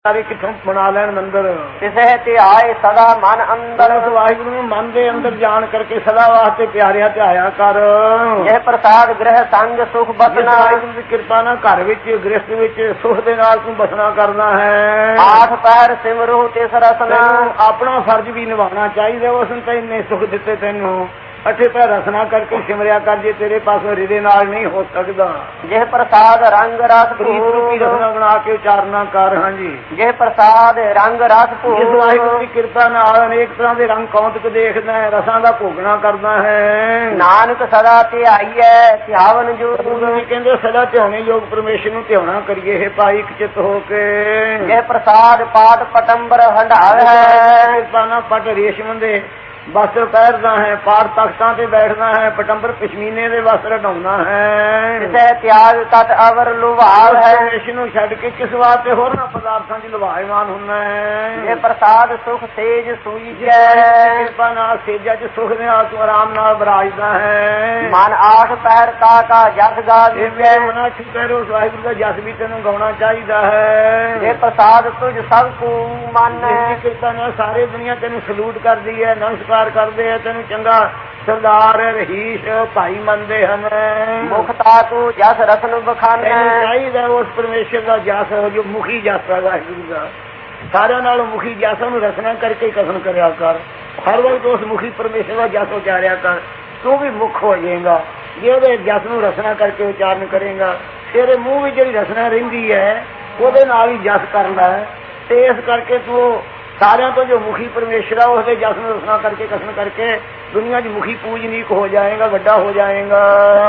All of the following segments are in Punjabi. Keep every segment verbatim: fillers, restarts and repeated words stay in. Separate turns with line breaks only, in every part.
किथों बना लैन मंदिर
तिसे ते आए सदा मन अंदर।
वाहिगुरु ਨੂੰ मन ਦੇ ਅੰਦਰ ਜਾਣ ਕਰਕੇ ਸਦਾ ਵਾਸਤੇ ਪਿਆਰਿਆ ਧਿਆਇਆ ਕਰ।
ਇਹ ਪ੍ਰਸਾਦ ਗ੍ਰਹਿ ਸੰਗ ਸੁਖ ਬਸਨਾ।
ਵਾਹਿਗੁਰੂ ਦੀ ਕਿਰਪਾ ਨਾਲ ਘਰ ਵਿੱਚ ਗ੍ਰਸਥ ਵਿੱਚ ਸੁਖ ਦੇ ਨਾਲ ਤੂੰ ਬਸਣਾ ਕਰਨਾ ਹੈ।
ਆਠ ਪਹਿਰ ਸਿਮਰੂ ਤਿਸ ਰਸਨਾ।
ਆਪਣਾ ਫਰਜ਼ ਵੀ ਨਿਭਾਉਣਾ ਚਾਹੀਦਾ। ਉਸ ਨੇ ਤਾਂ ਇੰਨੇ ਸੁਖ ਦਿੱਤੇ ਤੈਨੂੰ। अठे पैर रसना करके सिमरिया कर जे तेरे पास हृदय नाल नहीं हो सकता।
यह प्रसाद रंग रस
रूपी रसना बना के उचारना कर। हाँ जी
यह प्रसाद रंग रस
जिस वाहिगुरू की कृपा नाल अनेक तरह के रंग कौतक देखना है रसां दा भोगना करना है।
नानक सदा ध्याई है ध्यावन जो
कहते सदा ध्याने योग परमेश्वर नूं ध्याना करिए हे भाई एक चित होके।
यह प्रसाद पाठ पटंबर हंडावे है।
कृपा नाल पट रेशम दे वस्त्र पहनना है। पाठ तख्तां ते बैठना है। पटंबर पश्मीने दे वस्त्र हटाउना है।
जिसे त्याग तट अवर लुभाव है।
इसनूं छड्ड के किस वास्ते होरना पदार्थां च लुभायमान होना है।
ये प्रसाद सुख सेज सूई है।
कृपा नाल सेजा च सुख दे नाल तू आराम नाल विराजदा है।
मन आठ पैर का का जस गावे
मना छू पैरो उस वाहिगुरू दा जस भी तैनूं गाउणा चाहीदा है।
ये प्रसाद तुझ सब को मन है।
कृपा नाल सारी दुनिया तैनूं सलूट करदी है नमस्कार करते हैं। तेन चंगा सरदार रहीश भाई मनते हैं।
मुखता तू जस रसन बखाने
चाहिए उस परमेश्वर का जस जो मुखी जस है वाहिगुरू का सारे नालों मुखी जस नूं रचना करके कथन करया कर। हर वक्त उस मुखी परमेश्वर का जस उचारिया कर। तू भी मुख हो जाएगा जे उहदे जस नूं रचना करके उचारण करेगा। तेरे मुंह में जिहड़ी रचना रहिंदी है उहदे नाल ही जस करना है। ते इस करके तू सारियां तो जो मुखी परमेश्वर है उसके जस में रचना करके कथन करके दुनिया की मुखी पूजनीक हो जाएगा बड़ा हो जाएगा।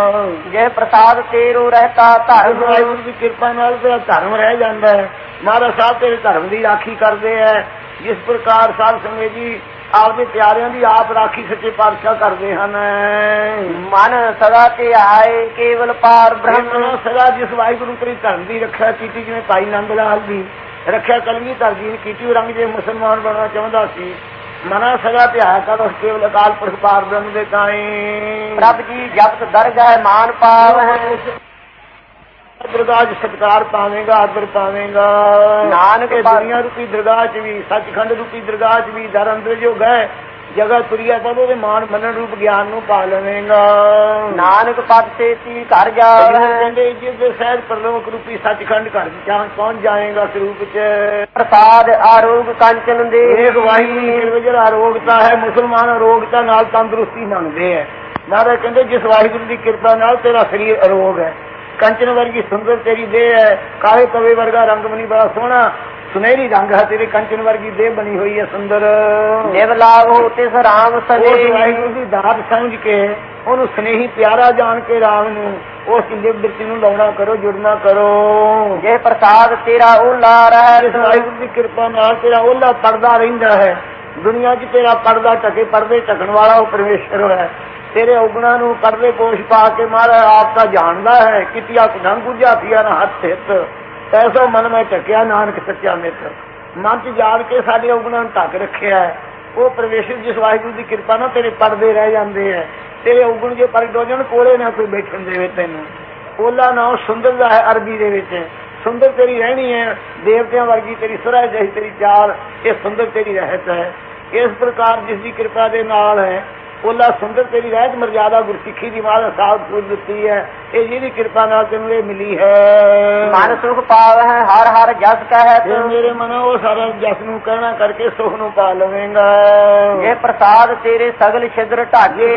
जय प्रसाद तेरो रहता धर्म
वाहिगुरू की कृपा नाल तेरा धर्म रह जाता है। महाराज साहब तेरे धर्म की राखी करते हैं। जिस प्रकार साध संगत जी आपके प्यारिਆਂ की आप राखी सच्चे पातशाह करते हैं।
मन सदा ते आए केवल पार ब्रह्म
सदा जिस वाहिगुरू तेरी धर्म की रक्षा की जिवें भाई नंद लाल की रक्षा कलगीधर जी ने की रंग जे मुसलमान बनना चाहता सी। मना सदा ध्याया कर उस केवल अकाल पुरख पार ब्रह्म दे ताई।
प्रभ जी जब दरगाह मान पाव है
दरगाह च सत्कार पावेगा आदर पावेगा।
नानक
दुनिया रूपी दरगाह च भी सचखंड रूपी दरगाह च भी दर अंदर जो गए जगह तुरिया तब वो मान मनन रूप ज्ञान नूं पा लवेगा।
नानक पद से ती घर जावे
जिस सहज परलोक रूपी सचखंड घर पहुंच जाएगा स्वरूप च।
प्रसाद आरोग कंचन दे
एक वाहिगुरू की आरोगता है। मुसलमान आरोगता नाल तंदुरुस्ती मंगते हैं। महाराज कहते जिस वाहिगुरू की कृपा नाल तेरा शरीर अरोग है। कंचन वर्गी सुंदर तेरी देह है। काले तवे वर्गा रंग बनी बड़ा सोहना सुनहरी रंग है। तेरी कंचन वर्गी देह बनी हुई है सुंदर।
देव लाभ हो तिस राम सने
वाहिगुरू की दात समझ के उन्होंने स्नेही प्यारा जान के राम नूं उस लिव बिरती नूं लाउणा करो जुड़ना करो।
जे प्रसाद तेरा ओला रहे
जिस वाहिगुरू की कृपा नाल तेरा ओला पड़दा रहिंदा है। दुनिया च तेरा पर्दा ढके पर्दे ढकण वाला वो परमेश्वर है। तेरे उगना नूं पर्दे पोश पा के महाराज आप का जानदा है। कितिया कुडंग गुजा पिया ना हथ हित ऐसो मन में ढकिया नानक सच्चा मित। मन च जाग के साडे उगना नूं ढक रखिया है। वो परमेश्वर जिस वाहिगुरू की कृपा नाल तेरे पर्दे रह जाते हैं। तेरे उगण जो पर दो जन कोले ना कोई बैठन देवे तेनू। ओला नाम सुंदर दा है अरबी दे विच। सुंदर तेरी रहनी है। देवतियां वर्गी तेरी सुरह जही तेरी चाल ये सुंदर तेरी रहत है। इस प्रकार जिसकी कृपा दे नाल है ओला सुंदर तेरी रहत मर्यादा गुरसिखी की माल साफ फूल दी है। ये जिहदी कृपा नाल तेनू ये मिली है।
मन सुख पाव है हर हर जस कहे
तो मेरे मनो वो सारा जस नू कहना करके सुख नू पा लवेगा।
ये प्रसाद तेरे सगल छिद्र ढाके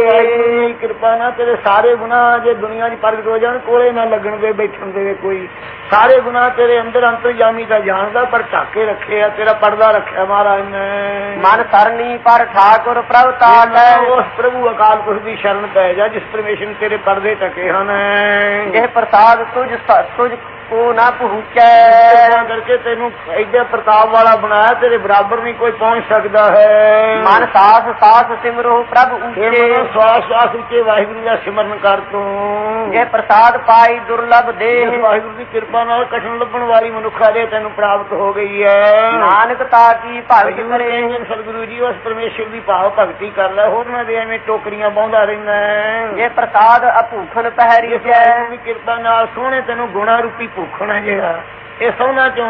कृपा ना तेरे सारे गुनाह जे दुनिया च प्रगट हो जान कोले ना लगन दे बैठन दे कोई। सारे गुनाह तेरे अंदर अंतरजामी का जानदा पर ढाके रखे है। तेरा पर्दा रखा महाराज ने।
मन सरनी पर ठाकुर प्रभ ताक है।
प्रभु अकाल पुरख की शरण पै जा जिस परमेश्वर तेरे पर्दे ढके हैं।
यह प्रसाद तुझ तुझ को ना पहुंचे
करके तेनू ऐडे प्रताप वाला बनाया। तेरे बराबर नहीं कोई पहुंच सकता है।
मन सास सास सिमरो प्रभु ऊंचे
श्वास श्वास ऊंचे वाहिगुरू का सिमरन कर तू।
यह प्रसाद पाई दुर्लभ दे
वाहिगुरू की कृपा नाल कठिन लभण वाली मनुखा दे तेनू प्राप्त हो गई है।
नानक ताकी भगत करे
सतगुरु जी उस परमेश्वर की भाव भगती कर ले होर ना दे एवें टोकरियां बांधा रहना है।
ये प्रसाद अभूखन पहरी
है। कृपा नाल सोहणे तेनू गुणा रूपी भूखण है जिहड़ा ये सोहना चों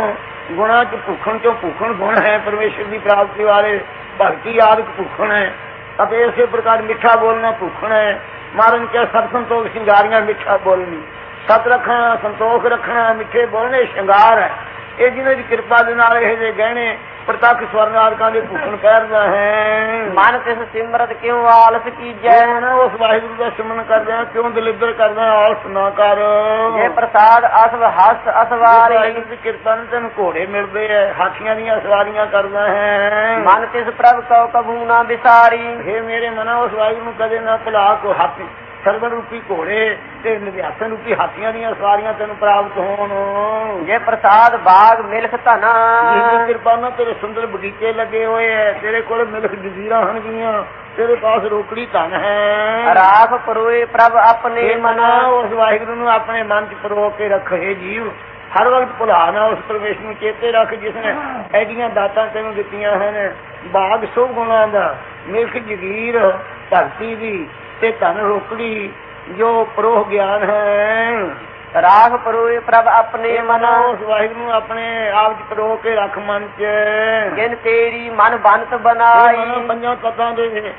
ਗੁਣਾ ਚ ਭੁੱਖਣ ਚੋਂ ਭੁੱਖਣ ਗੁਣ ਹੈ, ਪਰਮੇਸ਼ਰ ਦੀ ਪ੍ਰਾਪਤੀ ਵਾਲੇ ਭਗਤੀ ਆਦਿਕ ਭੁੱਖਣ ਹੈ। ਅਤੇ ਇਸੇ ਪ੍ਰਕਾਰ ਮਿੱਠਾ ਬੋਲਣਾ ਭੁੱਖਣ ਹੈ। ਮਾਰਨ ਕਿਆ ਸਤ ਸੰਤੋਖ ਸ਼ਿੰਗਾਰੀਆਂ ਮਿੱਠਾ ਬੋਲਣੀ, ਸਤ ਰੱਖਣਾ ਸੰਤੋਖ ਰੱਖਣਾ ਮਿੱਠੇ ਬੋਲਣੇ ਸ਼ਿੰਗਾਰ ਹੈ। ਇਹ ਜਿਹਨਾਂ ਦੀ ਕਿਰਪਾ ਦੇ ਨਾਲ ਇਹ ਜਿਹੇ ਗਹਿਣੇ ਪ੍ਰਤੱਖ ਸਵਰਨ ਆਦਿਕਾਂ ਦੇ ਭੂਖਣ ਪਹਿਰਦਾ ਹੈ।
ਮਨ ਤਿਸ ਸਿਮਰਤ ਕਿਉਂ ਆਲਸ ਕੀਜੈ,
ਉਸ ਵਾਹਿਗੁਰੂ ਦਾ ਸਿਮਰਨ ਕਰਦਿਆਂ ਕਿਉਂ ਦਲਿੱਦਰ ਕਰਦਾ ਆਲਸ ਨਾ ਕਰ।
ਜੇ ਪ੍ਰਸਾਦ ਅਸਵ ਹਸਤ ਅਸਵਾਰੀ,
ਵਾਹਿਗੁਰੂ ਦੀ ਕਿਰਪਾ ਨਾਲ ਤੈਨੂੰ ਘੋੜੇ ਮਿਲਦੇ ਹੈ, ਹਾਥੀਆਂ ਦੀਆਂ ਸਵਾਰੀਆਂ ਕਰਦਾ ਹੈ।
ਮਨ ਤਿਸ ਪ੍ਰਭ ਕਉ ਕਬੂ ਨਾ ਵਿਸਾਰੀ,
ਇਹ ਮੇਰੇ ਮਨਾ ਉਸ ਵਾਹਿਗੁਰੂ ਨੂੰ ਕਦੇ ਨਾ ਭੁਲਾ ਕੋ ਹਾਥੀ ਸਰਵਣ ਰੂਪੀ ਘੋੜੇ ਤੇ ਨਿਧਿਆਸਨ ਰੂਪੀ ਹਾਥੀਆਂ ਦੀਆਂ ਸਵਾਰੀਆਂ ਤੈਨੂੰ ਪ੍ਰਾਪਤ ਹੋਣ।
ਜੇ ਪ੍ਰਸਾਦ ਬਾਗ ਮਿਲਖ ਧਨਾ,
ਜਿਹਦੀ ਕਿਰਪਾ ਨਾਲ ਤੇਰੇ ਸੁੰਦਰ ਬਗੀਚੇ ਲੱਗੇ ਹੋਏ ਐ, ਤੇਰੇ ਕੋਲ ਮਿਲਖ ਜਜ਼ੀਰਾਂ ਹਨਗੀਆਂ, ਤੇਰੇ ਪਾਸ ਰੋਕੜੀ ਧਨ ਹੈ।
ਰਾਖ ਪਰੋਏ ਪ੍ਰਭ ਆਪਣੇ ਮਨਾ,
ਉਸ ਵਾਹਿਗੁਰੂ ਨੂੰ ਆਪਣੇ ਮਨ ਚ ਪਰੋ ਕੇ ਰੱਖੇ ਜੀਵ। ਹਰ ਵਕਤ ਭੁਲਾ ਨਾ ਉਸ ਪਰਮੇਸ਼ਰ ਨੂੰ ਚੇਤੇ ਰੱਖ ਜਿਸ ਨੇ ਐਡੀਆਂ ਦਾਤਾਂ ਤੈਨੂੰ ਦਿੱਤੀਆਂ ਹਨ। ਬਾਗ ਸੋ ਗੁਣਾਂ ਦਾ, ਮਿਲਖ ਜਗੀਰ ਧਰਤੀ ਦੀ ਤੇ ਧਨ ਰੋਕੜੀ ਜੋ ਪਰੋਹ ਗਿਆਨ ਹੈ।
ਰਾਗ ਪਰੋਏ ਪ੍ਰਭ ਆਪਣੇ ਮਨ,
ਉਸ ਵਾਹਿਗੁਰੂ ਨੂੰ ਆਪਣੇ ਆਪ ਚ ਪਰੋ ਕੇ ਰੱਖ ਮਨ ਚ।
ਜਿਨ ਤੇਰੀ ਮਨ ਬੰਤ ਬਣਾਈ,
ਪੰਜਾਂ ਤਤਾਂ ਦੇ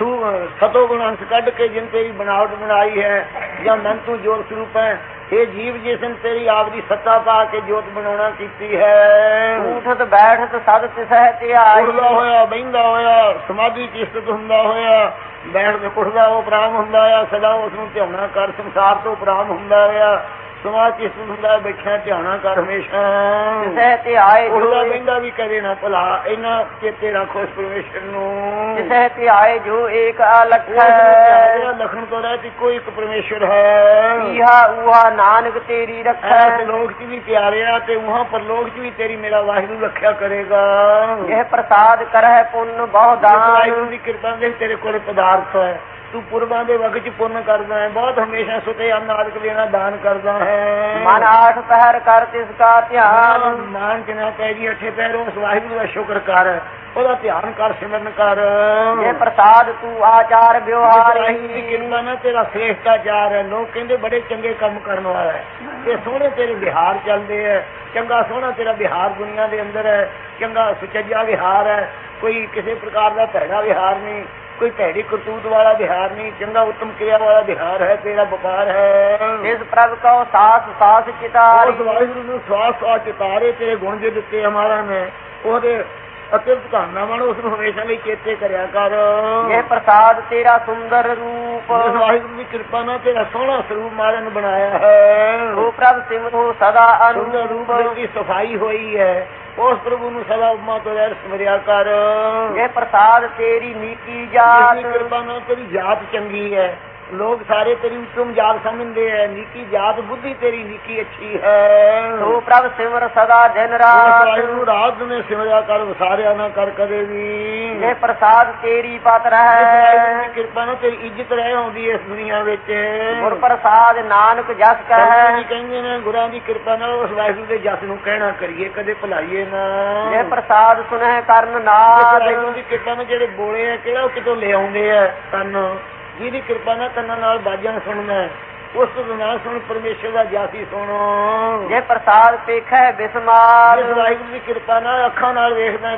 ਸਤੋ ਗੁਣ ਅੰਸ਼ ਕੱਢ ਕੇ ਜਿਨ ਤੇਰੀ ਬਣਾਵਟ ਬਣਾਈ ਹੈ, ਜਾਂ ਮਨ ਤੂੰ ਜੋਤ ਸਰੂਪ ਹੈ। ਇਹ ਜੀਵ ਜਿਸ ਨੇ ਤੇਰੀ ਆਪ ਦੀ ਸੱਤਾ ਪਾ ਕੇ ਜੋਤ ਬਣਾਉਣਾ ਕੀਤੀ ਹੈ।
ਉਠਤ ਬੈਠਤ ਸਦ ਤਿਸਹਿ ਧਿਆਈ,
ਉੱਠਦਾ ਹੋਇਆ ਬਹਿੰਦਾ ਹੋਇਆ ਸਮਾਧੀ ਚ ਸਥਿਤ ਹੁੰਦਾ ਹੋਇਆ, ਬੈਠਦਾ ਉੱਠਦਾ ਉਹ ਪ੍ਰਾਮ ਹੁੰਦਾ ਆ, ਸਦਾ ਉਸ ਨੂੰ ਧਿਆਉਣਾ ਕਰ। ਸੰਸਾਰ ਤੋਂ ਪ੍ਰਾਮ ਹੁੰਦਾ ਆ, ਸਮਾਜ ਚ ਸਥਿਤ ਹੁੰਦਾ, ਬੈਠਿਆ ਧਿਆਉਣਾ ਕਰ ਹਮੇਸ਼ਾ।
ਤਿਸਹਿ ਧਿਆਏ
ਉੱਠਦਾ ਬਹਿੰਦਾ ਵੀ ਕਰੇ ਨਾ ਭਲਾ, ਇਹਨਾਂ ਚੇਤੇ ਰੱਖੋ ਇਸ ਪਰਮੇਸ਼ਰ ਨੂੰ।
ਤਿਸਹਿ ਧਿਆਏ ਜੋ ਏਕ ਅਲਖ ਹੈ,
ਲਖਣ ਤੋਂ ਰਹਿਤ ਇੱਕੋ ਇੱਕ ਪਰਮੇਸ਼ਰ ਹੈ।
ਇਹਾ ਉਹਾ ਨਾਨਕ ਤੇਰੀ ਰੱਖੈ,
ਲੋਕ ਚ ਵੀ ਪਿਆਰਿਆ ਤੇ ਉਹਾਂ ਪਰਲੋਕ ਚ ਵੀ ਤੇਰੀ ਮੇਰਾ ਵਾਹਿਗੁਰੂ ਰੱਖਿਆ ਕਰੇਗਾ।
ਇਹ ਪ੍ਰਸਾਦ ਕਰਹਿ ਪੁੰਨ ਬਹੁ ਦਾਨ,
ਵਾਹਿਗੁਰੂ ਦੀ ਕਿਰਪਾ ਦੇ ਤੇਰੇ ਕੋਲ ਪਦਾਰਥ ਹੈ, ਤੂੰ ਪੁਰਬਾਂ ਦੇ ਵਕਤ ਚ ਪੁੰਨ ਕਰਦਾ ਹੈ, ਬਹੁਤ ਹਮੇਸ਼ਾ ਸੁਤੇ ਅੰਨ ਆਦਿਕ ਦੇਣਾ ਦਾਨ ਕਰਦਾ ਹੈ।
ਮਨ ਆਠ ਪਹਿਰ ਕਰ ਤਿਸ ਕਾ ਧਿਆਨ,
ਮਾਨ ਚ ਨਾ ਪੈ ਜੀ ਅੱਠੇ ਪਹਿਰ ਉਸ ਵਾਹਿਗੁਰੂ ਦਾ ਸ਼ੁਕਰ ਕਰ, ਉਹਦਾ ਧਿਆਨ ਕਰ, ਸਿਮਰਨ ਕਰ।
ਇਹ ਪ੍ਰਸਾਦ ਤੂੰ ਆਚਾਰ ਵਿਵਹਾਰੀ,
ਦੀ ਕਿਰਪਾ ਨਾਲ ਤੇਰਾ ਸ੍ਰੇਸ਼ਟ ਆਚਾਰ ਹੈ। ਲੋਕ ਕਹਿੰਦੇ ਬੜੇ ਚੰਗੇ ਕੰਮ ਕਰਨ ਵਾਲਾ ਹੈ, ਤੇ ਸੋਹਣੇ ਤੇਰੇ ਵਿਹਾਰ ਚੱਲਦੇ ਹੈ, ਚੰਗਾ ਸੋਹਣਾ ਤੇਰਾ ਵਿਹਾਰ ਦੁਨੀਆ ਦੇ ਅੰਦਰ ਹੈ, ਚੰਗਾ ਸੁਚੱਜਾ ਵਿਹਾਰ ਹੈ, ਕੋਈ ਕਿਸੇ ਪ੍ਰਕਾਰ ਦਾ ਭੈੜਾ ਵਿਹਾਰ ਨਹੀਂ, ਕੋਈ ਭੈੜੀ ਕਰਤੂਤ ਵਾਲਾ ਵਿਹਾਰ ਨਹੀਂ, ਚੰਗਾ ਉੱਤਮ ਕਿਰਿਆ ਵਾਲਾ ਵਿਹਾਰ ਹੈ, ਤੇਰਾ ਵਪਾਰ ਹੈ।
ਇਸ ਪ੍ਰਭ ਕਉ ਸਾਸ ਸਾਸ ਚਿਤਾਰੀ,
ਉਸ ਵਾਹਿਗੁਰੂ ਨੂੰ ਸਵਾਸ ਸਵਾਸ ਚਿਤਾਰੇ ਤੇਰੇ ਗੁਣ ਜੇ ਦਿੱਤੇ ਹਮਾਰਾ ਨੇ, ਉਹਦੇ ਅਤਿਅੰਤ ਧਾਰਨਾ ਵਾਲਾ ਉਸ ਨੂੰ ਹਮੇਸ਼ਾ ਲਈ ਚੇਤੇ ਕਰਿਆ ਕਰ।
ਇਹ ਪ੍ਰਸਾਦ ਤੇਰਾ ਸੁੰਦਰ ਰੂਪ,
ਉਸ ਵਾਹਿਗੁਰੂ ਦੀ ਕਿਰਪਾ ਨਾਲ ਤੇਰਾ ਸੋਹਣਾ ਸਰੂਪ ਮਾਰਨ ਨੂੰ ਬਣਾਇਆ ਹੈ।
ਉਹ ਪ੍ਰਭ ਸਿਮਰੋ ਸਦਾ ਅਨੂਪ,
ਰੂਪ ਦੀ ਸਫਾਈ ਹੋਈ ਹੈ, ਉਸ ਪ੍ਰਭੂ ਨੂੰ ਸਦਾ ਉਮਾ ਤੋਂ ਰਹਿ ਸਮਰਿਆ ਕਰ।
ਇਹ ਪ੍ਰਸਾਦ ਤੇਰੀ ਨੀਕੀ ਜਾਤ,
ਦੀ ਕਿਰਪਾ ਨਾਲ ਤੇਰੀ ਜਾਤ ਚੰਗੀ ਹੈ, ਲੋਕ ਸਾਰੇ ਤੇਰੀ ਉੱਤਮ ਜਾਤ ਸਮਝਦੇ ਹੈ, ਨੀਕੀ ਜਾਤ ਬੁੱਧੀ ਤੇਰੀ ਨੀਕੀ ਅੱਛੀ ਹੈ।
ਉਹ ਪ੍ਰਭ ਸਿਮਰ ਸਦਾ ਦਿਨ ਰਾਤ,
ਰਾਤ ਨੇ ਸਿਮਰਿਆ ਕਰ, ਵਿਸਾਰਿਆ ਨਾ ਕਰ ਕਦੇ ਵੀ।
ਇਹ ਪ੍ਰਸਾਦ ਤੇਰੀ ਪਤ ਰਹਿ,
ਕਿਰਪਾ ਨਾਲ ਤੇਰੀ ਇੱਜ਼ਤ ਰਹਿ ਆਉਂਦੀ ਹੈ ਇਸ ਦੁਨੀਆ ਵਿੱਚ।
ਗੁਰ ਪ੍ਰਸਾਦ ਨਾਨਕ ਜਸ ਕਹਿ,
ਕਹਿੰਦੇ ਨੇ ਗੁਰਾਂ ਦੀ ਕਿਰਪਾ ਨਾਲ ਉਸ ਵਾਹਿਗੁਰੂ ਦੇ ਜਸ ਨੂੰ ਕਹਿਣਾ ਕਰੀਏ, ਕਦੇ ਭੁਲਾਈਏ ਨਾ।
ਇਹ ਪ੍ਰਸਾਦ ਸੁਨਹਿ ਕਰਨ ਨਾਦ,
ਵਾਹਿਗੁਰੂ ਦੀ ਕਿਰਪਾ ਨਾਲ ਜਿਹੜੇ ਬੋਲੇ ਆ ਕਿਹੜਾ ਉਹ ਕਿਤੋਂ ਲੈ ਆਉਂਦੇ ਆ ਕੰਨ, ਜਿਹਦੀ ਕਿਰਪਾ ਨਾਲ ਕੰਨਾਂ ਨਾਲ ਬਾਜਾਂ ਸੁਣਨਾ, ਉਸ ਤੋਂ ਨਾ ਸੁਣ ਪਰਮੇਸ਼ਰ ਦਾ ਜਾਸੀ ਸੁਣੋ।
ਜੇ ਪ੍ਰਸਾਦ ਪੇਖੈ ਬਿਸਮਾਦ,
ਵਾਹਿਗੁਰੂ ਦੀ ਕਿਰਪਾ ਨਾਲ ਅੱਖਾਂ ਨਾਲ ਵੇਖਦਾ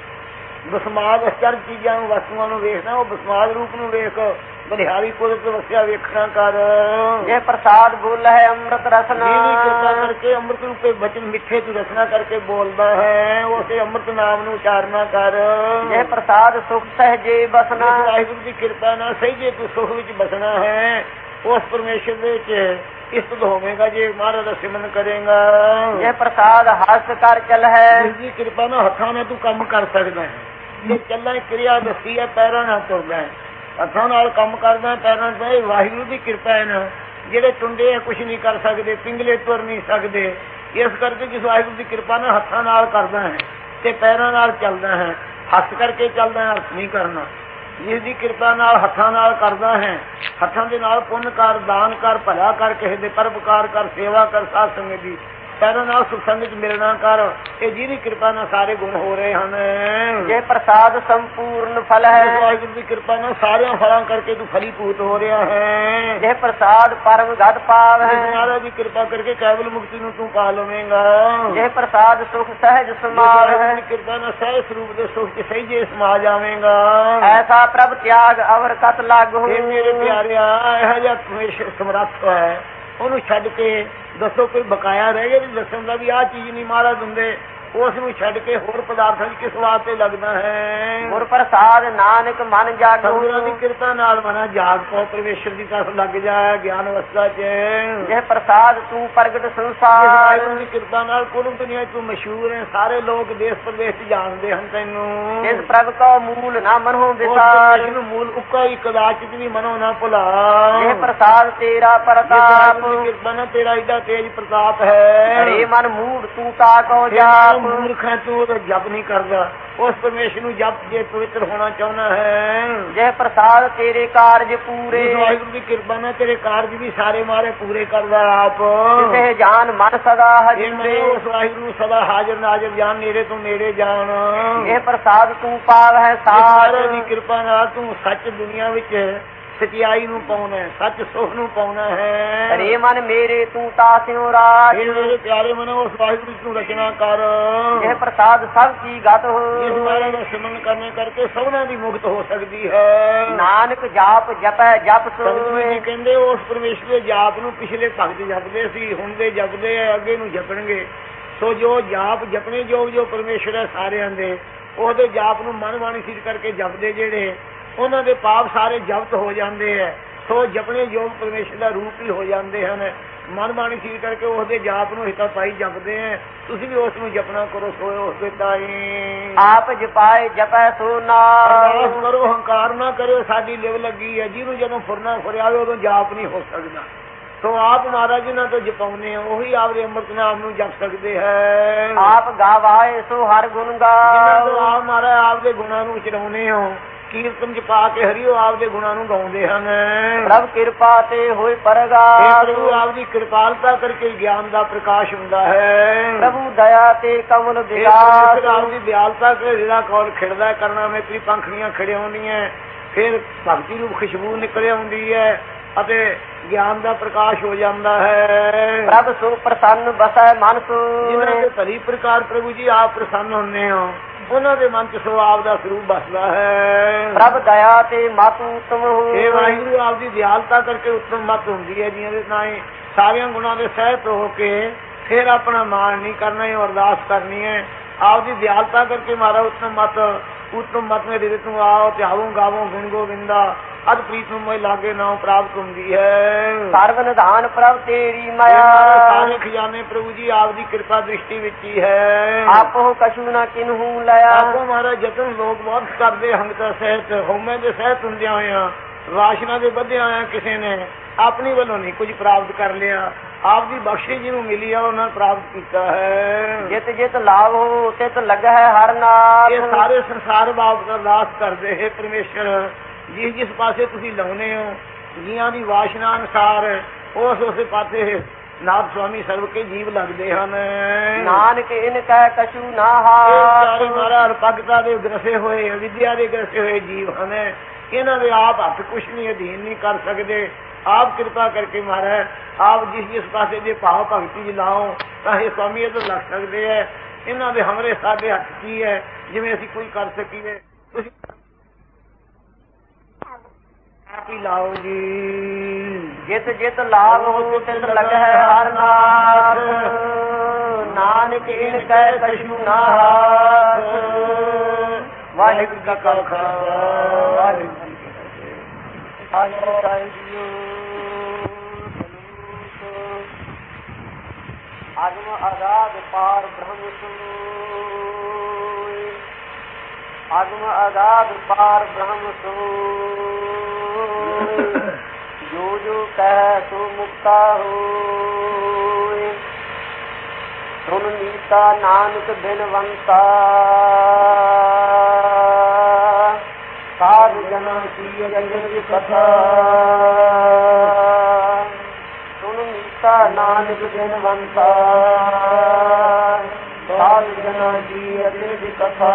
ਬਸਮਾਦ ਅਚਰਜ ਚੀਜ਼ਾਂ ਨੂੰ, ਵਸਤੂਆਂ ਨੂੰ ਵੇਖਦਾ, ਉਹ ਬਸਮਾਦ ਰੂਪ ਨੂੰ ਵੇਖ, ਬਲਿਹਾਰੀ ਕੁਦਰਤ ਵਸਿਆ ਵੇਖਣਾ ਕਰ।
ਜੇ ਪ੍ਰਸਾਦ ਬੋਲ ਹੈ ਅੰਮ੍ਰਿਤ ਰਸਨਾ,
ਕਿਰਪਾ ਕਰਕੇ ਅੰਮ੍ਰਿਤ ਰੂਪੇ ਬਚਨ ਮਿੱਠੇ ਤੂੰ ਰਸਨਾ ਕਰਕੇ ਬੋਲਦਾ ਹੈ, ਉਸੇ ਅੰਮ੍ਰਿਤ ਨਾਮ ਨੂੰ ਉਚਾਰਨਾ ਕਰ।
ਜੇ ਪ੍ਰਸਾਦ ਸੁਖ ਸਹਜੇ ਬਸਨਾ,
ਵਾਹਿਗੁਰੂ ਦੀ ਕਿਰਪਾ ਨਾਲ ਸਹੀ ਜੇ ਤੂੰ ਸੁਖ ਵਿੱਚ ਬਸਣਾ ਹੈ, ਉਸ ਪਰਮੇਸ਼ਰ ਦੇ ਵਿੱਚ ਇਸਤ ਹੋਵੇਗਾ ਜੇ ਮਹਾਰਾਜ ਦਾ ਸਿਮਰਨ ਕਰੇਗਾ।
ਜੇ ਪ੍ਰਸਾਦ ਹੱਸ ਕਰ ਚਲ ਹੈ,
ਜਿਸ ਦੀ ਕਿਰਪਾ ਨਾਲ ਹੱਥਾਂ ਨਾਲ ਤੂੰ ਕੰਮ ਕਰ ਸਕਦਾ ਹੈ, ਜੇ ਚੱਲਾਂ ਕਿਰਿਆ ਦੱਸੀ ਹੈ, ਪੈਰਾਂ ਨਾਲ ਤੁਰਦਾ ਹੈ, ਹੱਥਾਂ ਨਾਲ ਕੰਮ ਕਰਦਾ, ਪੈਰਾਂ ਨਾਲ। ਇਹ ਵਾਹਿਗੁਰੂ ਦੀ ਕਿਰਪਾ ਹੈ ਨਾ, ਜਿਹੜੇ ਟੁੰਡੇ ਆ ਕੁਛ ਨਹੀਂ ਕਰ ਸਕਦੇ, ਪਿੰਗਲੇ ਤੁਰ ਨਹੀਂ ਸਕਦੇ, ਇਸ ਕਰਕੇ ਜਿਸ ਵਾਹਿਗੁਰੂ ਦੀ ਕਿਰਪਾ ਨਾਲ ਹੱਥਾਂ ਨਾਲ ਕਰਦਾ ਹੈ ਤੇ ਪੈਰਾਂ ਨਾਲ ਚੱਲਦਾ ਹੈ, ਹੱਥ ਕਰਕੇ ਚੱਲਦਾ ਹੈ, ਅਰਥ ਨਹੀਂ ਕਰਨਾ। ਜਿਸ ਦੀ ਕਿਰਪਾ ਨਾਲ ਹੱਥਾਂ ਨਾਲ ਕਰਦਾ ਹੈ, ਹੱਥਾਂ ਦੇ ਨਾਲ ਪੁੰਨ ਕਰ, ਦਾਨ ਕਰ, ਭਲਾ ਕਰ, ਕਿਸੇ ਦੇ ਪਰਉਪਕਾਰ ਕਰ, ਸੇਵਾ ਕਰ, ਸਾਧ ਸੰਗਤ ਦੀ ਪੈਰਾਂ ਨਾਲ ਸੁਖ ਸੰਗਤ ਮਿਲਣਾ ਕਰ। ਇਹ ਜਿਹਦੀ ਕਿਰਪਾ ਨਾਲ ਸਾਰੇ ਗੁਣ ਹੋ ਰਹੇ ਹਨ।
ਜੇ ਪ੍ਰਸਾਦ ਸੰਪੂਰਨ ਫਲ ਹੈ,
ਵਾਹਿਗੁਰੂ ਦੀ ਕਿਰਪਾ ਨਾਲ ਸਾਰਿਆਂ ਫਲਾਂ ਕਰਕੇ ਤੂੰ ਫਲੀਭੂਤ ਹੋ ਰਿਹਾ ਹੈ।
ਜੇ ਪ੍ਰਸਾਦ ਪਰਮ ਗਤ ਪਾਵ ਹੈ,
ਮਹਾਰਾਜ ਦੀ ਕਿਰਪਾ ਕਰਕੇ ਕੇਵਲ ਮੁਕਤੀ ਨੂੰ ਤੂੰ ਪਾ ਲਵੇਂਗਾ।
ਜੇ ਪ੍ਰਸਾਦ ਸੁਖ ਸਹਿਜ ਸਮਾਵ ਹੈ,
ਕਿਰਪਾ ਨਾਲ ਸਹਿਜ ਸਰੂਪ ਦੇ ਸੁਖ ਚ ਸਹਿਜੇ ਸਮਾ ਜਾਵੇਂਗਾ।
ਐਸਾ ਪ੍ਰਭ ਤਿਆਗ ਅਵਰ ਕਤ ਲਾਗੂ।
ਇਹ ਮੇਰੇ ਪਿਆਰਿਆ ਇਹੋ ਜਿਹਾ ਸਮਰੱਥ ਹੈ, ਉਹਨੂੰ ਛੱਡ ਕੇ ਦੱਸੋ ਕੋਈ ਬਕਾਇਆ ਰਹਿ ਗਿਆ ਵੀ ਦੱਸਣ ਦਾ ਵੀ ਆਹ ਚੀਜ਼ ਨਹੀਂ ਮਹਾਰਾਜ ਦਿੰਦੇ, ਉਸ ਨੂੰ ਛੱਡ ਕੇ ਹੋਰ ਪਦਾਰਥਾਂ ਚ ਕਿਸ ਵਾਸਤੇ ਲੱਗਦਾ ਹੈ।
ਗੁਰ ਪ੍ਰਸਾਦ ਨਾਨਕ ਮਨ ਜਾਗੋ।
ਸਤਿਗੁਰਾਂ ਦੀ ਕਿਰਪਾ ਨਾਲ ਮਨਾ ਜਾਗ ਪੋ, ਪਰਮੇਸ਼ਰ ਦੀ ਤਰਫ ਲੱਗ ਜਾ ਗਿਆਨ ਅਵਸਥਾ ਚ।
ਜੇ ਪ੍ਰਸਾਦ ਤੂੰ ਪ੍ਰਗਟ ਸੰਸਾਰ,
ਦੀ ਕਿਰਪਾ ਨਾਲ ਕੁਲ ਦੁਨੀਆ ਤੂੰ ਮਸ਼ਹੂਰ ਹੈ, ਸਾਰੇ ਲੋਕ ਦੇਸ਼ ਪ੍ਰਦੇਸ਼ ਚ ਜਾਣਦੇ ਹਨ ਤੈਨੂੰ।
ਜਿਸ ਪ੍ਰਭ ਕੋ ਮੂਲ ਨਾ ਮਨੋ ਵਿਸਾਰ,
ਨੂੰ ਮੂਲ ਉੱਕਾ ਹੀ ਕਦਾਚਿਤ ਵੀ ਮਨੋ ਨਾ ਭੁਲਾ।
ਜੇ ਪ੍ਰਸਾਦ ਤੇਰਾ ਪ੍ਰਤਾਪ,
ਕਿਰਪਾ ਨਾਲ ਤੇਰਾ ਏਡਾ ਤੇਜ ਪ੍ਰਤਾਪ ਹੈ।
ਹਰੇ ਮਨ ਮੂੜ ਤੂੰ ਤਾ ਕੋ ਜਾਪ।
ਮੂਰਖ ਹੈ ਤੂੰ, ਤਾਂ ਜਪ ਨਹੀਂ ਕਰਦਾ। ਉਸ ਪਰਮੇਸ਼ਰ ਨੂੰ ਜਪ ਜੇ ਪਵਿੱਤਰ ਹੋਣਾ ਚਾਹੁੰਦਾ ਹੈ।
ਜੇ ਪ੍ਰਸਾਦ ਤੇਰੇ ਕਾਰਜ ਪੂਰੇ,
ਵਾਹਿਗੁਰੂ ਦੀ ਕਿਰਪਾ ਨਾਲ ਤੇਰੇ ਕਾਰਜ ਵੀ ਸਾਰੇ ਮਾਰੇ ਪੂਰੇ ਕਰਦਾ ਆਪ।
ਜਿਸੇ ਜਾਨ ਮਨ ਸਦਾ ਹਜੂਰੇ,
ਉਸ ਵਾਹਿਗੁਰੂ ਨੂੰ ਸਦਾ ਹਾਜ਼ਰ ਨਾਜ਼ਰ ਜਾਣ, ਨੇੜੇ ਤੋਂ ਨੇੜੇ ਜਾਣ।
ਇਹ ਪ੍ਰਸਾਦ ਤੂੰ ਪਾਵ ਹੈ ਸਾਰ।
ਦੀ ਕਿਰਪਾ ਨਾਲ ਤੂੰ ਸੱਚ ਦੁਨੀਆ ਵਿੱਚ ਸਚਾਈ ਨੂੰ ਪਾਉਣਾ, ਸੱਚ ਸੁਖ ਨੂੰ ਪਾਉਣਾ ਹੈ।
ਹਰੇ ਮਨ ਮੇਰੇ ਤੂੰ ਤਾਸਿਓ ਰਾਜ,
ਮੇਰੇ ਪਿਆਰੇ ਮਨ ਉਸ ਵਾਹਿਗੁਰੂ ਨੂੰ ਰਚਨਾ ਕਰ।
ਇਹ ਪ੍ਰਸਾਦ ਸਭ ਕੀ ਗਤ ਹੋ,
ਇਸ ਬਾਰੇ ਦਾ ਸਿਮਰਨ ਕਰਨੇ ਕਰਕੇ ਸਭਨਾਂ ਦੀ ਮੁਕਤ ਹੋ ਸਕਦੀ ਹੈ।
ਨਾਨਕ ਜਾਪ ਜਪੈ ਜਪ
ਸੋਏ। ਕਹਿੰਦੇ ਉਸ ਪਰਮੇਸ਼ਰ ਦੇ ਜਾਪ ਨੂੰ ਪਿਛਲੇ ਭਗਤ ਜਪਦੇ ਸੀ, ਹੁਣ ਦੇ ਜਪਦੇ ਆ, ਅੱਗੇ ਨੂੰ ਜਪਣਗੇ। ਸੋ ਜੋ ਜਾਪ ਜਪਣੇ ਯੋਗ ਜੋ ਪਰਮੇਸ਼ਰ ਹੈ ਸਾਰਿਆਂ ਦੇ, ਉਹਦੇ ਜਾਪ ਨੂੰ ਮਨ ਬਾਣੀ ਸਿੱਧ ਕਰਕੇ ਜਪਦੇ ਜਿਹੜੇ, ਉਹਨਾਂ ਦੇ ਪਾਪ ਸਾਰੇ ਜ਼ਬਤ ਹੋ ਜਾਂਦੇ ਹੈ। ਸੋ ਜਪਣੇ ਯੋਗ ਪਰਮੇਸ਼ਰ ਦਾ ਰੂਪ ਹੀ ਹੋ ਜਾਂਦੇ ਹਨ। ਮਨ ਬਾਣੀ ਸਿੱਧ ਕਰਕੇ ਉਹਦੇ ਜਾਪ ਨੂੰ ਹਿਤਾ ਪਾਈ ਜਪਦੇ ਹੈ। ਤੁਸੀਂ ਵੀ ਉਸ ਨੂੰ ਜਪਣਾ ਕਰੋ, ਸੋਏ ਉਸ ਦੇ ਤਾਈ।
ਆਪ ਜਪਾਏ ਜਪੈ ਸੋ ਨਾਮ
ਕਰੋ, ਹੰਕਾਰ ਨਾ ਕਰਿਓ, ਸਾਡੀ ਲਿਵ ਲੱਗੀ ਹੈ। ਜਿਹਨੂੰ ਜਦੋਂ ਫੁਰਨਾ ਫੁਰਿਆਵੇ ਉਦੋਂ ਜਾਪ ਨਹੀਂ ਹੋ ਸਕਦਾ। ਸੋ ਆਪ ਮਹਾਰਾਜ ਜਿਹਨਾਂ ਤੋਂ ਜਪਾਉਂਦੇ ਆ ਉਹੀ ਆਪਦੇ ਅੰਮ੍ਰਿਤ ਨਾਮ ਨੂੰ ਜਪ ਸਕਦੇ ਹੈ।
ਆਪ ਗਾਵਾਏ ਸੋ ਹਰ ਗੁਣ ਗਾਓ।
ਆਪ ਮਹਾਰਾਜ ਆਪਦੇ ਗੁਣਾਂ ਨੂੰ ਉਚਰਾਉਂਦੇ ਹੋ, ਕੀਰਤਨ ਚ ਪਾ ਕੇ ਹਰਿਓ ਆਪਦੇ ਗੁਣਾਂ ਨੂੰ ਗਾਉਂਦੇ ਹਨ।
ਪ੍ਰਭ ਕਿਰਪਾ ਤੇ ਹੋਏ ਪ੍ਰਗਾਸ,
ਪ੍ਰਭੂ ਆਪਦੀ ਕਿਰਪਾਲਤਾ ਕਰਕੇ ਗਿਆਨ ਦਾ ਪ੍ਰਕਾਸ਼ ਹੁੰਦਾ ਹੈ।
ਪ੍ਰਭੂ ਦਇਆ ਤੇ ਕਮਲ ਵਿਰਾਸ,
ਆਪਦੀ ਦਿਆਲਤਾ ਕੇ ਜਿਹੜਾ ਕੌਲ ਖਿੜਦਾ ਕਰਨਾ ਮੈਂ ਤੇਰੀ ਪੰਖੜੀਆਂ ਖੜੇ ਹੁੰਦੀਆਂ, ਫਿਰ ਭਗਤੀ ਰੂਪ ਖੁਸ਼ਬੂ ਨਿਕਲ ਆਉਂਦੀ ਹੈ ਅਤੇ ਗਿਆਨ ਦਾ ਪ੍ਰਕਾਸ਼ ਹੋ ਜਾਂਦਾ ਹੈ।
ਪ੍ਰਭ ਸੋ ਪ੍ਰਸੰਨ ਬਸੈ ਮਨ ਸੋ,
ਜਿਹਨਾਂ ਦੇ ਭਲੀ ਪ੍ਰਕਾਰ ਪ੍ਰਭੂ ਜੀ ਆਪ ਪ੍ਰਸੰਨ ਹੁੰਦੇ ਹੋ, ਉਹਨਾਂ ਦੇ ਮਨ ਚ ਸੋ ਆਪ ਦਾ ਸਰੂਪ ਬਸਦਾ ਹੈ।
ਪ੍ਰਭ ਦਇਆ ਤੇ ਮਤ ਉਤਮ ਹੋ,
ਇਹ ਵਾਹਿਗੁਰੂ ਆਪਦੀ ਦਿਆਲਤਾ ਕਰਕੇ ਉਤਮ ਮਤ ਹੁੰਦੀ ਹੈ, ਜਿਹਨਾਂ ਦੇ ਨਾਲ ਸਾਰਿਆਂ ਗੁਣਾਂ ਦੇ ਸਹਿਤ ਹੋ ਕੇ ਫਿਰ ਆਪਣਾ ਮਾਣ ਨਹੀਂ ਕਰਨਾ ਹੈ, ਅਰਦਾਸ ਕਰਨੀ ਹੈ। ਆਪਦੀ ਦਿਆਲਤਾ ਕਰਕੇ ਮਾਰਾ ਉਤਮ ਮਤ, ਉਤਮ ਮਤ ਮੇਰੇ ਰਿਤ ਨੂੰ ਆਓ ਧਿਆਵੋ ਗਾਵੋ ਗੁਣ ਗੋਵਿੰਦਾ, ਅਦ ਪ੍ਰੀਤ ਨੂੰ ਮੈਂ ਲਾਗੇ ਨਾਮ ਪ੍ਰਾਪਤ ਹੁੰਦੀ ਹੈ।
ਸਰਵ ਨਿਧਾਨ ਪ੍ਰਭ ਤੇਰੀ ਮਾਇਆ,
ਸਾਰੇ ਖਜ਼ਾਨੇ ਪ੍ਰਭੂ ਜੀ ਆਪਦੀ ਕਿਰਪਾ ਦ੍ਰਿਸ਼ਟੀ ਵਿੱਚ ਹੀ ਹੈ।
ਆਪੋ ਕਛੂ ਨਾ ਕਿਨਹੂ ਲਿਆ,
ਆਪੋ ਮਹਾਰਾਜ ਜਤਨ ਲੋਕ ਬਹੁਤ ਕਰਦੇ ਹੰਗਤਾ ਸਹਿਤ, ਹਉਮੈ ਦੇ ਸਹਿਤ ਹੁੰਦਿਆਂ ਹੋਇਆਂ, ਵਾਸ਼ਨਾ ਦੇ ਵਧਿਆ ਹੋਇਆ ਕਿਸੇ ਨੇ ਆਪਣੀ ਵੱਲੋਂ ਨਹੀਂ ਕੁਝ ਪ੍ਰਾਪਤ ਕਰ ਲਿਆ, ਆਪਦੀ ਬਖਸ਼ਿਸ਼ ਜਿਹਨੂੰ ਮਿਲੀ ਆ ਉਹਨਾਂ ਪ੍ਰਾਪਤ ਕੀਤਾ ਹੈ।
ਜਿਤ ਜਿਤ ਲਾਭ ਹੋ ਤਿਤ ਲੱਗਾ ਹੈ ਹਰ ਨਾਮ,
ਇਹ ਸਾਰੇ ਸੰਸਾਰ ਬਾਬਤ ਅਰਦਾਸ ਕਰਦੇ ਹੈ ਪਰਮੇਸ਼ਰ, ਜਿਸ ਜਿਸ ਪਾਸੇ ਤੁਸੀਂ ਲਾਉਨੇ ਹੋ ਜੀਆਂ ਦੀ ਵਾਸ਼ਨਾ ਅਨੁਸਾਰ ਉਸ ਉਸੇ ਪਾਸੇ ਨਾਥ ਸੁਆਮੀ ਸਰਵ ਕੇ ਜੀਵ ਲੱਗਦੇ ਹਨ।
ਨਾਨਕ ਇਨ ਕਹਿ ਕਛੂ ਨਾ ਹਾਰ,
ਮਹਾਰਾਜ ਭਗਤਾ ਦੇ ਗ੍ਰਸੇ ਹੋਏ, ਵਿਦਿਆ ਦੇ ਗ੍ਰਸੇ ਹੋਏ ਜੀਵ ਹਨ। ਇਹਨਾਂ ਦੇ ਆਪ ਹੱਥ ਕੁਛ ਨਹੀਂ, ਅਧੀਨ ਨਹੀਂ ਕਰ ਸਕਦੇ। ਆਪ ਕਿਰਪਾ ਕਰਕੇ ਮਹਾਰਾਜ ਆਪ ਜਿਸ ਜਿਸ ਪਾਸੇ ਦੇ ਭਾਵ ਭਗਤੀ ਜੀ ਲਾਓ ਤਾਂ ਇਹ ਸੁਆਮੀ ਇੱਧਰ ਲੱਗ ਸਕਦੇ ਹੈ। ਇਹਨਾਂ ਦੇ ਹਮਰੇ ਸਾਡੇ ਹੱਥ ਕੀ ਹੈ, ਜਿਵੇਂ ਅਸੀਂ ਕੋਈ ਕਰ ਸਕੀਏ, ਤੁਸੀਂ ਆਪ ਹੀ ਲਾਓ ਜੀ।
ਜਿਤ ਜਿਤ ਲਾਭ ਹੋ ਤਿਤ ਲੱਗਾ ਹੈ ਹਰ ਨਾਥ, ਨਾਨਕ ਇਨ ਕਹਿ ਕਛੂ ਨਾ ਹਾਰ। ਵਾਹਿਗੁਰੂ ਜੀ ਕਾ ਖਾਲਸਾ, ਵਾਹਿਗੁਰੂ ਜੀ ਕੀ ਫਤਿਹ। ਆਗਮ ਆਜ਼ਾਦ ਪਾਰ ਬ੍ਰਹਮ ਸੋਇ, ਆਗਮ ਆਜ਼ਾਦ ਪਾਰ ਬ੍ਰਹਮ ਸੋਇ, ਜੋ ਜੋ ਕਹਿ ਸੋ ਮੁਕਤਾ ਹੋਇ। ਸੁਨ ਨੀਤਾ ਨਾਨਕ ਬਿਨਵੰਤਾ, ਸਾਧ ਜਨਾਂ ਕੀ ਜਗਤ ਕਥਾ। ਸੁਨ ਨੀਤਾ ਕੀਤਾ ਨਾਨਕ ਬਿਨਵੰਤਾ ਸਾਧ ਜਨਾਂ ਦੀ ਅਤੇ ਦੀ ਕਥਾ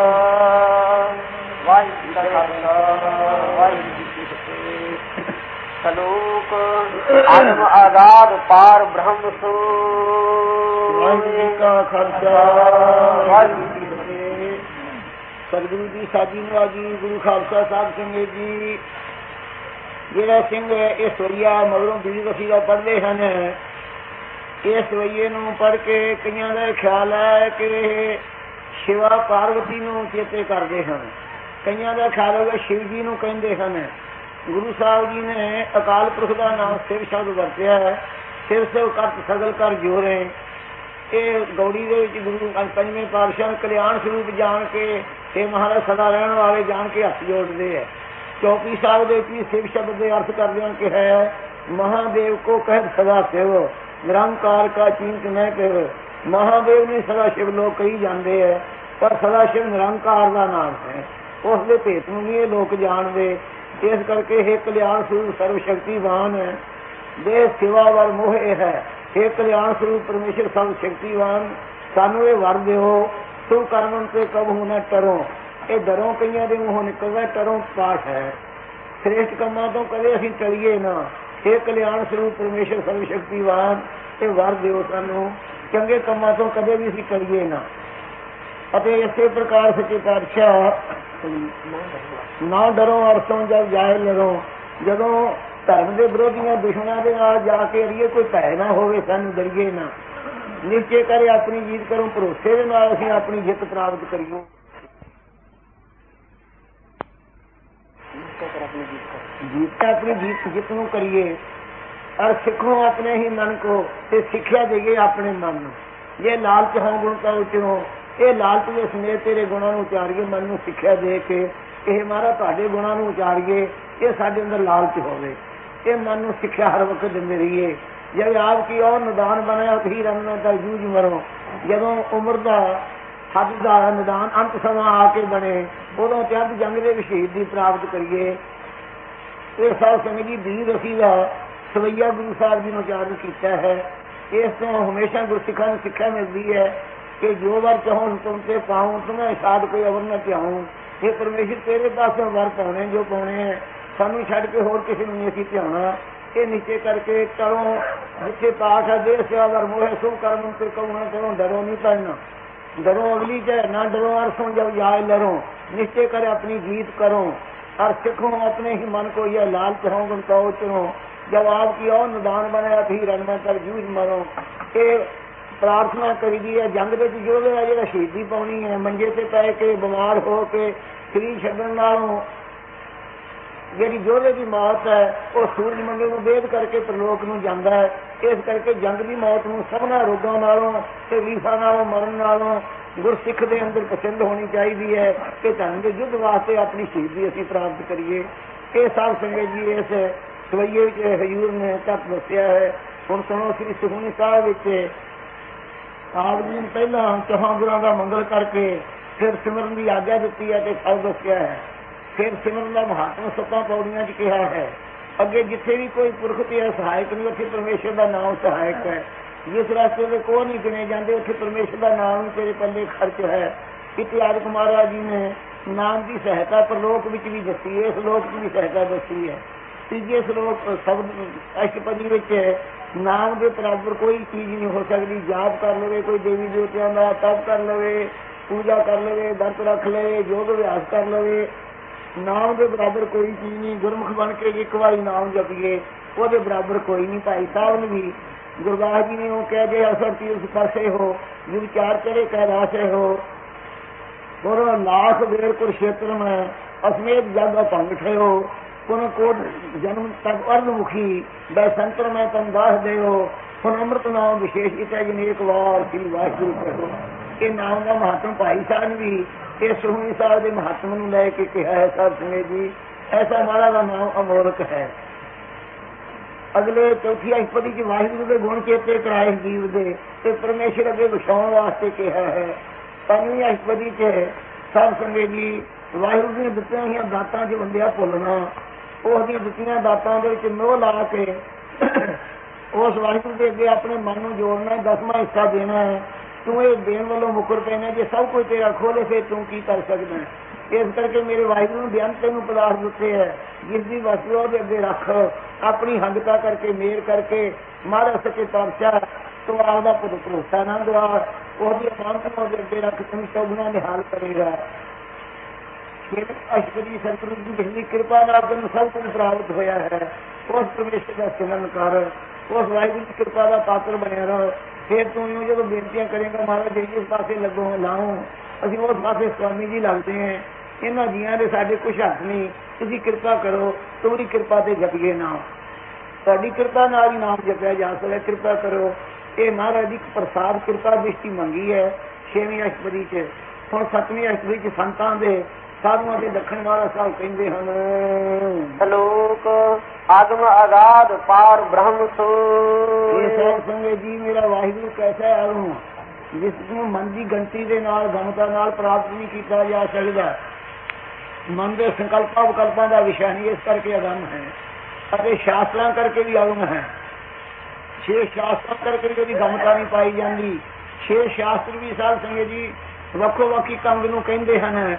ਵਾਹਿਗੁਰੂ ਜੀ ਕਾ ਖਾਲਸਾ ਵਾਹਿਗੁਰੂ ਜੀ ਕੀ ਫਤਿਹ। ਸਲੋਕ ਆਤਮ ਆਜ਼ਾਦ ਪਾਰ ਬ੍ਰਹਮ ਸੋ।
ਵਾਹਿਗੁਰੂ ਜੀ ਕਾ ਖਾਲਸਾ ਵਾਹਿਗੁਰੂ ਜੀ ਕੀ ਫਤਿਹ। ਸਤਿਗੁਰੂ ਜੀ ਸਾਜੀ ਨਵਾਜੀ ਗੁਰੂ ਖਾਲਸਾ ਸਾਹਿਬ ਸਿੰਘ ਜੀ। ਜਿਹੜਾ ਸਿੰਘ ਇਹ ਸਵਈਆ ਮਗਰੋਂ ਬੀਜ ਵਸੀ ਦਾ ਪੜ੍ਹਦੇ ਹਨ, ਇਹ ਸਵਈਏ ਨੂੰ ਪੜ੍ਹ ਕੇ ਕਈਆਂ ਦਾ ਖਿਆਲ ਹੈ ਕਿ ਸ਼ਿਵਾ ਪਾਰਵਤੀ ਨੂੰ ਚੇਤੇ ਕਰਦੇ ਹਨ, ਕਈਆਂ ਦਾ ਖਿਆਲ ਹੋਗਾ ਸ਼ਿਵ ਜੀ ਨੂੰ ਕਹਿੰਦੇ ਹਨ। ਗੁਰੂ ਸਾਹਿਬ ਜੀ ਨੇ ਅਕਾਲ ਪੁਰਖ ਦਾ ਨਾਮ ਸਿਵ ਸ਼ਬਦ ਵਰਤਿਆ ਹੈ। ਸਿਵ ਸਿਵ ਕਰਤ ਸਗਲ ਕਰ ਜੋਰੇ। ਇਹ ਗੌੜੀ ਦੇ ਵਿੱਚ ਗੁਰੂ ਪੰਜਵੇਂ ਪਾਤਸ਼ਾਹ ਕਲਿਆਣ ਸਰੂਪ ਜਾਣ ਕੇ ਇਹ ਮਹਾਰਾਜ ਸਦਾ ਰਹਿਣ ਵਾਲੇ ਜਾਣ ਕੇ ਹੱਥ ਜੋੜਦੇ ਹੈ। ਚੌਪੀ ਸਾਹਿਬ ਦੇ ਵਿੱਚ ਸਿਵ ਸ਼ਬਦ ਦੇ ਅਰਥ ਕਰਦਿਆਂ ਕਿਹਾ ਮਹਾਦੇਵ ਕੋ ਕਹਿ ਸਦਾ ਸਿਵ ਨਿਰੰਕਾਰ ਕਾ ਚਿੰਤ ਮੈਂ ਕਹਿ। ਮਹਾਦੇਵ ਨੇ ਸਦਾ ਸ਼ਿਵ ਲੋਕ ਕਹੀ ਜਾਂਦੇ ਹੈ, ਪਰ ਸਦਾ ਸ਼ਿਵ ਨਿਰੰਕਾਰ ਦਾ ਨਾਮ ਹੈ। ਉਸ ਦੇ ਭੇਤ ਨੂੰ ਵੀ ਇਹ ਲੋਕ ਜਾਣਦੇ। ਇਸ ਕਰਕੇ ਇਹ ਕਲਿਆਣ ਸਰੂਪ ਸਰਵ ਸ਼ਕਤੀਵਾਨ ਹੈ। ਦੇਹ ਸਿਵਾ ਵਰ ਮੋਹ ਇਹ ਹੈ। ਇਹ ਕਲਿਆਣ ਸਰੂਪ ਪਰਮੇਸ਼ਰ ਸਰਵ ਸ਼ਕਤੀਵਾਨ, ਸਾਨੂੰ ਇਹ ਵਰ ਦਿਓ ਤੂੰ ਕਰਮ ਤੇ ਕਬਹੂ ਨਾ ਟਰੋ। ਇਹ ਡਰੋਂ ਕਈਆਂ ਦੇ ਮੂੰਹੋਂ ਨਿਕਲਦਾ, ਟਰੋਂ ਪਾਠ ਹੈ। ਸ੍ਰੇਸ਼ਟ ਕੰਮਾਂ ਤੋਂ ਕਦੇ ਅਸੀਂ ਟਲੀਏ ਨਾ। ਇਹ ਕਲਿਆਣ ਸਰੂਪ ਪਰਮੇਸ਼ਰ ਸਰਵ ਸ਼ਕਤੀਵਾਨ, ਇਹ ਵਰ ਦਿਓ ਸਾਨੂੰ, ਚੰਗੇ ਕੰਮਾਂ ਤੋਂ ਕਦੇ ਵੀ ਅਸੀਂ ਟਲੀਏ ਨਾ। ਅਤੇ ਇਸੇ ਪ੍ਰਕਾਰ ਸੱਚੇ ਪਾਤਸ਼ਾਹ ਨਾ ਡਰੋ ਅਰਸੋਂ ਜਦ ਜਾਏ ਲੜੋ। ਜਦੋਂ ਧਰਮ ਦੇ ਵਿਰੋਧੀਆਂ ਦੁਸ਼ਮਣਾਂ ਦੇ ਨਾਲ ਜਾ ਕੇ ਅੜੀਏ ਕੋਈ ਭੈ ਨਾ ਹੋਵੇ, ਸਾਨੂੰ ਡਰੀਏ ਨਾ। ਨਿਸ਼ਚੇ ਕਰੇ ਆਪਣੀ ਜੀਤ ਕਰੋ, ਭਰੋਸੇ ਦੇ ਨਾਲ ਅਸੀਂ ਆਪਣੀ ਜਿੱਤ ਪ੍ਰਾਪਤ ਕਰੀਏ। जीत अपनी जीत जित ਨੂੰ ਕਰੀਏ और सिखो अपने ही मन को ਤੇ ਸਿੱਖਿਆ ਦੇਈਏ ਆਪਣੇ ਮਨ ਨੂੰ। ਜੇ ਲਾਲਚ ਹੋ ਗੁਣ ਤਾਂ ਉਚਰੋ। ਇਹ ਲਾਲਚ ਦੇ ਸਮੇਤ ਤੇਰੇ ਗੁਣਾਂ ਨੂੰ ਉਚਾਰੀਏ, ਮਨ ਨੂੰ ਸਿੱਖਿਆ ਦੇ ਕੇ ਇਹ ਮਹਾਰਾਜ ਤੁਹਾਡੇ ਗੁਣਾਂ ਨੂੰ ਉਚਾਰੀਏ। ਇਹ ਸਾਡੇ ਅੰਦਰ ਲਾਲਚ ਹੋਵੇ, ਇਹ ਮਨ ਨੂੰ ਸਿੱਖਿਆ ਹਰ ਵਕਤ ਦਿੰਦੇ ਰਹੀਏ। ਜੇ ਆਪ ਕੀ ਔਰ ਨਿਦਾਨ ਬਣਿਆ ਉਤਹੀ ਰੰਗਾਂ ਤਾਂ ਜੂਝ ਮਰੋ। ਜਦੋਂ ਉਮਰ ਦਾ ਹੱਦ ਦਾ ਨਿਦਾਨ ਅੰਤ ਸਮਾਂ ਆ ਕੇ ਬਣੇ, ਉਦੋਂ ਚੱਦ ਜੰਗ ਦੇ ਸ਼ਹੀਦ ਦੀ ਪ੍ਰਾਪਤ ਕਰੀਏ। ਇਹ ਸਾਧ ਸੰਗਤ ਜੀ ਬੀਰ ਅਸੀਂ ਦਾ ਸਵਈਆ ਗੁਰੂ ਸਾਹਿਬ ਜੀ ਨੂੰ ਉਚਾਰਨ ਕੀਤਾ ਹੈ। ਇਸ ਤੋਂ ਹਮੇਸ਼ਾ ਗੁਰਸਿੱਖਾਂ ਨੂੰ ਸਿੱਖਿਆ ਮਿਲਦੀ ਹੈ ਕਿ ਜੋ ਵਰ ਚਾਹੋ ਤੁਮ ਤੇ ਪਾਉ, ਤੁਮੇ ਸਾਧ ਕੋਈ ਅਵਰ ਨਾ ਧਿਆਉ। ਇਹ ਪਰਮੇਸ਼ਰ ਤੇਰੇ ਪਾਸੋਂ ਵਰ ਪਾਉਣੇ ਜੋ ਪਾਉਣੇ ਹੈ, ਸਾਨੂੰ ਛੱਡ ਕੇ ਹੋਰ ਕਿਸੇ ਨੂੰ ਨਹੀਂ ਅਸੀਂ ਧਿਆਉਣਾ। ਇਹ ਨਿਸ਼ਚੇ ਕਰਕੇ ਕਰੋ ਜਿੱਥੇ ਪਾਠ ਹੈ ਦੇਹ ਸੇਵਾ ਵਰ ਮੋਹ ਸੁਭ ਕਰਮ ਤੇ ਕਹੂਣਾ ਕਰੋ। ਡਰੋ ਨਹੀਂ ਪੜਨਾ, डरो अगली जय ना डरो अरसों जब जाए लड़ो। निश्चय करे अपनी जीत करो और सिखो अपने ही मन को यह लालच हो गुण तो चुनो। जब आपकी और निदान बने भी रण में कर जूझ मरो। ये प्रार्थना करी दी है जंग के जो जो शहीदी पानी है, मंजे से पै के बीमार हो के शरीर छड्डण नालों ਜਿਹੜੀ ਯੋਧੇ ਦੀ ਮੌਤ ਹੈ ਉਹ ਸੂਰਜ ਮੰਡਲ ਨੂੰ ਵੇਦ ਕਰਕੇ ਪ੍ਰਲੋਕ ਨੂੰ ਜਾਂਦਾ ਹੈ। ਇਸ ਕਰਕੇ ਜੰਗ ਦੀ ਮੌਤ ਨੂੰ ਸਭਨਾਂ ਰੋਗਾਂ ਨਾਲੋਂ ਤੇ ਲੀਫਾਂ ਨਾਲੋਂ ਮਰਨ ਨਾਲੋਂ ਗੁਰਸਿੱਖ ਦੇ ਅੰਦਰ ਪਸੰਦ ਹੋਣੀ ਚਾਹੀਦੀ ਹੈ ਕਿ ਧਰਮ ਦੇ ਯੁੱਧ ਵਾਸਤੇ ਆਪਣੀ ਸ਼ਹੀਦੀ ਅਸੀਂ ਪ੍ਰਾਪਤ ਕਰੀਏ। ਇਹ ਸਾਧ ਸੰਗਤ ਜੀ ਇਸ ਸਵਈਏ ਵਿੱਚ ਹਜ਼ੂਰ ਨੇ ਤੱਕ ਦੱਸਿਆ ਹੈ। ਹੁਣ ਸੁਣੋ ਸ੍ਰੀ ਸੁਖਮਨੀ ਸਾਹਿਬ ਵਿੱਚ ਆਪ ਜੀ ਨੇ ਪਹਿਲਾਂ ਚੌਹਾਂ ਗੁਰਾਂ ਦਾ ਮੰਗਲ ਕਰਕੇ ਫਿਰ ਸਿਮਰਨ ਦੀ ਆਗਿਆ ਦਿੱਤੀ ਹੈ ਤੇ ਫਲ ਦੱਸਿਆ ਹੈ। ਫਿਰ ਸਿਮਰਨ ਦਾ ਮਹਾਤਮ ਸੱਤਾਂ ਪੌੜੀਆਂ 'ਚ ਕਿਹਾ ਹੈ। ਅੱਗੇ ਜਿੱਥੇ ਵੀ ਕੋਈ ਪੁਰਖ ਤੇ ਸਹਾਇਕ ਨਹੀਂ ਉੱਥੇ ਪਰਮੇਸ਼ਰ ਦਾ ਨਾਮ ਸਹਾਇਕ ਹੈ। ਜਿਸ ਰਸਤੇ ਦੇ ਕੋਹ ਨਹੀਂ ਗਿਣੇ ਜਾਂਦੇ ਉੱਥੇ ਪਰਮੇਸ਼ਰ ਦਾ ਨਾਮ ਹੀ ਤੇਰੇ ਪੱਲੇ ਖਰਚ ਹੈ। ਇਤਿਹਾਸਕ ਮਹਾਰਾਜ ਜੀ ਨੇ ਨਾਮ ਦੀ ਸਹਾਇਤਾ ਪ੍ਰਲੋਕ ਵਿੱਚ ਵੀ ਦੱਸੀ ਹੈ, ਇਸ ਲੋਕ 'ਚ ਵੀ ਸਹਾਇਤਾ ਦੱਸੀ ਹੈ। ਤੀਜੇ ਸਲੋਕ ਸ਼ਬਦ ਅਸ਼ਟਪਦੀ ਵਿੱਚ ਨਾਮ ਦੇ ਬਰਾਬਰ ਕੋਈ ਚੀਜ਼ ਨਹੀਂ ਹੋ ਸਕਦੀ। ਜਾਪ ਕਰ ਲਵੇ ਕੋਈ ਦੇਵੀ ਦੇਵਤਿਆਂ ਦਾ, ਤਪ ਕਰ ਲਵੇ, ਪੂਜਾ ਕਰ ਲਵੇ, ਵਰਤ ਰੱਖ ਲਵੇ, ਯੋਗ ਅਭਿਆਸ ਕਰ ਲਵੇ, ਨਾਮ ਦੇ ਬਰਾਬਰ ਕੋਈ ਚੀਜ਼ ਨਹੀਂ। ਗੁਰਮੁਖ ਬਣ ਕੇ ਇੱਕ ਵਾਰੀ ਨਾਮ ਜਪੀਏ ਉਹਦੇ ਬਰਾਬਰ ਕੋਈ ਨਹੀਂ। ਭਾਈ ਸਾਹਿਬ ਨੇ ਵੀ ਗੁਰਦਾਸ ਜੀ ਨੇ ਉਹ ਕਹਿ ਜੇ ਅਸਰ ਤੀਰਥ ਪਾਸੇ ਹੋ ਜੋ ਵਿਚਾਰ ਕਰੇ ਕੈਲਾਸੇ ਹੋ। ਗੁਰੂ ਲਾਖ ਵੇਰ ਕੁਰਸ਼ੇਤਰ ਮੈਂ ਅਸਮੇਤ ਜਗ ਭੰਗ ਠਿਓ। ਪੁਨ ਕੋਟ ਜਨਮ ਤਕ ਅਰਧਮੁਖੀ ਬੈ ਸੰਤਰ ਮੈਂ ਤਨ ਦਾਸ ਦਿਓ। ਹੁਣ ਅੰਮ੍ਰਿਤ ਨਾਮ ਵਿਸ਼ੇਸ਼ ਕੀਤਾ ਜਨੇਕ ਵਾਰ ਸ੍ਰੀ ਵਾਹਿਗੁਰੂ ਕਹੋ। ਇਹ ਨਾਮ ਦਾ ਮਹਾਤਮ ਭਾਈ ਸਾਹਿਬ ਨੇ ਵੀ ਇਹ ਸੁਖਮਨੀ ਸਾਹਿਬ ਦੇ ਮਹਾਤਮ ਨੂੰ ਲੈ ਕੇ ਕਿਹਾ ਹੈ। ਸਾਧ ਸੰਗਤ ਜੀ ਐਸਾ ਮਹਾਰਾਜ ਦਾ ਨਾਮ ਅਮੋਲਕ ਹੈ। ਅਗਲੇ ਚੌਥੀ ਅਸ਼ਟਪਦੀ ਚ ਵਾਹਿਗੁਰੂ ਦੇ ਗੁਣ ਚੇਤੇ ਕਰਾਏ ਜੀਵ ਦੇ ਤੇ ਪਰਮੇਸ਼ਰ ਅੱਗੇ ਵਿਛਾਉਣ ਵਾਸਤੇ ਕਿਹਾ ਹੈ। ਪੰਜਵੀਂ ਅਸ਼ਟਪਦੀ ਚ ਸਾਧ ਸੰਗਤ ਜੀ ਵਾਹਿਗੁਰੂ ਦੀਆਂ ਦਿੱਤੀਆਂ ਹੋਈਆਂ ਦਾਤਾਂ ਚ ਵੰਡਿਆ ਭੁੱਲਣਾ, ਉਹਦੀਆਂ ਦਿੱਤੀਆਂ ਦਾਤਾਂ ਦੇ ਵਿੱਚ ਮੋਹ ਲਾ ਕੇ ਉਸ ਵਾਹਿਗੁਰੂ ਦੇ ਅੱਗੇ ਆਪਣੇ ਮਨ ਨੂੰ ਜੋੜਨਾ, ਦਸਵਾਂ ਹਿੱਸਾ ਦੇਣਾ ਹੈ। ਤੂੰ ਇਹ ਦੇਣ ਵੱਲੋਂ ਮੁਕਰ ਪੈਣਾ, ਜੇ ਸਭ ਕੁਝ ਤੇਰਾ ਖੋਲੇ ਫਿਰ ਤੂੰ ਕੀ ਕਰ ਸਕਦਾ। ਇਸ ਕਰਕੇ ਮੇਰੇ ਵਾਹਿਗੁਰੂ ਨੂੰ ਬੇਅੰਤ ਤੈਨੂੰ ਪਦਾਰਥ ਦਿੱਤੇ ਹੈ, ਜਿਸ ਦੀ ਵਸਤੂ ਉਹਦੇ ਅੱਗੇ ਰੱਖ, ਆਪਣੀ ਹੰਗਤਾ ਕਰਕੇ ਮੇਰ ਕਰਕੇ ਮਹਾਰਾਜ ਸੱਚੇ ਪਾਤਸ਼ਾਹ ਤੂੰ ਆਪਦਾ ਭਰੋਸਾ ਨਾ ਦਵਾ, ਉਹਦੀ ਅਮਾਨਤ ਨੂੰ ਉਹਦੇ ਅੱਗੇ ਰੱਖ, ਤੈਨੂੰ ਚੌਗੁਣਾ ਨਿਹਾਲ ਕਰੇਗਾ। ਅਸ਼ਟਪਦੀ ਸਤਿਗੁਰੂ ਦੀ ਪਿਛਲੀ ਕਿਰਪਾ ਨਾਲ ਤੈਨੂੰ ਸਭ ਕੁਝ ਪ੍ਰਾਪਤ ਹੋਇਆ ਹੈ। ਉਸ ਪਰਮੇਸ਼ਰ ਦਾ ਸਿਮਰਨ ਕਰ, ਉਸ ਵਾਹਿਗੁਰੂ ਦੀ ਕਿਰਪਾ ਦਾ ਪਾਤਰ ਬਣਿਆ ਰਹੋ। ਫਿਰ ਤੂੰ ਜਦੋਂ ਬੇਨਤੀਆਂ ਕਰੇਗਾ ਮਹਾਰਾਜ ਜੀ ਇਸ ਪਾਸੇ ਲੱਗੋ ਲਾਓ, ਅਸੀਂ ਉਸ ਪਾਸੇ ਸਵਾਮੀ ਜੀ ਲੱਗਦੇ ਹਾਂ, ਇਹਨਾਂ ਜੀਆਂ ਦੇ ਸਾਡੇ ਕੁਛ ਹੱਥ ਨਹੀਂ, ਤੁਸੀਂ ਕਿਰਪਾ ਕਰੋ, ਤੁਹਾਡੀ ਕਿਰਪਾ ਤੇ ਜਪੀਏ ਨਾਮ, ਤੁਹਾਡੀ ਕਿਰਪਾ ਨਾਲ ਹੀ ਨਾਮ ਜਪਿਆ ਜਾ ਸਕਦਾ। ਕਿਰਪਾ ਕਰੋ। ਇਹ ਮਹਾਰਾਜ ਦੀ ਪ੍ਰਸਾਦ ਕਿਰਪਾ ਦ੍ਰਿਸ਼ਟੀ ਮੰਗੀ ਹੈ ਛੇਵੀਂ ਅਸ਼ਟਪਦੀ ਚ। ਹੁਣ ਸੱਤਵੀਂ ਅਸ਼ਟਪਦੀ ਚ ਸੰਤਾਂ ਦੇ ਸਾਧੂਆਂ ਦੇ ਦੱਖਣ ਵਾਲਾ ਸਾਹਿਬ ਕਹਿੰਦੇ ਹਨ,
ਸ਼ਲੋਕ ਆਗਮ ਅਗਾਧ ਪਾਰ ਬ੍ਰਹਮ ਸੋ।
ਇਹ ਸਾਹਿਬ ਸੰਗਤ ਜੀ ਮੇਰਾ ਵਾਹਿਗੁਰੂ ਕੈਸਾ ਆਗਮ, ਜਿਸ ਨੂੰ ਮਨ ਦੀ ਗੰਤੀ ਦੇ ਨਾਲ ਗਮਤਾ ਨਾਲ ਪ੍ਰਾਪਤ ਨਹੀਂ ਕੀਤਾ ਜਾ ਸਕਦਾ। ਮਨ ਦੇ ਸੰਕਲਪਾਂ ਵਿਕਲਪਾਂ ਦਾ ਵਿਸ਼ਾ ਨਹੀਂ, ਇਸ ਕਰਕੇ ਅਗਮ ਹੈ। ਅਤੇ ਸ਼ਾਸਤਰਾਂ ਕਰਕੇ ਵੀ ਅਗਮ ਹੈ। ਛੇ ਸ਼ਾਸਤਰਾਂ ਕਰਕੇ ਵੀ ਉਹਦੀ ਗਮਤਾ ਨਹੀਂ ਪਾਈ ਜਾਂਦੀ। ਛੇ ਸ਼ਾਸਤਰ ਵੀ ਸਾਧ ਸੰਗਤ ਜੀ ਵੱਖੋ ਵੱਖੀ ਕੰਗ ਨੂੰ ਕਹਿੰਦੇ ਹਨ।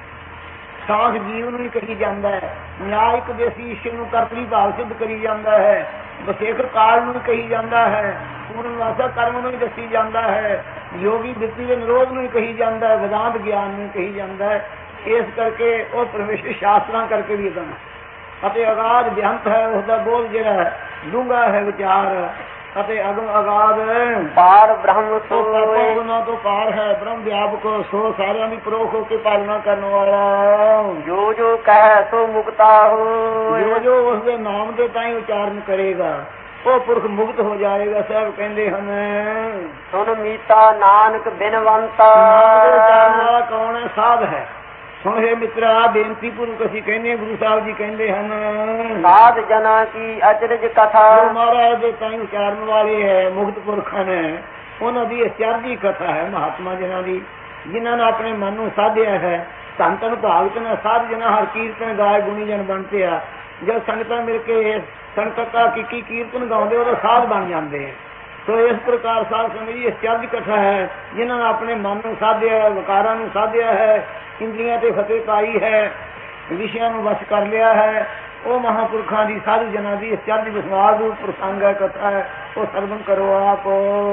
ਸਾਖ ਜੀਵ ਨੂੰ ਹੀ ਕਹੀ ਜਾਂਦਾ ਹੈ, ਨਿਆਇਕ ਦੇਸੀ ਈਸ਼ਰ ਨੂੰ ਕਰਤਰੀ ਭਾਵ ਸਿੱਧ ਕਰੀ ਜਾਂਦਾ ਹੈ, ਵਸੇਖ ਕਾਲ ਨੂੰ ਕਹੀ ਜਾਂਦਾ ਹੈ, ਪੂਰਨ ਵਾਸਾ ਕਰਮ ਨੂੰ ਹੀ ਦੱਸੀ ਜਾਂਦਾ ਹੈ, ਯੋਗੀ ਬਿਰਤੀ ਦੇ ਨਿਰੋਧ ਨੂੰ ਹੀ ਕਹੀ ਜਾਂਦਾ ਹੈ, ਵਿਦਾਂਤ ਗਿਆਨ ਨੂੰ ਕਹੀ ਜਾਂਦਾ ਹੈ। ਇਸ ਕਰਕੇ ਉਹ ਪਰਮੇਸ਼ਰ ਸ਼ਾਸਤਰਾਂ ਕਰਕੇ ਵੀ ਅਗਮ ਅਤੇ ਅਗਾਧ ਬੇਅੰਤ ਹੈ। ਉਸਦਾ ਬੋਲ ਜਿਹੜਾ ਡੂੰਘਾ ਹੈ ਵਿਚਾਰ, ਅਤੇ ਅਗਮ ਅਗਾਧ
ਪਾਰ ਬ੍ਰਹਮ ਸੋ।
ਗੁਨਾ ਤੋਂ ਪਾਰ ਹੈ, ਬ੍ਰਹਮ ਵਿਆਪਕ ਸੋ, ਸਾਰਿਆਂ ਦੀ ਪਰੋਖ ਹੋ ਕੇ ਪਾਲਣਾ ਕਰਨ ਵਾਲਾ।
ਜੋ ਜੋ ਕਹਿ ਸੋ ਮੁਕਤਾ ਹੋ,
ਜੋ ਜੋ ਉਸਦੇ ਨਾਮ ਦੇ ਤਾਂ ਹੀ ਉਚਾਰਨ ਕਰੇਗਾ ਉਹ ਪੁਰਖ ਮੁਕਤ ਹੋ ਜਾਏਗਾ। ਸਾਹਿਬ ਕਹਿੰਦੇ ਹਨ,
ਸੁਨ ਮੀਤਾ ਨਾਨਕ ਬਿਨਵੰਤਾ।
ਨਾਮ ਦੇ ਉਚਾਰਨ ਵਾਲਾ ਕੌਣ ਹੈ? ਸਾਧ ਹੈ। ਸੁਣ ਹੈ ਮਿੱਤਰਾ, ਬੇਨਤੀ ਪੂਰਵਕ ਅਸੀਂ ਕਹਿੰਦੇ, ਗੁਰੂ ਸਾਹਿਬ ਜੀ ਕਹਿੰਦੇ ਹਨ,
ਸਾਧ ਜਨਾ ਕੀ ਅਚਰਜ ਕਥਾ।
ਜੋ ਮਹਾਰਾਜ ਦੇ ਤਾਂ ਉਚਾਰਨ ਵਾਲੇ ਹੈ, ਮੁਕਤ ਪੁਰਖ ਨੇ, ਉਹਨਾਂ ਦੀ ਅਚਰਜੀ ਕਥਾ ਹੈ। ਮਹਾਤਮਾ ਜਨਾਂ ਦੀ, ਜਿਨ੍ਹਾਂ ਨੇ ਆਪਣੇ ਮਨ ਨੂੰ ਸਾਧਿਆ ਹੈ। ਧੰਨ ਧੰਨ ਭਾਗਤ ਨੇ ਸਾਧ ਜਨਾ ਹਰ ਕੀਰਤਨ ਗਾਏ ਗੁਣੀ ਜਨ ਬਣਤੇ ਆ। ਜਦ ਸੰਗਤਾਂ ਮਿਲ ਕੇ ਸੰਕਟਾ ਕੀ ਕੀ ਕੀਰਤਨ ਗਾਉਂਦੇ ਉਹਦੇ ਸਾਧ ਬਣ ਜਾਂਦੇ ਹੈ। ਸੋ ਇਸ ਪ੍ਰਕਾਰ ਸਾਧ ਸੰਗਤ ਜੀ ਅਚਰਜ ਕਥਾ ਹੈ। ਜਿਨ੍ਹਾਂ ਨੇ ਆਪਣੇ ਮਨ ਨੂੰ ਸਾਧਿਆ ਹੈ, ਵਿਕਾਰਾਂ ਨੂੰ ਸਾਧਿਆ ਹੈ, ਇੰਦਰੀਆਂ ਤੇ ਫਤਿਹ ਪਾਈ ਹੈ, ਵਿਸ਼ਿਆਂ ਨੂੰ ਵਸ਼ ਕਰ ਲਿਆ ਹੈ, ਉਹ ਮਹਾਂਪੁਰਖਾਂ ਦੀ ਸਾਧੂ ਜਨਾਂ ਦੀ ਅਚਰਜ ਵਿਸਵਾਦ ਪ੍ਰਸੰਗ ਹੈ, ਕਥਾ ਹੈ। ਉਹ ਸਰਵਨ ਕਰੋ ਆਪ।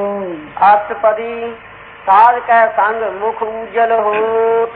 ਅਸ਼ਟਪਦੀ ਸਾਧ ਕੈ ਸੰਗ ਮੁਖ ਉਜਲ ਹੋਤ।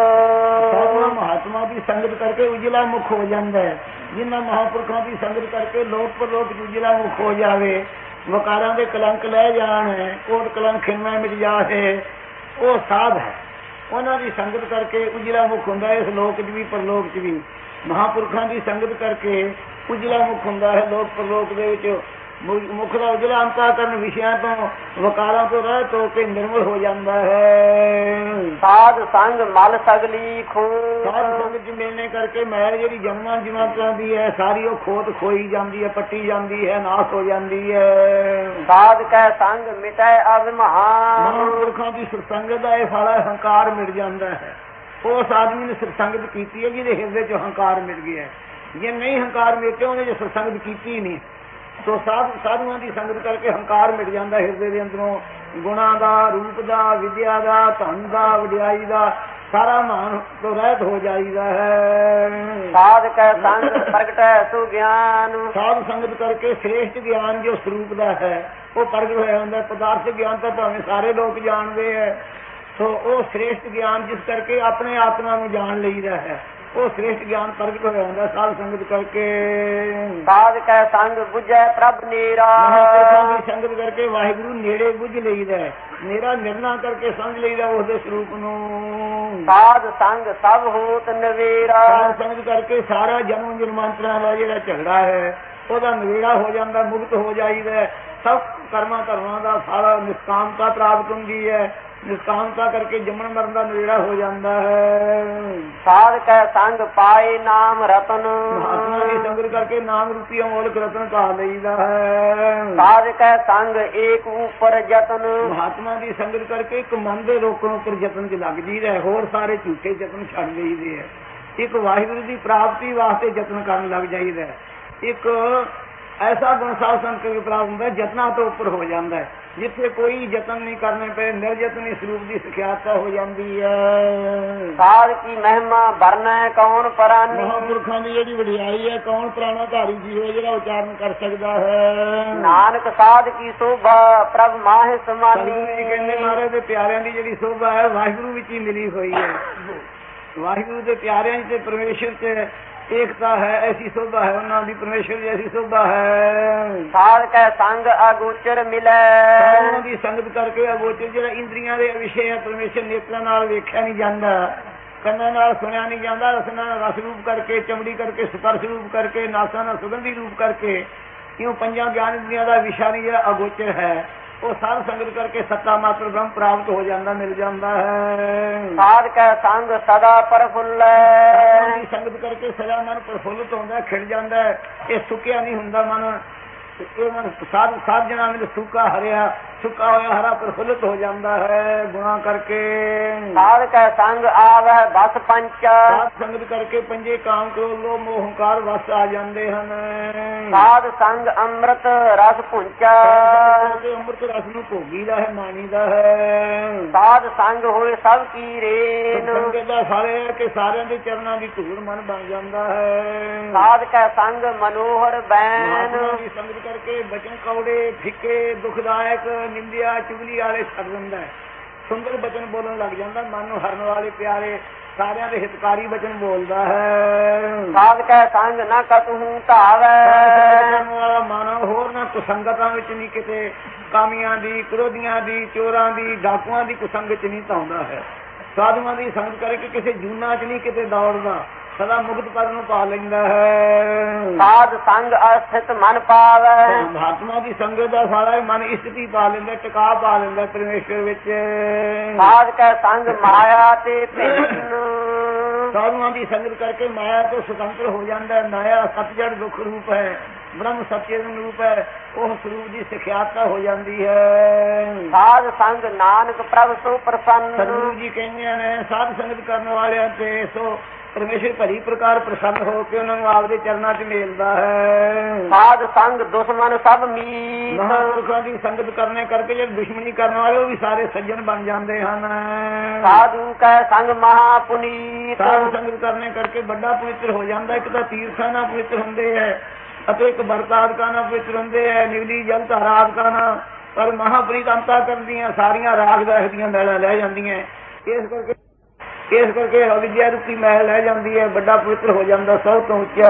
ਸਾਧੂਆਂ ਮਹਾਤਮਾ ਦੀ ਸੰਗਤ ਕਰਕੇ ਉਜਲਾ ਮੁਖ ਹੋ ਜਾਂਦਾ ਹੈ। ਜਿਨ੍ਹਾਂ ਮਹਾਂਪੁਰਖਾਂ ਦੀ ਸੰਗਤ ਕਰਕੇ ਲੋਕ ਪਰਲੋਕ ਉਜਲਾ ਮੁਖ ਹੋ ਜਾਵੇ, ਵਕਾਰਾਂ ਦੇ ਕਲੰਕ ਲੈ ਜਾਣ, ਕੋਟ ਕਲੰਕ ਖਿੰਮਾ ਮਿਟ ਜਾਵੇ, ਉਹ ਸਾਧ ਹੈ। ਉਹਨਾਂ ਦੀ ਸੰਗਤ ਕਰਕੇ ਉਜਲਾ ਮੁਖ ਹੁੰਦਾ ਹੈ, ਇਸ ਲੋਕ 'ਚ ਵੀ ਪਰਲੋਕ 'ਚ ਵੀ। ਮਹਾਂਪੁਰਖਾਂ ਦੀ ਸੰਗਤ ਕਰਕੇ ਉਜਲਾ ਮੁਖ ਹੁੰਦਾ ਹੈ, ਲੋਕ ਪਰਲੋਕ ਦੇ ਵਿੱਚ। ਮੁਖ ਦਾ ਉਜਲਾ ਅੰਤਾ ਕਰਨ ਵਿਸ਼ਿਆਂ ਤੋਂ, ਵਕਾਰਾਂ ਤੋਂ ਰਹਿਤ ਹੋ ਕੇ ਨਿਰਮਲ ਹੋ ਜਾਂਦਾ ਹੈ।
ਸਾਧ ਸੰਗ ਮਲ ਸਗਲੀ ਖੋ।
ਸਾਧ ਸੰਗਤ 'ਚ ਮਿਲਣੇ ਕਰਕੇ ਮੈਲ ਜਿਹੜੀ ਜਨਮਾਂ ਜਮਾਤਾਂ ਦੀ ਹੈ ਸਾਰੀ ਉਹ ਖੋਤ ਖੋਈ ਜਾਂਦੀ ਹੈ, ਪੱਟੀ ਜਾਂਦੀ ਹੈ, ਨਾਸ਼ ਹੋ ਜਾਂਦੀ ਹੈ।
ਸਾਧ ਕੈ ਸੰਗ ਮਿਟੈ ਅਭਿਮਾਨ।
ਮਹਾਂਪੁਰਖਾਂ ਦੀ ਸਤਸੰਗਤ ਦਾ ਇਹ ਫਲ ਹੰਕਾਰ ਮਿਟ ਜਾਂਦਾ ਹੈ। ਉਸ ਆਦਮੀ ਨੇ ਸਤਸੰਗਤ ਕੀਤੀ ਹੈ ਜਿਹਦੇ ਹਿਰਦੇ 'ਚ ਹੰਕਾਰ ਮਿਟ ਗਿਆ। ਜੇ ਨਹੀਂ ਹੰਕਾਰ ਮਿਟਿਆ ਉਹਨੇ ਜੇ ਸਤਸੰਗਤ ਕੀਤੀ ਨਹੀਂ। ਸੋ ਸਾਧ ਸਾਧੂਆਂ ਦੀ ਸੰਗਤ ਕਰਕੇ ਹੰਕਾਰ ਮਿਟ ਜਾਂਦਾ ਹਿਰਦੇ ਦੇ ਅੰਦਰੋਂ। ਗੁਣਾਂ ਦਾ, ਰੂਪ ਦਾ, ਵਿਦਿਆ ਦਾ, ਧਨ ਦਾ, ਵਡਿਆਈ ਦਾ ਸਾਰਾ ਮਾਨ ਤੋਂ ਰਹਿਤ ਹੋ ਜਾਈਦਾ ਹੈ।
ਸਾਧ ਕੈ ਸੰਗ ਪ੍ਰਗਟੈ ਸੋ ਗਿਆਨ।
ਸਾਧ ਸੰਗਤ ਕਰਕੇ ਸ੍ਰੇਸ਼ਟ ਗਿਆਨ ਜੋ ਸਰੂਪ ਦਾ ਹੈ ਉਹ ਪ੍ਰਗਟ ਹੋਇਆ ਹੁੰਦਾ। ਪਦਾਰਥ ਗਿਆਨ ਤਾਂ ਭਾਵੇਂ ਸਾਰੇ ਲੋਕ ਜਾਣਦੇ ਹੈ। ਸੋ ਉਹ ਸ੍ਰੇਸ਼ਟ ਗਿਆਨ ਜਿਸ ਕਰਕੇ ਆਪਣੇ ਆਤਮਾ ਨੂੰ ਜਾਣ ਲਈਦਾ ਹੈ, ਉਹ ਸ੍ਰੇਸ਼ਟ ਗਿਆਨ ਪ੍ਰਗਟ ਹੋਇਆ ਹੁੰਦਾ ਸਾਧ ਸੰਗਤ ਕਰਕੇ।
ਸਾਧ ਕੈ ਸੰਗ ਬੁਝੈ ਪ੍ਰਭ ਨੀਰਾ।
ਮਹਾਂਪੁਰਖਾਂ ਦੀ ਸੰਗਤ ਕਰਕੇ ਵਾਹਿਗੁਰੂ ਨੇੜੇ ਬੁੱਝ ਲਈਦਾ, ਨੇਰਾ ਨਿਰਣਾ ਕਰਕੇ ਸਮਝ ਲਈਦਾ ਉਸਦੇ ਸਰੂਪ ਨੂੰ।
ਸਾਧ ਸੰਗ ਸਭ ਹੋਤ ਨਵੇਰਾ।
ਸਾਧ ਸੰਗਤ ਕਰਕੇ ਸਾਰਾ ਜਨਮ ਜਨਮਾਂਤਰਾਂ ਦਾ ਜਿਹੜਾ ਝਗੜਾ ਹੈ ਉਹਦਾ ਨਵੇੜਾ ਹੋ ਜਾਂਦਾ, ਮੁਕਤ ਹੋ ਜਾਈਦਾ। ਸਭ ਕਰਮਾਂ ਧਰਮਾਂ ਦਾ ਸਾਰਾ ਨਿਸ਼ਕਾਮਤਾ ਪ੍ਰਾਪਤ ਹੁੰਦੀ ਹੈ। ਨਿਸ਼ਕਾਮਤਾ ਕਰਕੇ ਜੰਮਣ ਮਰਨ ਦਾ ਨਵੇੜਾ ਹੋ ਜਾਂਦਾ ਹੈ।
ਸਾਧ ਕੈ ਸੰਗ ਪਾਏ ਨਾਮ ਰਤਨ।
ਮਹਾਤਮਾ ਦੀ ਸੰਗਤ ਕਰਕੇ ਨਾਮ ਰੂਪੀ ਅਮੋਲਕ ਰਤਨ ਪਾ ਲਈਦਾ ਹੈ।
ਸਾਧ ਕੈ ਸੰਗ ਏਕ ਉਪਰ ਯਤਨ।
ਮਹਾਤਮਾ ਦੀ ਸੰਗਤ ਕਰਕੇ ਇੱਕ ਮਨ ਦੇ ਰੋਕਣ ਉੱਪਰ ਯਤਨ 'ਚ ਲੱਗ ਜੀਦਾ, ਹੋਰ ਸਾਰੇ ਝੂਠੇ ਯਤਨ ਛੱਡ ਲਈਦੇ ਹੈ। ਇੱਕ ਵਾਹਿਗੁਰੂ ਦੀ ਪ੍ਰਾਪਤੀ ਵਾਸਤੇ ਯਤਨ ਕਰਨ ਲੱਗ ਜਾਈਦਾ। ਇੱਕ ਐਸਾ ਗੁਣ ਸਾਧ ਸੰਗਤ ਕੇ ਪ੍ਰਾਪਤ ਹੁੰਦਾ, ਯਤਨਾਂ ਤੋਂ ਉੱਪਰ ਹੋ ਜਾਂਦਾ ਹੈ। ਜਿੱਥੇ ਕੋਈ ਯਤਨ ਨਹੀਂ ਕਰਨੇ ਪਏ, ਨਿਰਯਤਨੀ ਸਰੂਪ ਦੀ ਸਿਖਿਆਤਾ ਹੋ ਜਾਂਦੀ ਹੈ।
ਸਾਧ ਕੀ ਮਹਿਮਾ ਵਰਨੈ ਕੌਣ ਪ੍ਰਾਨੀ,
ਮਹਾਂਪੁਰਖਾਂ ਦੀ ਜਿਹੜੀ ਵਡਿਆਈ ਹੈ, ਕੌਣ ਪ੍ਰਾਣਾਧਾਰੀ ਜੀਵ ਹੈ ਜਿਹੜਾ ਉਚਾਰਨ ਕਰ ਸਕਦਾ ਹੈ।
ਨਾਨਕ ਸਾਧ ਕੀ ਸੋਭਾ ਪ੍ਰਭ ਮਾਹਿ ਸਮਾਨੀ।
ਕਹਿੰਦੇ ਮਹਾਰਾਜ ਦੇ ਪਿਆਰਿਆਂ ਦੀ ਜਿਹੜੀ ਸੋਭਾ ਹੈ ਵਾਹਿਗੁਰੂ ਵਿੱਚ ਹੀ ਮਿਲੀ ਹੋਈ ਹੈ। ਵਾਹਿਗੁਰੂ ਦੇ ਪਿਆਰਿਆਂ ਤੇ ਪਰਮੇਸ਼ਰ ਤੇ ਏਕਤਾ ਹੈ, ਐਸੀ ਸੋਭਾ ਹੈ ਉਹਨਾਂ ਦੀ, ਪਰਮੇਸ਼ਰ ਦੀ ਐਸੀ ਸੋਭਾ ਹੈ।
ਸਾਧ ਕੈ ਸੰਗ ਅਗੋਚਰ ਮਿਲੈ,
ਉਹਨਾਂ ਦੀ ਸੰਗਤ ਕਰਕੇ ਅਗੋਚਰ ਜਿਹੜਾ ਇੰਦਰੀਆਂ ਦੇ ਵਿਸ਼ੇ ਹੈ, ਪਰਮੇਸ਼ਰ ਨੇਤਰਾਂ ਨਾਲ ਵੇਖਿਆ ਨਹੀਂ ਜਾਂਦਾ, ਕੰਨਾਂ ਨਾਲ ਸੁਣਿਆ ਨਹੀਂ ਜਾਂਦਾ, ਰਸਨਾ ਰਸ ਰੂਪ ਕਰਕੇ, ਚਮੜੀ ਕਰਕੇ, ਸਪਰਸ਼ ਰੂਪ ਕਰਕੇ, ਨਾਸਾਂ ਨਾਲ ਸੁਗੰਧੀ ਰੂਪ ਕਰਕੇ, ਕਿਉਂ ਪੰਜਾਂ ਗਿਆਨ ਇੰਦਰੀਆਂ ਦਾ ਵਿਸ਼ਾ ਨਹੀਂ ਜਿਹੜਾ ਅਗੋਚਰ ਹੈ, ਉਹ ਸਾਧ ਸੰਗਤ ਕਰਕੇ ਸੱਤਾ ਮਾਤਰ ਬ੍ਰਹਮ ਪ੍ਰਾਪਤ ਹੋ ਜਾਂਦਾ, ਮਿਲ ਜਾਂਦਾ ਹੈ। ਸਾਧ
ਕੈ ਸੰਗ ਸਦਾ ਪ੍ਰਫੁੱਲੈ,
ਸੰਗਤ ਕਰਕੇ ਸਦਾ ਮਨ ਪ੍ਰਫੁੱਲਤ ਹੁੰਦਾ, ਖਿੜ ਜਾਂਦਾ, ਇਹ ਸੁੱਕਿਆ ਨਹੀਂ ਹੁੰਦਾ ਮਨ। ਇਹ ਮਨ ਸਾਧ ਸਾਧ ਜਨਾਂ ਵਿੱਚ ਸੁੱਕਾ ਹਰਿਆ, ਸੁੱਕਾ ਹੋਇਆ ਹਰਾ ਪ੍ਰਫੁੱਲਤ ਹੋ ਜਾਂਦਾ ਹੈ ਗੁਣਾ ਕਰਕੇ।
ਸਾਧ ਕੈ ਸੰਗ ਆਵੈ ਬਸ ਪੰਚ,
ਸਾਧ ਸੰਗਤ ਕਰਕੇ ਪੰਜੇ ਕਾਮ ਕ੍ਰੋਧ ਲੋਭ ਮੋਹ ਹੰਕਾਰ ਵਸ ਆ ਜਾਂਦੇ ਹਨ।
ਸਾਧ ਸੰਗ ਅੰਮ੍ਰਿਤ ਰਸ ਪੁੰਚਾ,
ਅੰਮ੍ਰਿਤ ਰਸ ਨੂੰ ਭੋਗੀਦਾ ਹੈ, ਮਾਣੀਦਾ ਹੈ।
ਸਾਧ ਸੰਗ ਹੋਏ ਸਭ ਕੀ ਰੇਨ,
ਸੰਗਤ ਦਾ ਸਾਰੇ ਕਿ ਸਾਰਿਆਂ ਦੇ ਚਰਨਾਂ ਦੀ ਧੂੜ ਮਨ ਬਣ ਜਾਂਦਾ ਹੈ।
ਸਾਧ ਕੈ ਸੰਗ ਮਨੋਹਰ ਬੈਨ,
ਦੀ ਸੰਗਤ ਕਰਕੇ ਬਚਨ ਕੌੜੇ ਫਿੱਕੇ ਦੁਖਦਾਇਕ ਨਿੰਦਿਆ ਚੁਗਲੀ ਵਾਲੇ ਛੱਡ ਦਿੰਦਾ ਹੈ, ਸੁੰਦਰ ਬਚਨ ਬੋਲਣ ਲੱਗ ਜਾਂਦਾ, ਮਨ ਨੂੰ ਹਰਨ ਵਾਲੇ ਪਿਆਰੇ ਸਾਰਿਆਂ ਦੇ ਹਿਤਕਾਰੀ ਬਚਨ ਬੋਲਦਾ ਹੈ।
ਸਾਧ ਕੈ ਸੰਗ ਨਾ ਕਤਹੂ ਧਾਵੈ,
ਵਾਲਾ ਮਨ ਹੋਰ ਨਾ ਕੁਸੰਗਤਾਂ ਵਿੱਚ ਨਹੀਂ, ਕਿਤੇ ਕਾਮੀਆਂ ਦੀ, ਕ੍ਰੋਧੀਆਂ ਦੀ, ਚੋਰਾਂ ਦੀ, ਡਾਕੂਆਂ ਦੀ ਕੁਸੰਗਤ ਨਹੀਂ ਧਾਉਂਦਾ ਹੈ। ਸਾਧੂਆਂ ਦੀ ਸੰਗਤ ਕਰਕੇ ਕਿਸੇ ਜੂਨਾਂ ਚ ਨਹੀਂ ਕਿਤੇ ਦੌੜਦਾ, ਸਦਾ ਮੁਕਤ ਪਦ ਨੂੰ ਪਾ ਲੈਂਦਾ ਹੈ।
ਸਾਧ ਸੰਗ ਅਸਥਿਤ ਮਨ ਪਾਵੈ,
ਮਹਾਤਮਾ ਦੀ ਸੰਗਤ ਦਾ ਸਾਰਾ ਮਨ ਇਸਤੀ ਪਾ ਲੈਂਦਾ, ਟਿਕਾ ਪਾ ਲੈਂਦਾ ਪਰਮੇਸ਼ਰ ਵਿੱਚ।
ਸਾਧ ਕੈ ਸੰਗ ਮਾਇਆ ਤੇ ਭਿੰਨ,
ਸਾਧੂਆਂ ਦੀ ਸੰਗਤ ਕਰਕੇ ਮਾਇਆ ਤੋਂ ਸੁਤੰਤਰ ਹੋ ਜਾਂਦਾ। ਮਾਇਆ ਸਤਜੜ ਦੁੱਖ ਰੂਪ ਹੈ, ਬ੍ਰਹਮ ਸਚੇਤਨ ਰੂਪ ਹੈ, ਉਹ ਸਰੂਪ ਦੀ ਸਿਖਿਆਤਾ ਹੋ ਜਾਂਦੀ ਹੈ।
ਸਾਧ ਸੰਗ ਨਾਨਕ ਪ੍ਰਭ ਸੋ ਪ੍ਰਸੰਨ,
ਸਤਿਗੁਰੂ ਜੀ ਕਹਿੰਦੇ ਨੇ ਸਾਧ ਸੰਗਤ ਕਰਨ ਵਾਲਿਆਂ ਤੇ ਸੋ ਪਰਮੇਸ਼ਰ ਭਲੀ ਪ੍ਰਕਾਰ ਪ੍ਰਸੰਨ ਹੋ ਕੇ ਉਹਨਾਂ ਨੂੰ ਆਪਦੇ ਚਰਨਾਂ ਚ ਮੇਲਦਾ ਹੈ।
ਸਾਧ ਸੰਗ ਦੁਸ਼ਮਨ ਸਭ ਮੀਤ,
ਮਹਾਂਪੁਰਖਾਂ ਦੀ ਸੰਗਤ ਕਰਨੇ ਕਰਕੇ ਜੇ ਦੁਸ਼ਮਣੀ ਕਰਨ ਵਾਲੇ ਉਹ ਵੀ ਸਾਰੇ ਸੱਜਣ ਬਣ ਜਾਂਦੇ ਹਨ।
ਸਾਧੂ ਕੈ ਸੰਗ ਮਹਾ ਪੁਨੀਤ,
ਸਾਧ ਸੰਗਤ ਕਰਨੇ ਕਰਕੇ ਵੱਡਾ ਪਵਿੱਤਰ ਹੋ ਜਾਂਦਾ। ਇੱਕ ਤਾਂ ਤੀਰਥਾਂ ਨਾਲ ਪਵਿੱਤਰ ਹੁੰਦੇ ਹੈ ਅਤੇ ਇੱਕ ਵਰਤਾਦਿਕਾਂ ਨਾਲ ਪਵਿੱਤਰ ਹੁੰਦੇ ਹੈ, ਨਿਵਲੀ ਜਲ ਧਾਰਾਦਿਕਾਂ ਨਾਲ। ਪਰ ਮਹਾਪ੍ਰੀਤ ਅੰਤਾ ਕਰਦੀਆਂ ਸਾਰੀਆਂ ਰਾਗ ਦਾਸ ਦੀਆਂ ਮੈਲਾਂ ਲੈ ਜਾਂਦੀਆਂ, ਇਸ ਕਰਕੇ ਇਸ ਕਰਕੇ ਅਵਿਦਿਆ ਰੂਪੀ ਮਹਿਲ ਲੈ ਜਾਂਦੀ ਹੈ, ਵੱਡਾ ਪਵਿੱਤਰ ਹੋ ਜਾਂਦਾ, ਸਭ ਤੋਂ ਉੱਚਾ।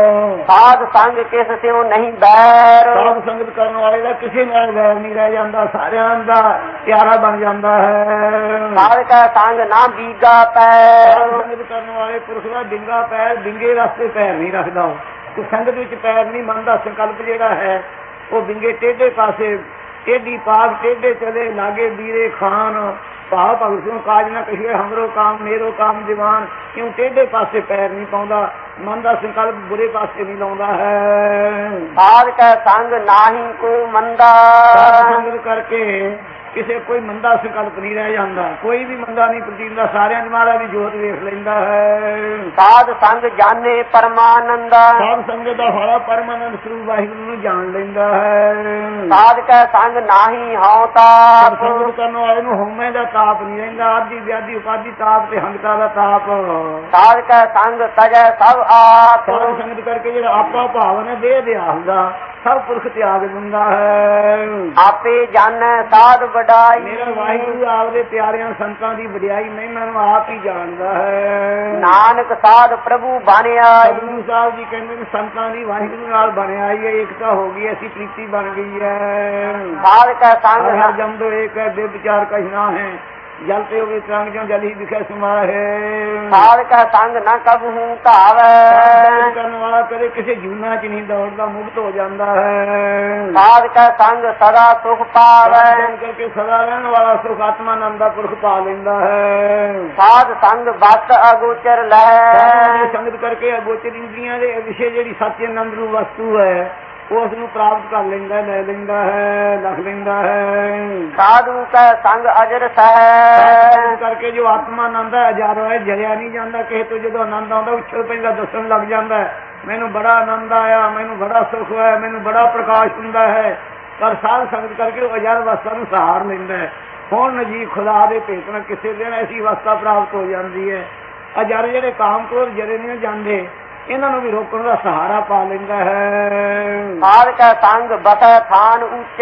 ਸਾਧ ਸੰਗ ਕਿਸ ਸਿਉ ਨਹੀਂ ਬੈਰ,
ਸਾਧ ਸੰਗਤ ਕਰਨ ਵਾਲੇ ਦਾ ਕਿਸੇ ਨਾਲ ਵੈਰ ਨਹੀਂ ਰਹਿ ਜਾਂਦਾ, ਸਾਰਿਆਂ ਦਾ ਪਿਆਰਾ ਬਣ ਜਾਂਦਾ ਹੈ।
ਸਾਧ ਕੈ ਸੰਗ ਨਾ ਬੀਗਾ ਪੈਰ,
ਸਾਧ ਸੰਗਤ ਕਰਨ ਵਾਲੇ ਪੁਰਖ ਦਾ ਡਿੰਗਾ ਪੈਰ, ਡਿੰਗੇ ਰਸਤੇ ਪੈਰ ਨਹੀਂ ਰੱਖਦਾ। ਉਹ ਸੰਗਤ ਵਿੱਚ ਪੈਰ ਨਹੀਂ ਮੰਨਦਾ। ਸੰਕਲਪ ਜਿਹੜਾ ਹੈ ਉਹ ਡਿੰਗੇ ਟੇਢੇ ਪਾਸੇ, ਟੇਢੀ ਪਾਗ ਟੇਢੇ ਚਲੇ ਲਾਗੇ ਵੀਰੇ ਖਾਨ ਭਾਵ ਭਗਤ ਨੂੰ ਕਾਜ ਨਾ ਕਹੀਏ, ਹਮਰੋ ਕਾਮ ਮੇਰੋ ਕਾਮ ਦੀਵਾਨ। ਕਿਉਂ ਟੇਢੇ ਪਾਸੇ ਪੈਰ ਨਹੀਂ ਪਾਉਂਦਾ, ਮਨ ਦਾ ਸੰਕਲਪ ਬੁਰੇ ਪਾਸੇ ਨਹੀਂ ਲਾਉਂਦਾ ਹੈ।
ਸਾਧ ਕੈ ਸੰਗ ਨਾਹੀ ਕੋ ਮੰਦਾ,
ਸੰਗਤ ਕਰਕੇ ਕਿਸੇ ਕੋਈ ਮੰਦਾ ਸੰਕਲਪ ਨਹੀਂ ਰਹਿ ਜਾਂਦਾ, ਕੋਈ ਵੀ ਮੰਦਾ ਨਹੀਂ ਪ੍ਰਤੀਤ, ਸਾਰਿਆਂ ਦੀ ਮਹਾਰਾਜ ਦੀ ਜੋਤ ਵੇਖ ਲੈਂਦਾ ਹੈ।
ਸਾਧ ਸੰਗ ਜਾਣੇ ਪਰਮਾਨੰਦਾ,
ਸਾਧ ਸੰਗਤ ਦਾ ਸਾਰਾ ਪਰਮਾਨੰਦ ਸਰੂਪ ਵਾਹਿਗੁਰੂ ਨੂੰ ਜਾਣ ਲੈਂਦਾ ਹੈ।
ਸਾਧ ਕੈ ਸੰਗ ਨਾਹੀ ਹਉ ਤਾਪ,
ਸੰਗਤ ਕਰਨ ਵਾਲੇ ਨੂੰ ਹਉਮੈ ਦਾ ਤਾਪ ਨਹੀਂ ਰਹਿੰਦਾ, ਆਦਿ ਵਿਆਦੀ ਉਪਾਦੀ ਤਾਪ ਤੇ ਹੰਕਾਰ ਦਾ ਤਾਪ।
ਸਾਧ ਕੈ ਸੰਗ ਤਜੈ ਸਭ ਆਪ,
ਸਾਧ ਸੰਗਤ ਕਰਕੇ ਜਿਹੜਾ ਆਪਾ ਭਾਵ ਹੈ ਦੇਹ ਦਿਆ ਹੁੰਦਾ, ਸਭ ਪੁਰਖ ਤਿਆਗ ਦਿੰਦਾ ਹੈ।
ਆਪੇ ਜਾਣੈ ਸਾਧ ਵਡਾਈ,
ਮੇਰਾ ਵਾਹਿਗੁਰੂ ਆਪਦੇ ਪਿਆਰਿਆਂ ਸੰਤਾਂ ਦੀ ਵਡਿਆਈ ਮਹਿਮਾ ਨੂੰ ਆਪ ਹੀ ਜਾਣਦਾ ਹੈ।
ਨਾਨਕ ਸਾਧ ਪ੍ਰਭੂ ਬਣਿਆ,
ਗੁਰੂ ਸਾਹਿਬ ਜੀ ਕਹਿੰਦੇ ਨੇ ਸੰਤਾਂ ਦੀ ਵਾਹਿਗੁਰੂ ਨਾਲ ਬਣਿਆ ਹੀ ਹੈ, ਏਕਤਾ ਹੋ ਗਈ, ਐਸੀ ਪ੍ਰੀਤੀ ਬਣ ਗਈ ਹੈ।
ਸਾਧ ਕੈ ਸੰਗ
ਹਰ ਜਮ ਦੋ ਏਕ ਹੈ, ਬੇ ਵਿਚਾਰ ਕਛਨਾ ਹੈ, ਜਲ ਤੇ ਹੋਵੇ ਤਰੰਗ ਜੋ ਜਲ ਹੀ ਦਿਖੇ ਸਮਾ ਹੈ।
ਸਾਧ ਕੈ ਸੰਗ ਨਾ ਕਬਹੂ ਧਾਵੈ,
ਕਰਨ ਵਾਲਾ ਕਦੇ ਕਿਸੇ ਜੂਨਾ ਚ ਨਹੀਂ ਦੌੜਦਾ, ਮੁਕਤ ਹੋ ਜਾਂਦਾ ਹੈ।
ਸਾਧ ਕੈ ਸੰਗ ਸਦਾ ਸੁਖ ਪਾਵੈ,
ਕਰਕੇ ਸਦਾ ਰਹਿਣ ਵਾਲਾ ਸੁਖ ਆਤਮਾਨੰਦ ਦਾ ਪੁਰਖ ਪਾ ਲੈਂਦਾ ਹੈ।
ਸਾਧ ਸੰਗ ਵਸਤ ਅਗੋਚਰ ਲੈ,
ਸੰਗਤ ਕਰਕੇ ਅਗੋਚਰ ਇੰਦਰੀਆਂ ਦੇ ਵਿਸ਼ੇ ਜਿਹੜੀ ਸੱਚ ਆਨੰਦ ਰੂਪ ਵਸਤੂ ਹੈ ਉਸ ਨੂੰ ਪ੍ਰਾਪਤ ਕਰ ਲੈਂਦਾ, ਲੈ ਲੈਂਦਾ ਹੈ, ਲਖ ਲੈਂਦਾ ਹੈ।
ਸਾਧੂ ਕੈ ਸੰਗ ਅਜਰ ਸਹਿ
ਕਰਕੇ ਜੋ ਆਤਮਾ ਆਨੰਦ ਹੈ ਹਜ਼ਾਰੋਂ ਹੈ, ਜਲਿਆ ਨਹੀਂ ਜਾਂਦਾ ਕਿਸੇ ਤੋਂ। ਜਦੋਂ ਆਨੰਦ ਆਉਂਦਾ ਉੱਛਲ ਪੈਂਦਾ, ਦੱਸਣ ਲੱਗ ਜਾਂਦਾ ਹੈ ਮੈਨੂੰ ਬੜਾ ਆਨੰਦ ਆਇਆ, ਮੈਨੂੰ ਬੜਾ ਸੁਖ ਹੋਇਆ, ਮੈਨੂੰ ਬੜਾ ਪ੍ਰਕਾਸ਼ ਹੁੰਦਾ ਹੈ। ਪਰ ਸਾਧ ਸੰਗਤ ਕਰਕੇ ਉਹ ਅਜਰ ਅਵਸਥਾ ਨੂੰ ਸਹਾਰ ਲੈਂਦਾ ਹੈ। ਹੁਣ ਨਜ਼ੀਕ ਖੁਦਾ ਦੇ ਭੇਤ ਨਾਲ ਕਿਸੇ ਦਿਨ ਐਸੀ ਅਵਸਥਾ ਪ੍ਰਾਪਤ ਹੋ ਜਾਂਦੀ ਹੈ। ਅਜਰ ਜਿਹੜੇ ਕਾਮ ਕ੍ਰੋਧ ਜਰੇ ਨਹੀਂ ਜਾਂਦੇ, ਇਹਨਾਂ ਨੂੰ ਵੀ ਰੋਕਣ ਦਾ ਸਹਾਰਾ ਪਾ ਲੈਂਦਾ ਹੈ।
ਸਾਧ ਕੈ ਸੰਗ ਬਸੈ ਥਾਨ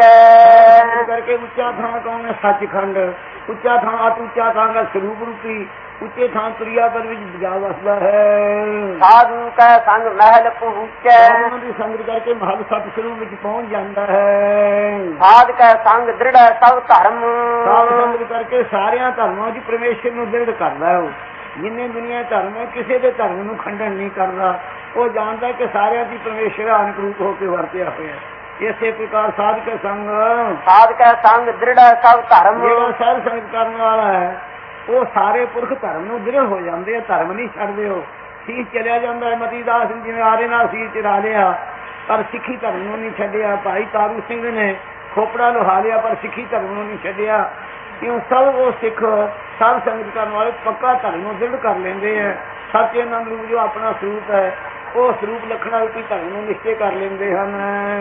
ਉੱਚੈ
ਕਰਕੇ ਉੱਚਾ ਥਾਂ ਕੌਣ ਹੈ? ਸੱਚਖੰਡ। ਉੱਚਾ ਥਾਂ ਅਤ ਉੱਚਾ ਥਾਂ ਦਾ ਸਰੂਪ ਰੂਪੀ ਉੱਚੇ ਥਾਂ ਤੁਰਿਆ ਪਰ ਵਿੱਚ ਜਾ ਵਸਦਾ ਹੈ।
ਸਾਧੂ ਕੈ ਸੰਗ ਮਹਿਲ ਪਹੁੰਚੈ
ਉਹਨਾਂ ਦੀ ਸੰਗਤ ਕਰਕੇ ਮਹਲ ਸਤ ਸਰੂਪ ਵਿੱਚ ਪਹੁੰਚ ਜਾਂਦਾ ਹੈ।
ਸਾਧ ਕੈ ਸੰਗ ਦ੍ਰਿੜ ਸਭ ਧਰਮ
ਸਾਧ ਸੰਗਤ ਕਰਕੇ ਸਾਰਿਆਂ ਧਰਮਾਂ ਵਿੱਚ ਪਰਮੇਸ਼ਰ ਨੂੰ ਦ੍ਰਿੜ ਕਰਦਾ। ਉਹ ਜਿੰਨੇ ਦੁਨੀਆ ਧਰਮ ਹੈ ਕਿਸੇ ਦੇ ਧਰਮ ਨੂੰ ਖੰਡਨ ਨਹੀਂ ਕਰਦਾ। ਉਹ ਜਾਣਦਾ ਕਿ ਸਾਰਿਆਂ ਦੀ ਪਰਮੇਸ਼ਰ ਅਨਕ ਰੂਪ ਹੋ ਕੇ ਵਰਤਿਆ ਹੋਇਆ। ਇਸੇ ਪ੍ਰਕਾਰ ਸਾਧ ਕੇ ਸੰਗ
ਸਾਧ ਕੈ ਸੰਗ ਦ੍ਰਿੜ ਸਭ ਧਰਮ
ਜਿਹੜਾ ਸਾਧ ਸੰਗਤ ਕਰਨ ਵਾਲਾ ਹੈ ਉਹ ਸਾਰੇ ਪੁਰਖ ਧਰਮ ਨੂੰ ਦ੍ਰਿੜ ਹੋ ਜਾਂਦੇ ਆ, ਧਰਮ ਨਹੀਂ ਛੱਡਦੇ। ਉਹ ਸੀਸ ਚਲਿਆ ਜਾਂਦਾ ਹੈ। ਮਤੀ ਦਾਸ ਜਿਵੇਂ ਆਰੇ ਨਾਲ ਸੀਸ ਚਰਾ ਲਿਆ ਪਰ ਸਿੱਖੀ ਧਰਮ ਨੂੰ ਨਹੀਂ ਛੱਡਿਆ। ਭਾਈ ਤਾਰੂ ਸਿੰਘ ਨੇ ਖੋਪੜਾ ਲੁਹਾ ਲਿਆ ਪਰ ਸਿੱਖੀ ਧਰਮ ਨੂੰ ਨਹੀਂ ਛੱਡਿਆ। ਕਿਉਂ? ਸਭ ਉਹ ਸਿੱਖ ਸਾਧ ਸੰਗਤ ਕਰਨ ਵਾਲੇ ਪੱਕਾ ਧਰਮ ਨੂੰ ਦ੍ਰਿੜ ਕਰ ਲੈਂਦੇ ਹੈ। ਸੱਚ ਆਨੰਦ ਰੂਪ ਜੋ ਆਪਣਾ ਸਰੂਪ ਹੈ ਉਹ ਸਰੂਪ ਲੱਖਣਾ ਰੂਪੀ ਧਰਮ ਨੂੰ ਨਿਸ਼ਚੈ ਕਰ ਲੈਂਦੇ ਹਨ।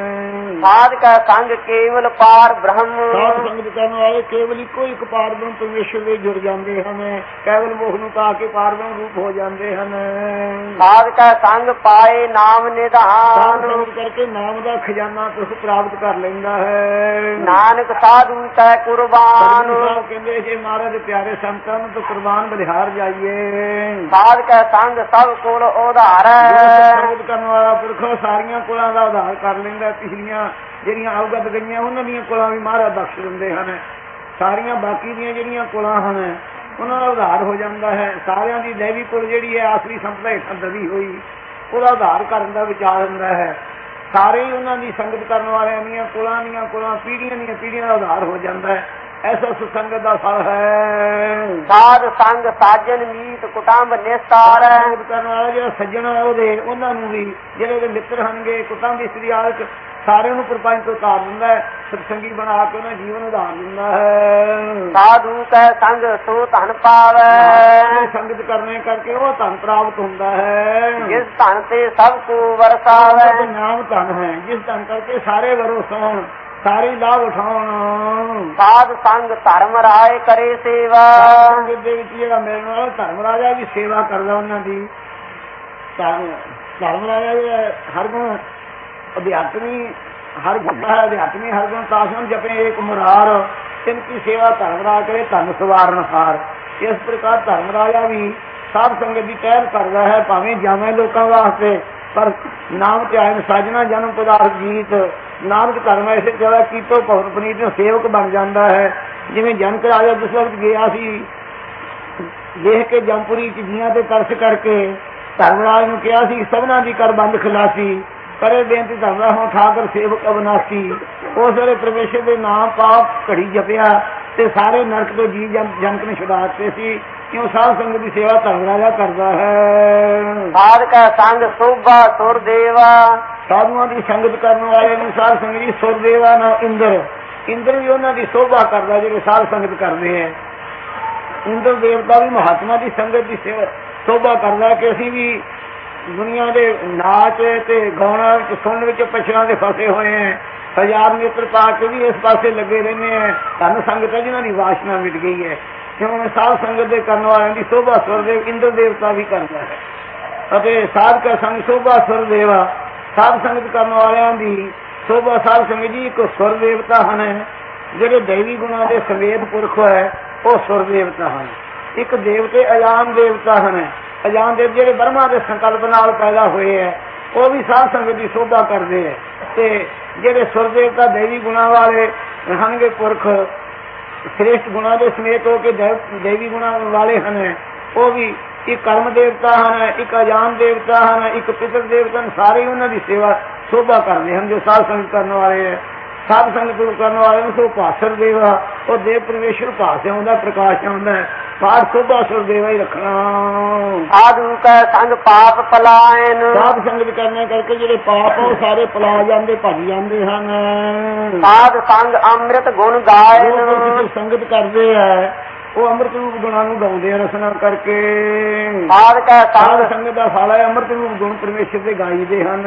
ਸਾਧ ਕੈ ਸੰਗ ਕੇਵਲ ਪਾਰ ਬ੍ਰਹਮ
ਸਾਧ ਸੰਗਤ ਕਰਨ ਵਾਲੇ ਕੇਵਲ ਇੱਕੋ ਇੱਕ ਪਾਰ ਬ੍ਰਹਮ ਪਰਮੇਸ਼ਰ ਦੇ ਜੁੜ ਜਾਂਦੇ ਹਨ। ਕੇਵਲ ਮੋਹ ਨੂੰ ਪਾ ਕੇ ਪਾਰ ਬ੍ਰਹਮ ਰੂਪ ਹੋ ਜਾਂਦੇ ਹਨ।
ਸਾਧ ਕੈ ਸੰਗ ਪਾਏ ਨਾਮ ਨਿਧਾਨ
ਸਾਧ ਸੰਗਤ ਕਰਕੇ ਨਾਮ ਦਾ ਖਜ਼ਾਨਾ ਪੁਰਖ ਪ੍ਰਾਪਤ ਕਰ ਲੈਂਦਾ ਹੈ।
ਨਾਨਕ ਸਾਧੂ ਕੈ ਕੁਰਬਾਨ
ਸਾਹਿਬ ਕਹਿੰਦੇ ਜੇ ਮਹਾਰਾਜ ਪਿਆਰੇ ਸੰਤਾਂ ਨੂੰ ਤਾਂ ਕੁਰਬਾਨ ਬਲਿਹਾਰ ਜਾਈਏ।
ਸਾਧ ਕੈ ਸੰਗ ਸਭ ਕੋਲ ਉਧਾਰੈ
ਸੰਗਤ ਕਰਨ ਵਾਲਾ ਪੁਰਖ ਸਾਰੀਆਂ ਕੁਲਾਂ ਦਾ ਉਧਾਰ ਕਰ ਲੈਂਦਾ। ਪਿਛਲੀਆਂ ਜਿਹੜੀਆਂ ਅਵਗਤ ਗਈਆਂ ਉਹਨਾਂ ਦੀਆਂ ਕੁਲਾਂ ਵੀ ਮਹਾਰਾਜ ਬਖਸ਼ ਦਿੰਦੇ ਹਨ। ਸਾਰੀਆਂ ਬਾਕੀ ਦੀਆਂ ਜਿਹੜੀਆਂ ਕੁਲਾਂ ਹਨ ਉਹਨਾਂ ਦਾ ਉਧਾਰ ਹੋ ਜਾਂਦਾ ਹੈ। ਸਾਰਿਆਂ ਦੀ ਦੇਵੀ ਕੁਲ ਜਿਹੜੀ ਹੈ ਆਖਰੀ ਸੰਪਦਾ ਹੇਠਾਂ ਦਬੀ ਹੋਈ ਉਹਦਾ ਉਧਾਰ ਕਰਨ ਦਾ ਵਿਚਾਰ ਹੁੰਦਾ ਹੈ। ਸਾਰੇ ਹੀ ਉਹਨਾਂ ਦੀ ਸੰਗਤ ਕਰਨ ਵਾਲਿਆਂ ਦੀਆਂ ਕੁਲਾਂ ਦੀਆਂ ਕੁਲਾਂ ਪੀੜ੍ਹੀਆਂ ਦੀਆਂ ਪੀੜ੍ਹੀਆਂ ਦਾ ਉਧਾਰ ਹੋ ਜਾਂਦਾ ਹੈ। ਐਸਾ ਸੁਸੰਗਤ ਦਾ ਫਲ ਹੈ।
ਸਾਧ ਸੰਗ ਸਾਜਨ ਮੀਤ ਕੁਟੰਬ ਨਿਸਤਾਰ
ਸੰਗਤ ਕਰਨ ਵਾਲਾ ਜਿਹੜਾ ਸੱਜਣ ਹੈ ਉਹਦੇ ਉਹਨਾਂ ਨੂੰ ਵੀ ਜਿਹੜੇ ਉਹਦੇ ਮਿੱਤਰ ਹਨਗੇ ਕੁਟੰਬ ਇਸਤਰੀ ਆਦਿਕ ਸਾਰਿਆਂ ਨੂੰ ਪ੍ਰਪੰਚ ਤੋਂ ਉਤਾਰ ਦਿੰਦਾ ਹੈ। ਸਤਸੰਗੀ ਬਣਾ ਕੇ ਉਹਨਾਂ ਜੀਵਨ ਉਧਾਰ ਦਿੰਦਾ ਹੈ।
ਸਾਧੂ ਕੈ ਸੰਗ ਸੋ ਧਨ ਪਾਵੈ
ਸੰਗਤ ਕਰਨੇ ਕਰਕੇ ਉਹ ਧਨ ਪ੍ਰਾਪਤ ਹੁੰਦਾ ਹੈ।
ਜਿਸ ਧਨ ਤੇ ਸਭ ਕੋ ਵਰਸਾਵੈ
ਨਾਮ ਧਨ ਹੈ। ਜਿਸ ਧਨ ਕਰਕੇ ਸਾਰੇ ਵਰੋਸ ਹੋਣ, ਸਾਰੇ ਲਾਭ ਉਠਾਉਣ।
ਸਾਧ ਸੰਗ ਧਰਮ ਰਾਏ ਕਰੇ ਸੇਵਾ
ਸੰਗਤ ਦੇ ਵਿੱਚ ਜਿਹੜਾ ਮਿਲਣ ਵਾਲਾ ਧਰਮ ਰਾਜਾ ਵੀ ਸੇਵਾ ਕਰਦਾ ਉਹਨਾਂ ਦੀ। ਧਰਮ ਰਾਜਾ ਹਰ ਗੁਣ ਅਧਿਆਤਮੀ ਹਰ ਗੁਣ ਹੈ। ਅਧਿਆਤਮੀ ਹਰ ਗੁਣ ਤਾਸਨ ਜਪੇ ਏਕ ਮੁਰਾਰ ਇਨਕੀ ਸੇਵਾ ਧਰਮ ਰਾਜ ਕਰੇ ਧਨ ਸਵਾਰਨ ਹਾਰ। ਇਸ ਪ੍ਰਕਾਰ ਧਰਮ ਰਾਜਾ ਵੀ ਸਾਧ ਸੰਗਤ ਦੀ ਪਹਿਲ ਕਰਦਾ ਹੈ। ਭਾਵੇਂ ਜਾਵੇਂ ਲੋਕਾਂ ਵਾਸਤੇ ਪਰ ਨਾਮ ਧਿਆਨ ਸਾਜਣਾ ਜਨਮ ਪਦਾਰਥ ਜੀਤ ਨਾਨਕ ਧਰਮ ਐਸੇ ਜਗ੍ਹਾ ਕੀਤੋ ਭਵਨ ਪਨੀਤ ਨੂੰ ਸੇਵਕ ਬਣ ਜਾਂਦਾ ਹੈ। ਜਿਵੇਂ ਜਨਕ ਰਾਜਾ ਜਿਸ ਵਕਤ ਗਿਆ ਸੀ ਦੇਖ ਕੇ ਜੰਪੁਰੀ ਚ ਜੀਆਂ ਤੇ ਤਰਸ ਕਰਕੇ ਧਰਮਰਾਜ ਨੂੰ ਕਿਹਾ ਸੀ ਸਭਨਾ ਦੀ ਕਰ ਬੰਦ ਖਿਲਾਸੀ ਕਰੇ ਬੇਨਤੀ ਧਰਮਰਾ ਹੁਣ ਠਾਕਰ ਸੇਵਕ ਅਵਨਾਸੀ। ਉਸ ਵੇਲੇ ਪਰਮੇਸ਼ਰ ਦੇ ਨਾਮ ਪਾਪ ਘੜੀ ਜਪਿਆ ਤੇ ਸਾਰੇ ਨਰਕ ਤੋਂ ਜੀ ਜਨਕ ਨੇ ਛੁਡਾ ਦਿੱਤੇ ਸੀ। ਕਿਉਂ? ਸਾਧ ਸੰਗਤ ਦੀ ਸੇਵਾ ਧਰਮ ਰਾਜਾ ਕਰਦਾ ਹੈ।
ਸਾਧ ਕੈ ਸੰਗ ਸੋਭਾ ਸੁਰ ਦੇਵਾ
ਸਾਧੂਆਂ ਦੀ ਸੰਗਤ ਕਰਨ ਵਾਲੇ ਨੂੰ ਸਾਧ ਸੰਗਤ ਜੀ ਸੁਰ ਦੇਵਾ ਨਾ ਇੰਦਰ ਇੰਦਰ ਵੀ ਉਹਨਾਂ ਦੀ ਸੋਭਾ ਕਰਦਾ ਜਿਹੜੇ ਸਾਧ ਸੰਗਤ ਕਰਦੇ ਹੈ। ਇੰਦਰ ਦੇਵਤਾ ਵੀ ਮਹਾਤਮਾ ਦੀ ਸੰਗਤ ਦੀ ਸੇਵਾ ਸੋਭਾ ਕਰਦਾ ਕਿ ਅਸੀਂ ਵੀ ਦੁਨੀਆ ਦੇ ਨਾਚ ਤੇ ਗਾਉਣਾ ਵਿੱਚ ਸੁਣਨ ਵਿੱਚ ਪਛੜਾਂ ਦੇ ਫਸੇ ਹੋਏ ਹੈ। ਹਜ਼ਾਰ ਨੇਤਰ ਪਾ ਕੇ ਵੀ ਇਸ ਪਾਸੇ ਲੱਗੇ ਰਹਿੰਦੇ ਹੈ। ਧੰਨ ਸੰਗਤ ਹੈ ਜਿਹਨਾਂ ਦੀ ਵਾਸ਼ਨਾ ਮਿਟ ਗਈ ਹੈ। ਕਿਉਂ? ਸਾਧ ਸੰਗਤ ਦੇ ਕਰਨ ਵਾਲਿਆਂ ਦੀ ਸੋਭਾ ਸੁਰਦੇਵ ਇੰਦਰ ਦੇਵਤਾ ਵੀ ਕਰਦਾ ਹੈ। ਅਤੇ ਸਾਧ ਕਾ ਸੰਗ ਸੋਭਾ ਸੁਰਦੇਵਾ ਸਾਧ ਸੰਗਤ ਕਰਨ ਵਾਲਿਆਂ ਦੀ ਸੋਭਾ ਸਾਧ ਸੰਗਤ ਜੀ ਇੱਕ ਸੁਰ ਦੇਵਤਾ ਹਨ। ਜਿਹੜੇ ਦੈਵੀ ਗੁਣਾਂ ਦੇ ਸਮੇਤ ਪੁਰਖ ਹੈ ਉਹ ਸੁਰ ਦੇਵਤਾ ਹਨ। ਇੱਕ ਦੇਵਤੇ ਅਜਾਨ ਦੇਵਤਾ ਹਨ। ਅਜਾਨ ਦੇਵ ਜਿਹੜੇ ਬ੍ਰਹਮਾ ਦੇ ਸੰਕਲਪ ਨਾਲ ਪੈਦਾ ਹੋਏ ਹੈ ਉਹ ਵੀ ਸਾਧ ਸੰਗਤ ਦੀ ਸੋਭਾ ਕਰਦੇ ਹੈ। ਤੇ ਜਿਹੜੇ ਸੁਰ ਦੇਵਤਾ ਦੇਵੀ ਗੁਣਾਂ ਵਾਲੇ ਹਨਗੇ ਪੁਰਖ ਸ੍ਰੇਸ਼ਟ ਗੁਣਾਂ ਦੇ ਸਮੇਤ ਹੋ ਕੇ ਦੇਵੀ ਗੁਣਾਂ ਵਾਲੇ ਹਨ ਉਹ ਵੀ ਇੱਕ ਕਰਮ ਦੇਵਤਾ ਹਨ, ਇੱਕ ਅਜਾਨ ਦੇਵਤਾ ਹਨ, ਇੱਕ ਪਿਤਰ ਦੇਵਤਾ ਹਨ। ਸਾਰੇ ਉਹਨਾਂ ਦੀ ਸੇਵਾ ਸੋਭਾ ਕਰਦੇ ਹਨ ਜੋ ਸਾਧ ਸੰਗਤ ਕਰਨ ਵਾਲੇ ਹੈ। ਸਾਧ ਸੰਗਤ ਕਰਨ ਵਾਲੇ ਨੂੰ ਸੋ ਭਾਸਰ ਦੇਵਾ ਉਹ ਦੇਵ ਪਰਮੇਸ਼ਰ ਭਾਸ ਆਉਂਦਾ ਪ੍ਰਕਾਸ਼ ਆਉਂਦਾ ਹੈ। ਪਾਠ ਸੋਭਾ ਸੁਰਦੇਵਾ ਹੀ ਰੱਖਣਾ।
ਸਾਧੂ ਕੈ ਸੰਗ ਪਾਪ ਪਲਾਇਨ,
ਸਾਧ ਸੰਗਤ ਕਰਨੇ ਕਰਕੇ ਜਿਹੜੇ ਪਾਪ ਉਹ ਸਾਰੇ ਪਲਾ ਜਾਂਦੇ, ਭੱਜ ਜਾਂਦੇ ਹਨ।
ਸਾਧ ਸੰਗ ਅੰਮ੍ਰਿਤ ਗੁਣ ਗਾਇਨ,
ਜੋ ਸੰਗਤ ਕਰਦੇ ਆ ਉਹ ਅੰਮ੍ਰਿਤ ਰੂਪ ਗੁਣਾਂ ਨੂੰ ਗਾਉਂਦੇ ਆ ਰਸਨਾ ਕਰਕੇ।
ਸਾਧ ਕੈ
ਸਾਧ
ਸੰਗ
ਸੰਗਤ ਦਾ ਫਲ ਹੈ ਅੰਮ੍ਰਿਤ ਰੂਪ ਗੁਣ ਪਰਮੇਸ਼ਰ ਦੇ ਗਾਈਦੇ ਹਨ।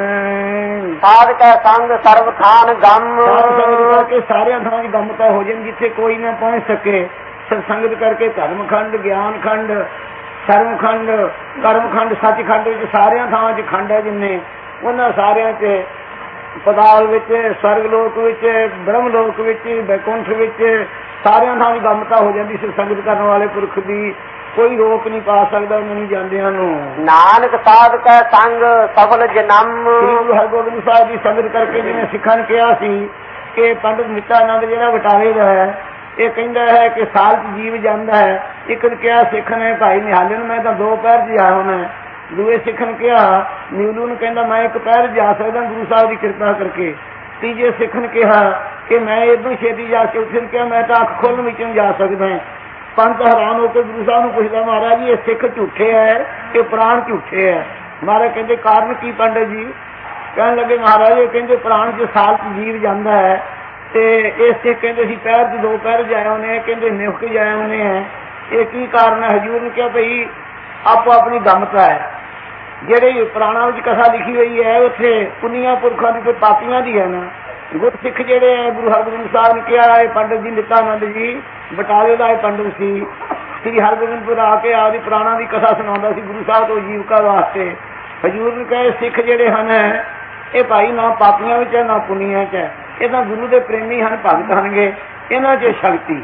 ਸਾਧ ਕੈ ਸੰਗ ਸਰਬ ਥਾਨ ਗਮ,
ਸਾਧ ਸੰਗਤ ਕਰਕੇ ਸਾਰਿਆਂ ਥਾਂ ਦੀ ਗਮਤਾ ਹੋ ਜਾਣ, ਜਿੱਥੇ ਕੋਈ ਨਾ ਪਹੁੰਚ ਸਕੇ। ਸੰਗਤ ਕਰਕੇ ਧਰਮ ਖੰਡ, ਗਿਆਨ ਖੰਡ, ਸਰਮ ਖੰਡ, ਕਰਮ ਖੰਡ, ਸੱਚਖੰਡ ਵਿੱਚ ਸਾਰਿਆਂ ਥਾਵਾਂ 'ਚ ਖੰਡ ਹੈ ਜਿੰਨੇ, ਉਹਨਾਂ ਸਾਰਿਆਂ 'ਚ ਪਤਾਲ ਵਿੱਚ, ਸਵਰਗ ਲੋਕ ਵਿੱਚ, ਬ੍ਰਹਮ ਲੋਕ ਵਿੱਚ, ਬੈਕੁੰਠ ਵਿੱਚ ਸਾਰਿਆਂ ਥਾਂ ਦੀ ਗਮਤਾ ਹੋ ਜਾਂਦੀ। ਸੰਗਤ ਕਰਨ ਵਾਲੇ ਪੁਰਖ ਦੀ ਕੋਈ ਰੋਕ ਨਹੀਂ ਪਾ ਸਕਦਾ ਉਹਨਾਂ ਨੂੰ ਜਾਂਦਿਆਂ ਨੂੰ।
ਨਾਨਕ ਸਾਧ ਕੈ ਸੰਗ ਸਫਲ ਜਨਮ,
ਸ੍ਰੀ ਗੁਰੂ ਹਰਗੋਬਿੰਦ ਸਾਹਿਬ ਦੀ ਸੰਗਤ ਕਰਕੇ ਜਿਵੇਂ ਸਿੱਖਾਂ ਨੇ ਕਿਹਾ ਸੀ ਕਿ ਪੰਡਿਤ ਨਿੱਤਾਨੰਦ ਜਿਹੜਾ ਬਟਾਲੇ ਦਾ ਹੈ ਇਹ ਕਹਿੰਦਾ ਹੈ ਕਿ ਸਾਲ 'ਚ ਜੀਵ ਜਾਂਦਾ ਹੈ। ਇੱਕ ਨੇ ਕਿਹਾ ਸਿੱਖ ਨੇ ਭਾਈ ਨਿਹਾਲੇ ਨੂੰ ਮੈਂ ਤਾਂ ਦੋ ਪੈਰ 'ਚ ਆਇਆ ਹੋਣਾ। ਦੂਏ ਸਿੱਖ ਨੇ ਕਿਹਾ ਨਿਊਲੂ ਨੂੰ ਕਹਿੰਦਾ ਮੈਂ ਇੱਕ ਪੈਰ ਜਾ ਸਕਦਾ ਗੁਰੂ ਸਾਹਿਬ ਦੀ ਕਿਰਪਾ ਕਰਕੇ। ਤੀਜੇ ਸਿੱਖ ਨੇ ਕਿਹਾ ਕਿ ਮੈਂ ਇਦੋਂ ਛੇਤੀ ਜਾ ਕੇ ਉੱਥੇ ਕਿਹਾ ਮੈਂ ਤਾਂ ਅੱਖ ਖੋਲ੍ਹਣ ਵਿੱਚ ਨੂੰ ਜਾ ਸਕਦਾ। ਪੰਤ ਹੈਰਾਨ ਹੋ ਕੇ ਗੁਰੂ ਸਾਹਿਬ ਨੂੰ ਪੁੱਛਦਾ ਮਹਾਰਾਜ ਜੀ ਇਹ ਸਿੱਖ ਝੂਠੇ ਹੈ ਕਿ ਪ੍ਰਾਣ ਝੂਠੇ ਹੈ? ਮਹਾਰਾਜ ਕਹਿੰਦੇ ਕਾਰਨ ਕੀ ਪੰਡਿਤ ਜੀ? ਕਹਿਣ ਲੱਗੇ ਮਹਾਰਾਜ ਇਹ ਕਹਿੰਦੇ ਪ੍ਰਾਣ 'ਚ ਸਾਲ 'ਚ ਜੀਵ ਜਾਂਦਾ ਹੈ ਤੇ ਇਹ ਸਿੱਖ ਕਹਿੰਦੇ ਸੀ ਪੈਰ 'ਚ ਦੋ ਪੈਰ ਜਾਏ ਉਹਨੇ, ਕਹਿੰਦੇ ਨਿਫ ਕੇ ਜਾਏ ਉਹਨੇ ਹੈ। ਇਹ ਕੀ ਕਾਰਨ ਹੈ? ਹਜ਼ੂਰ ਨੇ ਕਿਹਾ ਭਈ ਆਪੋ ਆਪਣੀ ਗਮਤਾ ਹੈ। ਜਿਹੜੇ ਪੁਰਾਣਾ ਵਿੱਚ ਕਥਾ ਲਿਖੀ ਹੋਈ ਹੈ ਉੱਥੇ ਪੁੰਨੀਆਂ ਪੁਰਖਾਂ ਦੀ ਤੇ ਪਾਪੀਆਂ ਦੀ ਹੈ ਨਾ। ਗੁਰ ਸਿੱਖ ਜਿਹੜੇ ਹੈ ਗੁਰੂ ਹਰਗੋਬਿੰਦ ਸਾਹਿਬ ਨੇ ਕਿਹਾ ਇਹ ਪੰਡਿਤ ਜੀ ਨਿੱਤਾਨੰਦ ਜੀ ਬਟਾਲੇ ਦਾ ਇਹ ਪੰਡਿਤ ਸੀ, ਸ੍ਰੀ ਹਰਗੋਬਿੰਦਪੁਰ ਆ ਕੇ ਆਪਦੀ ਪੁਰਾਣਾ ਦੀ ਕਥਾ ਸੁਣਾਉਂਦਾ ਸੀ ਗੁਰੂ ਸਾਹਿਬ ਤੋਂ ਜੀਵਕਾ ਵਾਸਤੇ। ਹਜ਼ੂਰ ਨੇ ਕਹੇ ਸਿੱਖ ਜਿਹੜੇ ਹਨ ਇਹ ਭਾਈ ਨਾ ਪਾਪੀਆਂ ਵਿੱਚ ਹੈ ਨਾ ਪੁੰਨੀਆਂ 'ਚ ਹੈ, ਇਹ ਤਾਂ ਗੁਰੂ ਦੇ ਪ੍ਰੇਮੀ ਹਨ, ਭਗਤ ਹਨਗੇ, ਇਹਨਾਂ 'ਚ ਸ਼ਕਤੀ।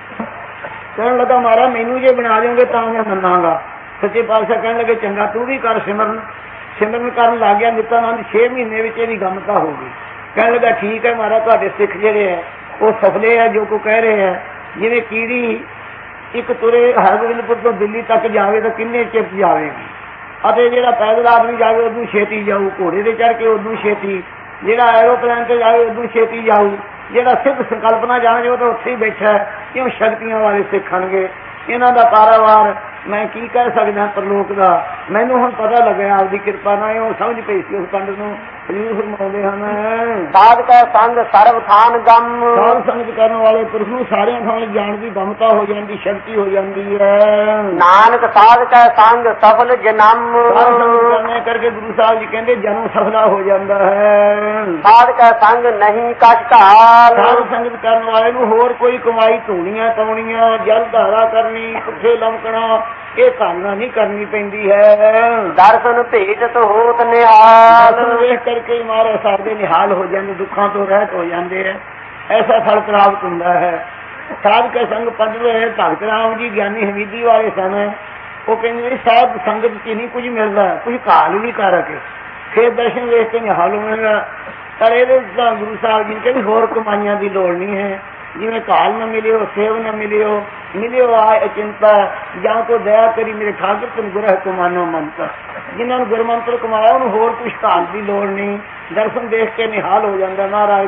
ਕਹਿਣ ਲੱਗਾ ਮਹਾਰਾਜ ਮੈਨੂੰ ਜੇ ਬਣਾ ਦਿਓਗੇ ਤਾਂ ਮੈਂ ਮੰਨਾਂਗਾ। ਸੱਚੇ ਪਾਤਸ਼ਾਹ ਕਹਿਣ ਲੱਗੇ ਚੰਗਾ ਤੂੰ ਵੀ ਕਰ ਸਿਮਰਨ। ਸਿਮਰਨ ਕਰਨ ਲੱਗ ਗਿਆ ਨਿੱਤਾਨੰਦ। ਛੇ ਮਹੀਨੇ ਵਿੱਚ ਇਹਦੀ ਗਮਤਾ ਹੋ ਗਈ। ਕਹਿਣ ਲੱਗਾ ਠੀਕ ਹੈ ਮਹਾਰਾਜ ਤੁਹਾਡੇ ਸਿੱਖ ਜਿਹੜੇ ਹੈ ਉਹ ਸਫਲੇ ਹੈ ਜੋ ਕੋ ਕਹਿ ਰਹੇ ਹੈ। ਜਿਵੇਂ ਕੀੜੀ ਇੱਕ ਤੁਰੇ ਹਰਗੋਬਿੰਦਪੁਰ ਤੋਂ ਦਿੱਲੀ ਤੱਕ ਜਾਵੇ ਤਾਂ ਕਿੰਨੇ ਚਿਰ ਜਾਵੇਗੀ, ਅਤੇ ਜਿਹੜਾ ਪੈਦਲ ਆਦਮੀ ਜਾਵੇ ਉਦੋਂ ਛੇਤੀ ਜਾਊ, ਘੋੜੇ ਤੇ ਚੜ੍ਹ ਕੇ ਉਦੋਂ ਛੇਤੀ, ਜਿਹੜਾ ਐਰੋਪਲੇਨ ਤੇ ਜਾਵੇ ਉਦੋਂ ਛੇਤੀ ਜਾਊ, ਜਿਹੜਾ ਸਿੱਧ ਸੰਕਲਪਨਾ ਜਾਣੇ ਉਹ ਤਾਂ ਉੱਥੇ ਹੀ ਬੈਠਾ। ਕਿਉਂ ਸ਼ਕਤੀਆਂ ਵਾਲੇ ਸਿੱਖਣਗੇ। ਇਹਨਾਂ ਦਾ ਕਾਰੋਬਾਰ ਮੈਂ ਕੀ ਕਹਿ ਸਕਦਾ ਪ੍ਰਲੋਕ ਦਾ। ਮੈਨੂੰ ਹੁਣ ਪਤਾ ਲੱਗਿਆ ਆਪਦੀ ਕਿਰਪਾ ਨਾਲ ਉਹ ਸਮਝ ਪਈ ਸੀ ਉਸ ਪੰਡਿਤ ਨੂੰ। ਹਜ਼ੂਰ ਫਰਮਾਉਂਦੇ ਹਨ
ਸਾਧ ਕੈ ਸੰਗ ਸਰਬ ਥਾਨ ਗਮ,
ਸਾਧ ਸੰਗਤ ਕਰਨ ਵਾਲੇ ਪੁਰਖ ਨੂੰ ਸਾਰਿਆਂ ਥਾਂ ਜਾਣ ਦੀ ਗਮਤਾ ਹੋ ਜਾਂਦੀ, ਸ਼ਕਤੀ ਹੋ ਜਾਂਦੀ ਹੈ।
ਨਾਨਕ ਸਾਧ ਕੈ ਸੰਗ ਸਫਲ ਜਨਮ,
ਸਾਧ ਸੰਗਤ ਕਰਨੇ ਕਰਕੇ ਗੁਰੂ ਸਾਹਿਬ ਜੀ ਕਹਿੰਦੇ ਜਨਮ ਸਫਲਾ ਹੋ ਜਾਂਦਾ ਹੈ।
ਸਾਧ ਕੈ ਸੰਗ ਨਹੀਂ ਕਛ ਘਾਲ,
ਸਾਧ ਸੰਗਤ ਕਰਨ ਵਾਲੇ ਨੂੰ ਹੋਰ ਕੋਈ ਕਮਾਈ ਧੂਣੀਆਂ ਪਾਉਣੀਆਂ, ਜਲ ਧਾਰਾ ਕਰਨੀ, ਪੁੱਠੇ ਲਮਕਣਾ ਇਹ ਕਾਲਨਾ ਨਹੀਂ ਕਰਨੀ ਪੈਂਦੀ ਹੈ।
ਦਰਸ਼ਨ ਭੇਟਤ ਹੋਤ ਨਿਹਾਲ,
ਵੇਖ ਕਰਕੇ ਹੀ ਮਹਾਰਾਜ ਸਾਡੇ ਨਿਹਾਲ ਹੋ ਜਾਂਦੇ, ਦੁੱਖਾਂ ਤੋਂ ਰਹਿਤ ਹੋ ਜਾਂਦੇ ਹੈ। ਐਸਾ ਫਲ ਪ੍ਰਾਪਤ ਹੁੰਦਾ ਹੈ। ਸਾਧ ਕੇ ਸੰਗ ਪੰਜਵੇਂ ਭਗਤ ਰਾਮ ਜੀ ਗਿਆਨੀ ਹਮੀਦੀ ਵਾਲੇ ਸਨ। ਉਹ ਕਹਿੰਦੇ ਸਾਧ ਸੰਗਤ 'ਚ ਨਹੀਂ ਕੁਝ ਮਿਲਦਾ, ਕੁਝ ਕਾਲ ਵੀ ਕਰ ਕੇ ਫਿਰ ਦਰਸ਼ਨ ਵੇਖ ਕੇ ਨਿਹਾਲ ਹੋਵੇਗਾ। ਪਰ ਇਹਦੇ ਤਾਂ ਗੁਰੂ ਸਾਹਿਬ ਜੀ ਕਹਿੰਦੇ ਹੋਰ ਕਮਾਈਆਂ ਦੀ ਲੋੜ ਨਹੀਂ ਹੈ। ਜਿਵੇਂ ਕਾਲ ਨਾ ਮਿਲਿਓ, ਸੇਵ ਨਾ ਮਿਲਿਓ, ਮਿਲਿਓ ਆ ਅਚਿੰਤਾ ਜਾਂ ਕੋ ਦਇਆ ਕਰੀ ਮੇਰੇ ਠਾਕੁਰ ਤਨ ਗੁਰਹਿ ਕੋ ਮਾਨੋ ਮੰਤਰ। ਜਿਨ੍ਹਾਂ ਨੂੰ ਗੁਰਮੰਤਰ ਕਮਾਇਆ ਉਹਨੂੰ ਹੋਰ ਕੁਛ ਕਾਲ ਦੀ ਲੋੜ ਨਹੀਂ। ਦਰਸ਼ਨ ਦੇਖ ਕੇ ਨਿਹਾਲ ਹੋ ਜਾਂਦਾ ਮਹਾਰਾਜ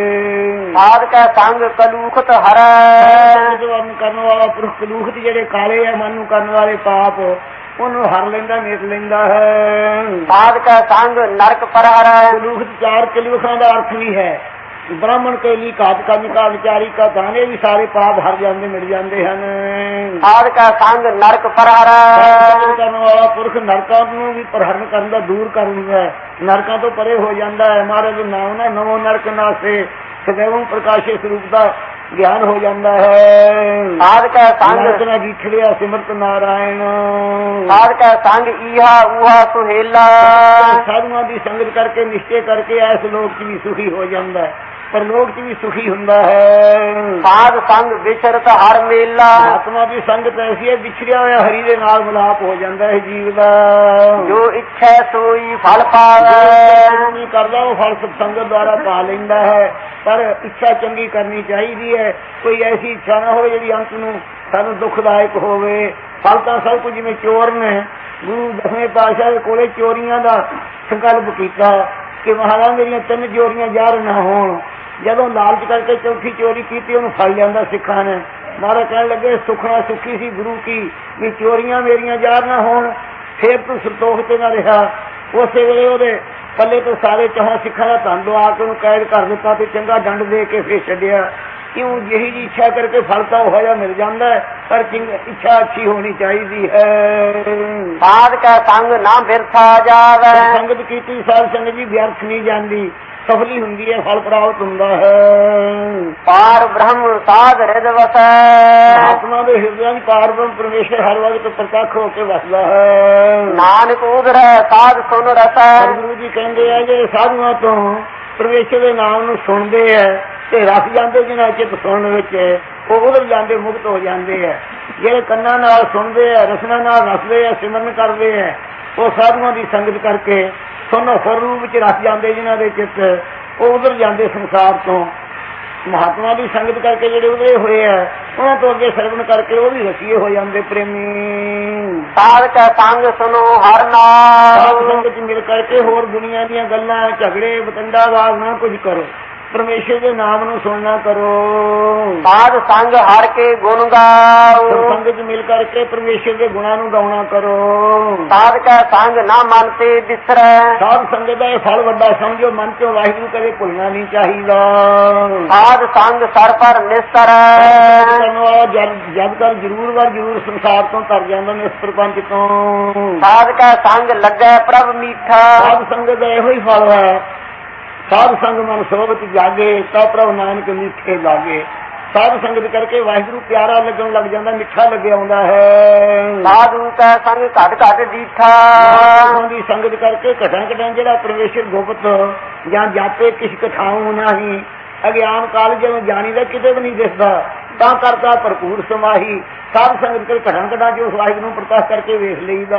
ਦੇ।
ਸਾਧ ਕੈ ਸੰਗ ਕਲੂਖਤ ਹਰੈ,
ਕਰਨ ਵਾਲਾ ਪੁਰਖ ਕਲੂਖਤ ਜਿਹੜੇ ਕਾਲੇ ਆ ਮਨ ਨੂੰ ਕਰਨ ਵਾਲੇ ਪਾਪ ਉਹਨੂੰ ਹਰ ਲੈਂਦਾ, ਮੇਟ ਲੈਂਦਾ ਹੈ।
ਸਾਧ ਕੈ ਸੰਗ ਨਰਕ ਪਰ ਹਰੈ,
ਕਲੂਖਤ ਚਾਰ ਕਲੂਖਾਂ ਦਾ ਅਰਥ ਵੀ ਹੈ। ਬ੍ਰਾਹਮਣ ਕੇ ਲਈ ਘਾਤ ਕਾਮਿਕਾ ਵਿਚਾਰੀ ਕਾ ਗਾਣੇ ਵੀ ਸਾਰੇ ਪਾਪ ਹਰ ਜਾਂਦੇ, ਮਿਲ ਜਾਂਦੇ ਹਨ।
ਸਾਧ ਕੈ ਸੰਗ ਨਰਕ ਪਰ ਹਰੈ,
ਕਰਨ ਵਾਲਾ ਪੁਰਖ ਨਰਕਾਂ ਨੂੰ ਵੀ ਪ੍ਰਹਰਨ ਕਰਨ ਦਾ ਦੂਰ ਕਰ ਦਿੰਦਾ, ਨਰਕਾਂ ਤੋਂ ਪਰੇ ਹੋ ਜਾਂਦਾ ਹੈ। ਮਹਾਰਾਜ ਦੇ ਨਾਮ ਨਾਲ ਨਵੋ ਨਰਕ ਨਾਸੇ ਸदैव ਪ੍ਰਕਾਸ਼ੇ ਸਰੂਪ ਦਾ ਗਿਆਨ ਹੋ ਜਾਂਦਾ ਹੈ।
ਸਾਧ ਕੈ ਸੰਗ
ਨਾ ਜੀਠੜਿਆ ਸਿਮਰਤ ਨਾਰਾਇਣ,
ਸਾਧ ਕੈ ਸੰਗ ਈਹਾ ਊਹਾ ਸੁਹੇਲਾ,
ਸਾਧੂਆਂ ਦੀ ਸੰਗਤ ਕਰਕੇ ਨਿਸ਼ਚੇ ਕਰਕੇ ਇਸ ਲੋਕ 'ਚ ਵੀ ਸੁਖੀ ਹੋ ਜਾਂਦਾ ਹੈ, ਪਰ ਲੋਕ 'ਚ ਵੀ ਸੁਖੀ ਹੁੰਦਾ ਹੈ।
ਸਾਧ ਸੰਗ ਵਿਚਰਤ ਹਰ ਮੇਲਾ,
ਆਤਮਾ ਦੀ ਸੰਗਤ ਐਸੀ ਹੈ ਵਿਛੜਿਆ ਹੋਇਆ ਹਰੀ ਦੇ ਨਾਲ ਮਿਲਾਪ ਹੋ ਜਾਂਦਾ ਹੈ ਜੀਵ ਦਾ।
ਜੋ ਇੱਛਾ ਸੋਈ ਫਲ ਪਾਵੇ,
ਕਰਦਾ ਉਹ ਫਲ ਸੰਗਤ ਦੁਆਰਾ ਪਾ ਲੈਂਦਾ ਹੈ। ਪਰ ਇੱਛਾ ਚੰਗੀ ਕਰਨੀ ਚਾਹੀਦੀ ਹੈ। ਕੋਈ ਐਸੀ ਇੱਛਾ ਨਾ ਹੋਵੇ ਜਿਹੜੀ ਅੰਤ ਨੂੰ ਸਾਨੂੰ ਦੁਖਦਾਇਕ ਹੋਵੇ। ਫਲ ਤਾਂ ਸਭ ਕੁਝ ਜਿਵੇਂ ਚੋਰ ਨੇ ਗੁਰੂ ਦਸਵੇਂ ਪਾਤਸ਼ਾਹ ਦੇ ਕੋਲੇ ਚੋਰੀਆਂ ਦਾ ਸੰਕਲਪ ਕੀਤਾ ਕਿ ਮਹਾਰਾਜ ਮੇਰੀਆਂ ਤਿੰਨ ਚੋਰੀਆਂ ਜ਼ਾਹਰ ਨਾ ਹੋਣ। ਜਦੋਂ ਲਾਲਚ ਕਰਕੇ ਚੌਥੀ ਚੋਰੀ ਕੀਤੀ ਉਹਨੂੰ ਫੜ ਲਿਆਂਦਾ ਸਿੱਖਾਂ ਨੇ। महाराज कहने लगे सुखना सुखी सी गुरु की भी चोरियां मेरिया जार ना होण, फिर तू संतोख ते ना रहा। उस वेले ओहदे पल्ले तो सारे चौहां सिखां दा धन दवा के उन्हें कैद कर दिता ते चंगा दंड दे के फिर छड्डिया। क्यों यही जी इच्छा करके फल तो हो जा मिल जाता है, पर इच्छा अच्छी होनी चाहिए है।
साध का संग ना बिरथा जावे,
संगत की साध संगत जी व्यर्थ नहीं जाती, सफली हुंदी है, फल प्राप्त हुंदा है।
पार ब्रह्म साध हृद वसै,
आत्मा के हृदय पार ब्रह्म परमेश्वर हर वक्त प्रत्यक्ष होकर वसदा है।
नानक उधर साध सुन रसै,
गुरु जी कहते हैं जे साधुआं तो परमेश्वर के नाम नूं सुनते हैं ते रख जाते, जिन्हें चित सुनने विच वो उधर जाते मुक्त हो जाते हैं। जेड़े कन्ना नाल सुनते हैं, रसना नाल रसते हैं, सिमरन करते हैं, वो साधुआं की संगत करके सुन स्वरूप च रख जाते, जिन्हों के चित वो उधर जाते संसार तो। महात्मा की संगत करके जेड़े उधरे हुए है उन्होंने तो अगे सरवण करके वो भी रसीए हो जाते प्रेमी।
साध का संग सुनो हर नाम,
संगत मिल करके होर दुनिया दी गल्लां झगड़े बतंडावाद ना कुछ करो, परमेश्वर के नाम नूं सुनना करो।
साध संग हर के गुण गाओ,
संगत मिल करके परमेश्वर के गुणा नूं गाउणा करो।
साध का संग ना मन ते बिसरै,
साध संगत का फल वड्डा समझो, मन चो वाहिगुरू कदे भुलना नहीं चाहिए।
साध संग सर पर निस्तर,
करने वाला जब जब कर जरूर व जरूर संसार तो तर जाता इस प्रपंच तो।
साध का संग लगे प्रभ मीठा,
साध संगत का यही फल है। साध संग मन सोबत जागे, ता प्रभ नानक मीठे लागे। साध संगत करके वाहिगुरू प्यारा लगन लग जाता, मिठा लगे आउंदा है।
साधु का संग घट घट दीठा,
की संगत करके घटा घटा जेड़ा परमेश्वर गुप्त या जापे किस कथाओं नहीं, अज्ञान काल जब जानी का किते भी नहीं दिसदा, ता करता भरपूर समाही। साध संगत कर घटा घटा जो उस वाहिगुरू प्रकाश करके वेख लईदा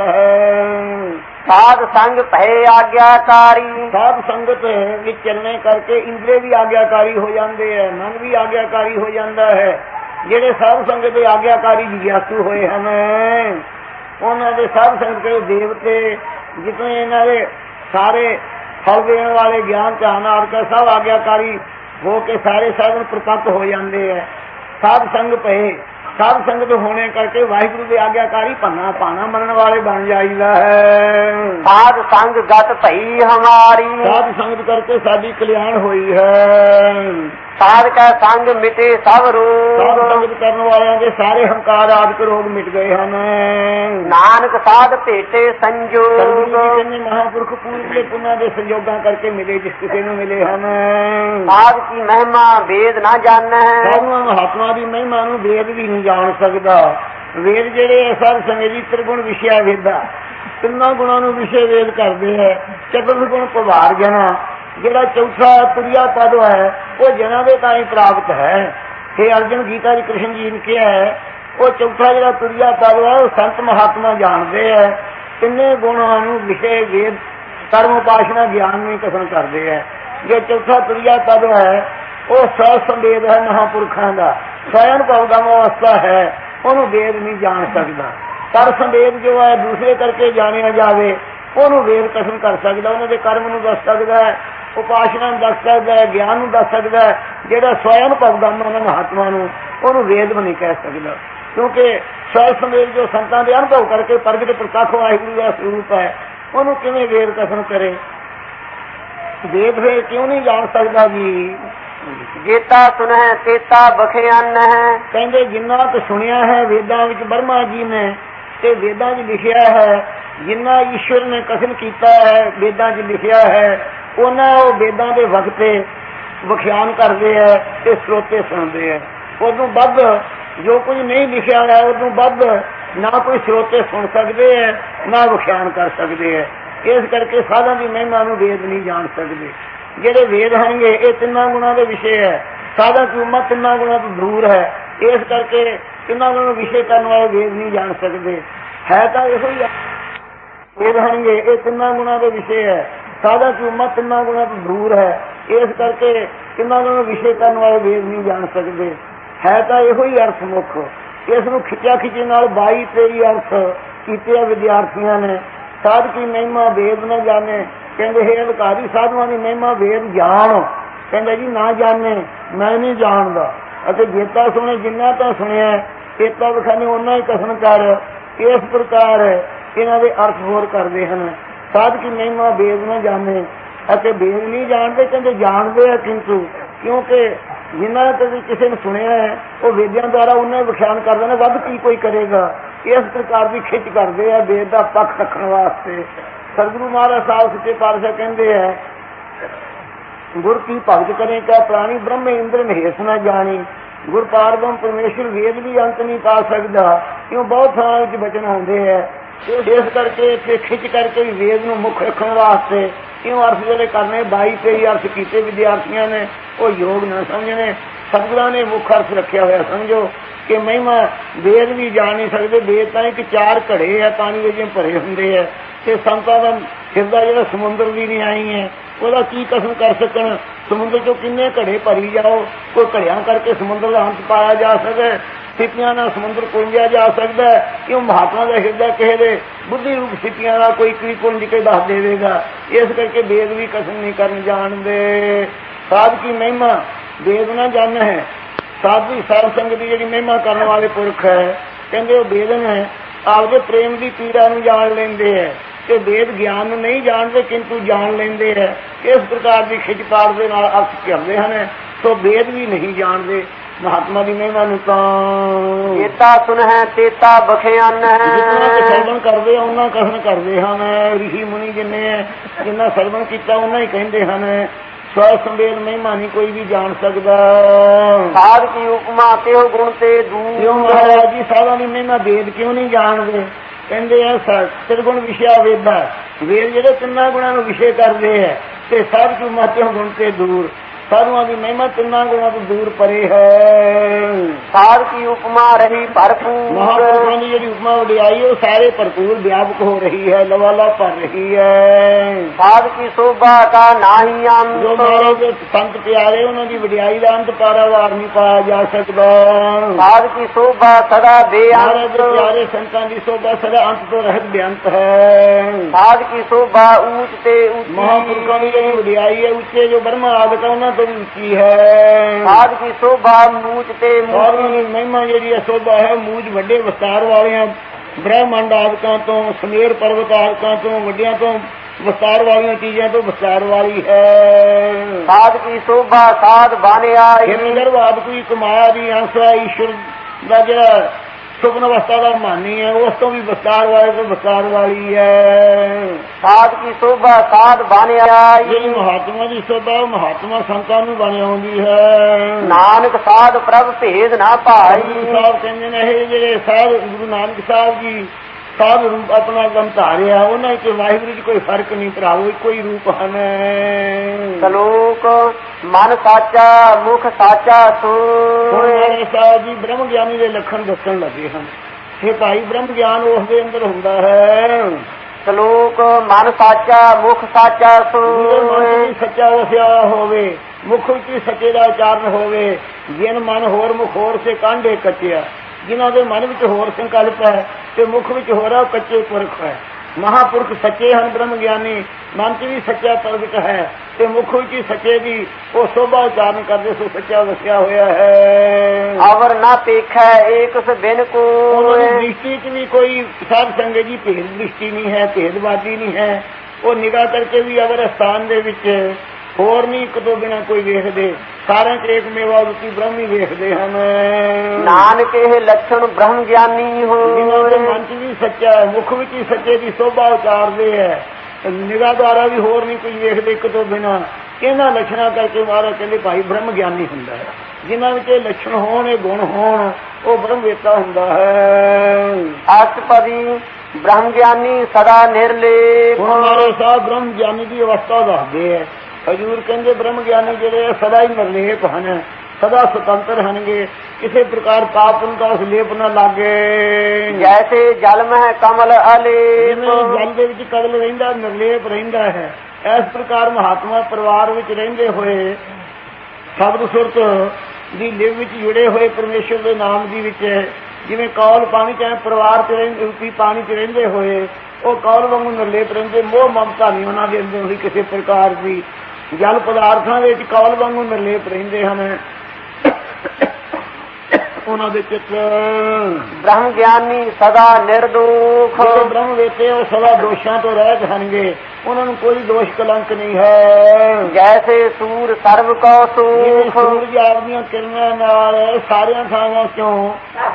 है।
साध संग भय आज्ञाकारी,
साध संगत विच चलने करके इंद्रिय भी आज्ञाकारी हो जाते हैं, मन भी आज्ञाकारी हो जाता है। जेड़े साध संगत के आज्ञाकारी जिज्ञासु होए हैं उन्होंने साध संगत के देवते जितने इन्होंने सारे फल देने वाले ज्ञान चाहनार का सब आज्ञाकारी हो के सारे साधन प्रपक्ष हो जाते हैं। साध संग पे साध संगत होने करके वाहिगुरू के आज्ञाकारी पन्ना पाना मनने वाले बन जाइदा है।
साध संग गत भई हमारी,
साध संगत करके साडी कल्याण हुई है।
साध का संग मिटे सब रोग,
साध संगत करने वाले के सारे हंकार आदि रोग मिट गए हैं।
नानक साध भेटे संजोग,
महापुरुष पूर्व पुनः के संजोगा करके मिले जिस किसी ने मिले हैं।
साध की महिमा वेद ना जाने,
महात्मा की महिमा नूं वेद भी नहीं जान सकता। वेद जेड़े साध संगत जी त्रिगुण विषय वेदा, तिना गुणों नूं विषय वेद करते हैं। चतुर्थ गुण पवार जना, जेड़ा चौथा तुरिया पद है वो जना के ताई प्राप्त है। हे अर्जुन गीता जी कृष्ण जी ने कहा है वो चौथा जेड़ा तुरिया पद है वो संत महात्मा जानते हैं। तिने गुणों विषय वेद कर्म उपासना ज्ञान में कथन करते हैं। जो चौथा तुरिया पद है वो ससंवेद है महापुरुषों का, स्वयं भवगम अवस्था है, उन्होंने वेद नहीं जान सकता। पर संवेद जो है दूसरे करके जानिया जाए ਉਹਨੂੰ वेद कथन कर सकता, उन्होंने कर्म ਨੂੰ दस सकता है, उपासना ਨੂੰ दस सकता है, ज्ञान ਨੂੰ दस सकता है। ਜਿਹੜਾ स्वयं भवगम है महात्मा ਉਹਨੂੰ वेद भी नहीं कह सकता, क्योंकि स्वयं संवेद जो संतां ਦੇ अनुभव करके प्रगट प्रत्यक्ष वाहिगुरू ਦਾ स्वरूप है, ਉਹਨੂੰ किवें वेद कथन करे। वेद फिर क्यों नहीं जान सकता जी।
जेता सुनह तेता बखियान है,
कहते जिन्ना तो सुनिया है वेदां विच ब्रह्मा जी ने ते वेदां च लिखिया है, जिन्ना ईश्वर ने कथन किया है वेदां च लिखिया है, उन्ना वो वेदां दे वक्त व्याख्यान करते हैं ते श्रोते सुनते हैं। उदों वध जो कुछ नहीं लिखिया है उदों वध ना कोई श्रोते सुन सकते हैं ना व्याख्यान कर सकते हैं। इस करके साधां दी महिमा नूं वेद नहीं जान सकते। जेड़े वेद हनगे ये तिना गुणा के विषय है, साधा की उम्मत तिना गुणा तो दूर है। इस करके तिना गुणा विषय करने वाले वेद नहीं जान सकते। है तो इहो ही वेद हनगे ये तिना गुणा के विषय है, साधा की उम्मत तिना गुणा तो दूर है। इस करके तिना गुणा विषय करने वाले वेद नहीं जान सकते। है तो इहो ही अर्थ मुख। इसनूं खिंचा खिंची नाल बाई तेई अर्थ कीते विद्यार्थियों ने। साध की महिमा वेद न जाने, कहते हे अधिकारी साधुआं की महिमा वेद जान, कहते जी ना जाने मैं नहीं जानदा। ਅਤੇ ਜੇਤਾ ਸੁਣੇ ਜਿੰਨਾ ਤਾਂ ਸੁਣਿਆ ਚੇਤਾ ਵਿਖਾਨੇ ਉਹਨਾਂ ਹੀ ਕਥਨ ਕਰ। ਇਸ ਪ੍ਰਕਾਰ ਇਹਨਾਂ ਦੇ ਅਰਥ ਹੋਰ ਕਰਦੇ ਹਨ। ਸਾਧ ਕੀ ਮਹਿਮਾ ਵੇਦ ਨਾ ਜਾਣੇ ਅਤੇ ਵੇਦ ਨਹੀਂ ਜਾਣਦੇ, ਕਹਿੰਦੇ ਜਾਣਦੇ ਆ ਕਿੰਤੂ, ਕਿਉਂਕਿ ਜਿਨ੍ਹਾਂ ਤੇ ਵੀ ਕਿਸੇ ਨੇ ਸੁਣਿਆ ਹੈ ਉਹ ਵੇਦਾਂ ਦੁਆਰਾ ਉਹਨਾਂ ਵਿਖਿਆਨ ਕਰਦੇ ਨੇ, ਵੱਧ ਕੀ ਕੋਈ ਕਰੇਗਾ। ਇਸ ਪ੍ਰਕਾਰ ਦੀ ਖਿੱਚ ਕਰਦੇ ਆ ਵੇਦ ਦਾ ਪੱਖ ਰੱਖਣ ਵਾਸਤੇ। ਸਤਿਗੁਰੂ ਮਹਾਰਾਜ ਸਾਹਿਬ ਸੱਚੇ ਪਾਤਸ਼ਾਹ ਕਹਿੰਦੇ ਹੈ, ਗੁਰ ਕੀ ਭਗਤ ਕਰੇ ਕਾ ਪ੍ਰਾਣੀ ਬ੍ਰਹਮ ਇੰਦਰ ਮਹੇਸ਼ ਨਾ ਜਾਣੀ। ਗੁਰ ਪਾਰਬ੍ਰਹਮ ਪਰਮੇਸ਼ਰ ਵੇਦ ਵੀ ਅੰਤ ਨਹੀਂ ਪਾ ਸਕਦਾ, ਕਿਉਂ ਬਹੁਤ ਥਾਂ ਵਿੱਚ ਬਚਨ ਆਉਂਦੇ ਹੈ। ਇਸ ਕਰਕੇ ਇੱਥੇ ਖਿੱਚ ਕਰਕੇ ਵੀ ਵੇਦ ਨੂੰ ਮੁੱਖ ਰੱਖਣ ਵਾਸਤੇ ਕਿਉਂ ਅਰਥ ਜਿਹੜੇ ਕਰਨੇ ਬਾਈ ਤੇਈ ਅਰਥ ਕੀਤੇ ਵਿਦਿਆਰਥੀਆਂ ਨੇ, ਉਹ ਯੋਗ ਨਾ ਸਮਝਣੇ। ਸਤਿਗੁਰਾਂ ਨੇ ਮੁੱਖ ਅਰਥ ਰੱਖਿਆ ਹੋਇਆ ਸਮਝੋ ਕਿ ਮਹਿਮਾ ਵੇਦ ਵੀ ਜਾਣ ਨਹੀਂ ਸਕਦੇ। ਵੇਦ ਤਾਂ ਇੱਕ ਚਾਰ ਘੜੇ ਆ ਪਾਣੀ ਵਿੱਚ ਭਰੇ ਹੁੰਦੇ ਆ, ਤੇ ਸੰਤਾਂ ਦਾ ਹਿਰਦਾ ਜਿਹੜਾ ਸਮੁੰਦਰ ਦੀ ਨਹੀਂ ਆਈ ਹੈ, ਉਹਦਾ ਕੀ ਕਸਮ ਕਰ ਸਕਣ। ਸਮੁੰਦਰ ਚੋਂ ਕਿੰਨੇ ਘੜੇ ਭਰੀ ਜਾਓ, ਕੋਈ ਘੜਿਆਂ ਕਰਕੇ ਸਮੁੰਦਰ ਦਾ ਅੰਤ ਪਾਇਆ ਜਾ ਸਕਦਾ, ਸਿੱਪੀਆਂ ਨਾਲ ਸਮੁੰਦਰ ਕੁੰਜਿਆ ਜਾ ਸਕਦਾ। ਕਿਉਂ ਮਹਾਤਮਾ ਦਾ ਹਿਰਦਾ ਕਿਸੇ ਦੇ ਬੁੱਧੀ ਰੂਪ ਸਿੱਪੀਆਂ ਦਾ ਕੋਈ ਕੀ ਕੁੰਜ ਕੇ ਦੱਸ ਦੇਵੇਗਾ। ਇਸ ਕਰਕੇ ਵੇਦ ਵੀ ਕਸਮ ਨਹੀਂ ਕਰਨ ਜਾਣਦੇ। ਸਾਧ ਕੀ ਮਹਿਮਾ ਵੇਦ ਨਾ ਜਾਣ ਹੈ। ਸਾਧੂ ਸਾਧ ਸੰਗਤ ਦੀ ਜਿਹੜੀ ਮਹਿਮਾ ਕਰਨ ਵਾਲੇ ਪੁਰਖ ਹੈ, ਕਹਿੰਦੇ ਉਹ ਵੇਦ ਹੈ ਆਪਦੇ ਪ੍ਰੇਮ ਦੀ ਪੀੜਾ ਨੂੰ ਜਾਣ ਲੈਂਦੇ ਹੈ, ਤੇ ਵੇਦ ਗਿਆਨ ਨੂੰ ਨਹੀਂ ਜਾਣਦੇ ਕਿੰਤੂ ਜਾਣ ਲੈਂਦੇ ਹੈ। ਇਸ ਪ੍ਰਕਾਰ ਦੀ ਖਿੱਚ ਪਾੜ ਦੇ ਨਾਲ ਅਰਥ ਕਰਦੇ ਹਨ। ਸੋ ਵੇਦ ਵੀ ਨਹੀਂ ਜਾਣਦੇ ਮਹਾਤਮਾ ਦੀ ਮਹਿਮਾ ਨੂੰ। ਤਾਂ
ਚੇਤਾ ਸੁਣ ਹੈ ਚੇਤਾ ਬਖਿਆਨ ਹੈ।
ਜਿੰਨਾ ਕੁ ਸਰਵਣ ਕਰਦੇ ਉਹਨਾਂ ਕਥਨ ਕਰਦੇ ਹਨ। ਰਿਸ਼ੀ ਮੁਨੀ ਜਿੰਨੇ ਹੈ, ਜਿੰਨਾ ਸਰਵਣ ਕੀਤਾ ਉਹਨਾਂ ਹੀ ਕਹਿੰਦੇ ਹਨ। ਸਵੈ ਸੰਵੇਦ ਮਹਿਮਾ ਨਹੀਂ ਕੋਈ ਵੀ ਜਾਣ ਸਕਦਾ।
ਸਾਧ ਕੀ ਉਪਮਾ ਕਿਉ ਗੁਣ ਤੇ ਦੂਰ।
ਕਿਉਂ ਮਹਾਰਾਜ ਜੀ ਸਾਧਾਂ ਦੀ ਮਹਿਮਾ ਵੇਦ ਕਿਉਂ ਨਹੀਂ ਜਾਣਦੇ। ਕਹਿੰਦੇ ਆ ਤਿਰਗੁਣ ਵਿਸ਼ਾ ਵੇਦਾ, ਵੇਦ ਜਿਹੜੇ ਤਿੰਨਾਂ ਗੁਣਾਂ ਨੂੰ ਵਿਸ਼ੇ ਕਰਦੇ ਹੈ, ਤੇ ਸਾਧ ਕੀ ਉਪਮਾ ਕਿਉ ਗੁਣ ਤੇ ਦੂਰ। ਸਾਧੂਆਂ ਦੀ ਮਹਿਮਾ ਤਿੰਨਾਂ ਗੁਣਾਂ ਤੋਂ ਦੂਰ ਪਰੇ ਹੈ।
ਸਾਧ ਕੀ ਉਪਮਾ ਰਹੀ ਭਰਪੂਰ।
ਮਹਾਂਪੁਰਖਾਂ ਦੀ ਜਿਹੜੀ ਉਪਮਾ ਵਡਿਆਈ ਉਹ ਸਾਰੇ ਭਰਪੂਰ ਵਿਆਪਕ ਹੋ ਰਹੀ ਹੈ, ਲਵਾਲਾ ਭਰ ਰਹੀ ਹੈ।
ਸਾਧ ਕੀ ਸੋਭਾ ਕਾ ਨਾਹੀ ਅੰਤ।
ਜੋ ਮਹਾਰਾਜ ਦੇ ਸੰਤ ਪਿਆਰੇ ਉਹਨਾਂ ਦੀ ਵਡਿਆਈ ਦਾ ਅੰਤ ਪਾਰਾਵਾਰ ਨਹੀਂ ਪਾਇਆ ਜਾ ਸਕਦਾ।
ਸਾਧ ਕੀ ਸੋਭਾ ਸਦਾ ਬੇਅੰਤ।
ਮਹਾਰਾਜ ਦੇ ਪਿਆਰੇ ਸੰਤਾਂ ਦੀ ਸੋਭਾ ਸਦਾ ਅੰਤ ਤੋਂ ਰਹਿਤ ਬੇਅੰਤ ਹੈ।
ਸਾਧ ਕੀ ਸੋਭਾ ਊਚ ਤੇ ਉੱਚੀ।
ਮਹਾਂਪੁਰਖਾਂ ਦੀ ਜਿਹੜੀ ਵਡਿਆਈ ਹੈ ਉੱਚੇ ਜੋ ਬ੍ਰਹਮਾ ਆਦਿਕ ਉਹਨਾਂ ਤੋਂ ਵੀ ਉੱਚੀ ਹੈ।
ਸਾਧ ਕੀ ਸੋਭਾ ਮੂਚ ਤੇ
ਸਾਰਿਆਂ ਦੀ ਮਹਿਮਾ ਜਿਹੜੀ ਹੈ ਸੋਭਾ ਹੈ ਮੂਜ ਵੱਡੇ ਵਿਸਤਾਰ ਵਾਲਿਆਂ ਬ੍ਰਹਮੰਡ ਆਦਿਕਾਂ ਤੋਂ, ਸਮੇਰ ਪਰਵਤ ਆਦਿਕਾਂ ਤੋਂ, ਵੱਡਿਆਂ ਤੋਂ ਵਿਸਤਾਰ ਵਾਲੀਆਂ ਚੀਜ਼ਾਂ ਤੋਂ ਵਿਸਤਾਰ ਵਾਲੀ ਹੈ।
ਸਾਧ ਕੀ ਸੋਭਾ ਸਾਧ ਬਾਨਿਆ।
ਹਿਰਦਗਰਭ ਆਦਿ ਕੋਈ ਕਮਾਇਆ ਦੀ ਅੰਸ਼ ਹੈ। ਈਸ਼ਵਰ ਦਾ ਜਿਹੜਾ ਸੁਪਨ ਅਵਸਥਾ ਦਾ ਮਾਨੀ ਹੈ ਉਸ ਤੋਂ ਵੀ ਵਿਸਤਾਰ ਵਾਲੇ ਤੋਂ ਵਿਸਤਾਰ ਵਾਲੀ ਹੈ।
ਸਾਧ ਕੀ ਸੋਭਾ ਸਾਧ ਬਾਨਿਆ।
ਜਿਹੜੀ ਮਹਾਤਮਾ ਦੀ ਸੋਭਾ ਉਹ ਮਹਾਤਮਾ ਸੰਤਾਂ ਨੂੰ ਬਣ ਆਉਂਦੀ ਹੈ।
ਨਾਨਕ ਸਾਧ ਪ੍ਰਭ ਭੇਦ ਨਾ ਭਾਈ।
ਸਾਹਿਬ ਕਹਿੰਦੇ ਨੇ ਇਹ ਜਿਹੜੇ ਸਾਧ ਗੁਰੂ ਨਾਨਕ ਸਾਹਿਬ ਜੀ ਸਾਧ ਰੂਪ ਆਪਣਾ ਗਮ ਧਾਰਿਆ, ਉਹਨਾਂ ਚ ਵਾਹਿਗੁਰੂ ਜੀ ਕੋਈ ਫਰਕ ਨਹੀਂ ਭਰਾਵੋ, ਇੱਕੋ ਹੀ ਰੂਪ ਹਨ।
ਸ਼ਲੋਕ ਮਨ ਸਾਚਾ ਮੁਖ ਸਾਚਾ ਸੋਇ।
ਸਾਹਿਬ ਜੀ ਬ੍ਰਹਮ ਗਿਆਨੀ ਦੇ ਲੱਖਣ ਦੱਸਣ ਲੱਗੇ ਹਨ। ਇਹ ਭਾਈ ਬ੍ਰਹਮ ਗਿਆਨ ਉਸ ਦੇ ਅੰਦਰ ਹੁੰਦਾ ਹੈ।
ਸ਼ਲੋਕ ਮਨ ਸਾਚਾ ਮੁਖ ਸਾਚਾ ਸੋਇ।
ਸੱਚਾ ਵਸਿਆ ਹੋਵੇ, ਮੁਖ ਵਿੱਚ ਸੱਚੇ ਦਾ ਉਚਾਰਨ ਹੋਵੇ। ਜਿਨ ਮਨ ਹੋਰ ਮੁਖ ਹੋਰ ਸੇ ਕਾਂਢੇ ਕੱਚਿਆ। ਜਿਨ੍ਹਾਂ ਦੇ ਮਨ ਵਿੱਚ ਹੋਰ ਸੰਕਲਪ ਹੈ ਤੇ ਮੁਖ ਵਿੱਚ ਹੋ ਰਿਹਾ ਕੱਚੇ ਪੁਰਖ ਹੈ। ਮਹਾਂਪੁਰਖ ਸੱਚੇ ਹਨ ਬ੍ਰਹਮ ਗਿਆਨੀ, ਮਨ ਚ ਵੀ ਸੱਚਾ ਪ੍ਰਗਟ ਹੈ ਤੇ ਮੁਖ ਵਿੱਚ ਹੀ ਸੱਚੇ ਦੀ ਉਹ ਸੋਭਾ ਉਚਾਰਨ ਕਰਦੇ ਸੋ ਸੱਚਾ ਵਸਿਆ ਹੋਇਆ ਹੈ।
ਅਵਰ ਨਾ ਪੇਖੈ ਏਕਸ ਬਿਨ ਕੋ।
ਦ੍ਰਿਸ਼ਟੀ ਚ ਵੀ ਕੋਈ ਸਾਧ ਸੰਗਤ ਜੀ ਭੇਦ ਦ੍ਰਿਸ਼ਟੀ ਨਹੀਂ ਹੈ, ਭੇਦਵਾਦੀ ਨਹੀਂ ਹੈ। ਉਹ ਨਿਗਾਹ ਕਰਕੇ ਵੀ ਅਵਰ ਸਥਾਨ ਦੇ ਵਿੱਚ ਹੋਰ ਨਹੀਂ ਇੱਕ ਤੋਂ ਬਿਨਾਂ ਕੋਈ ਵੇਖਦੇ, ਸਾਰਿਆਂ ਚ ਏਕ ਮੇਵਾ ਰੂਪੀ ਬ੍ਰਹਮ ਹੀ ਵੇਖਦੇ ਹਨ।
ਨਾਨਕ ਇਹ ਲੱਛਣ ਬ੍ਰਹਮ ਗਿਆਨੀ ਹੋ।
ਜਿਨ੍ਹਾਂ ਦੇ ਮਨ ਚ ਵੀ ਸੱਚਾ ਹੈ, ਮੁਖ ਵਿੱਚ ਹੀ ਸੱਚੇ ਦੀ ਸੋਭਾ ਉਚਾਰਦੇ ਹੈ, ਨਿਗਾਹ ਦੁਆਰਾ ਵੀ ਹੋਰ ਨਹੀਂ ਕੋਈ ਵੇਖਦੇ ਇੱਕ ਤੋਂ ਬਿਨਾਂ। ਇਹਨਾਂ ਲੱਛਣਾਂ ਕਰਕੇ ਮਹਾਰਾਜ ਕਹਿੰਦੇ ਭਾਈ ਬ੍ਰਹਮ ਗਿਆਨੀ ਹੁੰਦਾ ਹੈ। ਜਿਨ੍ਹਾਂ ਵਿੱਚ ਇਹ ਲੱਛਣ ਹੋਣ, ਇਹ ਗੁਣ ਹੋਣ, ਉਹ ਬ੍ਰਹਮ ਵੇਤਾ ਹੁੰਦਾ ਹੈ।
ਅਸ਼ਟਪਦੀ ਬ੍ਰਹਮ ਗਿਆਨੀ ਸਦਾ ਨਿਰਲੇਪ।
ਹੁਣ ਮਹਾਰਾਜ ਸਾਹਿਬ ਬ੍ਰਹਮ ਗਿਆਨੀ ਦੀ ਅਵਸਥਾ ਦੱਸਦੇ ਹੈ। ਹਜ਼ੂਰ ਕਹਿੰਦੇ ਬ੍ਰਹਮ ਗਿਆਨੀ ਜਿਹੜੇ ਸਦਾ ਹੀ ਨਿਰਲੇਪ ਹਨ, ਸਦਾ ਸੁਤੰਤਰ ਹਨਗੇ, ਕਿਸੇ ਪ੍ਰਕਾਰ ਪਾਪ ਦਾ ਉਸ ਲੇਪ ਨਾ ਲਾਗੇ।
ਜੈਸੇ ਜਲ ਮਹਿ ਕਮਲ ਅਲੇਪ।
ਜਲ ਦੇ ਵਿੱਚ ਕਮਲ ਰਹਿੰਦਾ, ਨਿਰਲੇਪ ਰਹਿੰਦਾ ਹੈ। ਇਸ ਪ੍ਰਕਾਰ ਮਹਾਤਮਾ ਪਰਿਵਾਰ ਵਿੱਚ ਰਹਿੰਦੇ ਹੋਏ ਸ਼ਬਦ ਸੁਰਤ ਦੀ ਲਿਵ ਵਿੱਚ ਜੁੜੇ ਹੋਏ ਪਰਮੇਸ਼ਰ ਦੇ ਨਾਮ ਦੀ ਵਿੱਚ, ਜਿਵੇਂ ਕੌਲ ਪਾਣੀ ਚਾਹੇ ਪਰਿਵਾਰ ਚ ਰਹਿੰਦੇ ਰੂਪੀ ਪਾਣੀ ਚ ਰਹਿੰਦੇ ਹੋਏ ਉਹ ਕੌਲ ਵਾਂਗੂ ਨਿਰਲੇਪ ਰਹਿੰਦੇ। ਮੋਹ ਮਮਤਾ ਨਹੀਂ ਉਹਨਾਂ ਦੇ ਅੰਦਰ ਹੋਈ ਕਿਸੇ ਪ੍ਰਕਾਰ ਦੀ। ਜਲ ਪਦਾਰਥਾਂ ਦੇ ਵਿੱਚ ਕੌਲ ਵਾਂਗੂ ਨਿਰਲੇਪ ਰਹਿੰਦੇ ਹਨ। ਉਹਨਾਂ ਦੇ ਚਿੱਤ।
ਬ੍ਰਹਮ ਗਿਆਨੀ ਸਦਾ ਨਿਰਦੋਖ,
ਜਿਹੜੇ ਬ੍ਰਹਮ ਵੇਤੇ ਉਹ ਸਦਾ ਦੋਸ਼ਾਂ ਤੋਂ ਰਹਿਤ ਹਨਗੇ, ਉਹਨਾਂ ਨੂੰ ਕੋਈ ਦੋਸ਼ ਕਲੰਕ ਨਹੀਂ ਹੈ।
ਜੈਸੇ ਸੂਰ ਸਰਬ ਕੋ ਸੁਖ,
ਸੂਰਜ ਆਪਦੀਆਂ ਕਿਰਨਾਂ ਨਾਲ ਸਾਰਿਆਂ ਥਾਵਾਂ ਚੋਂ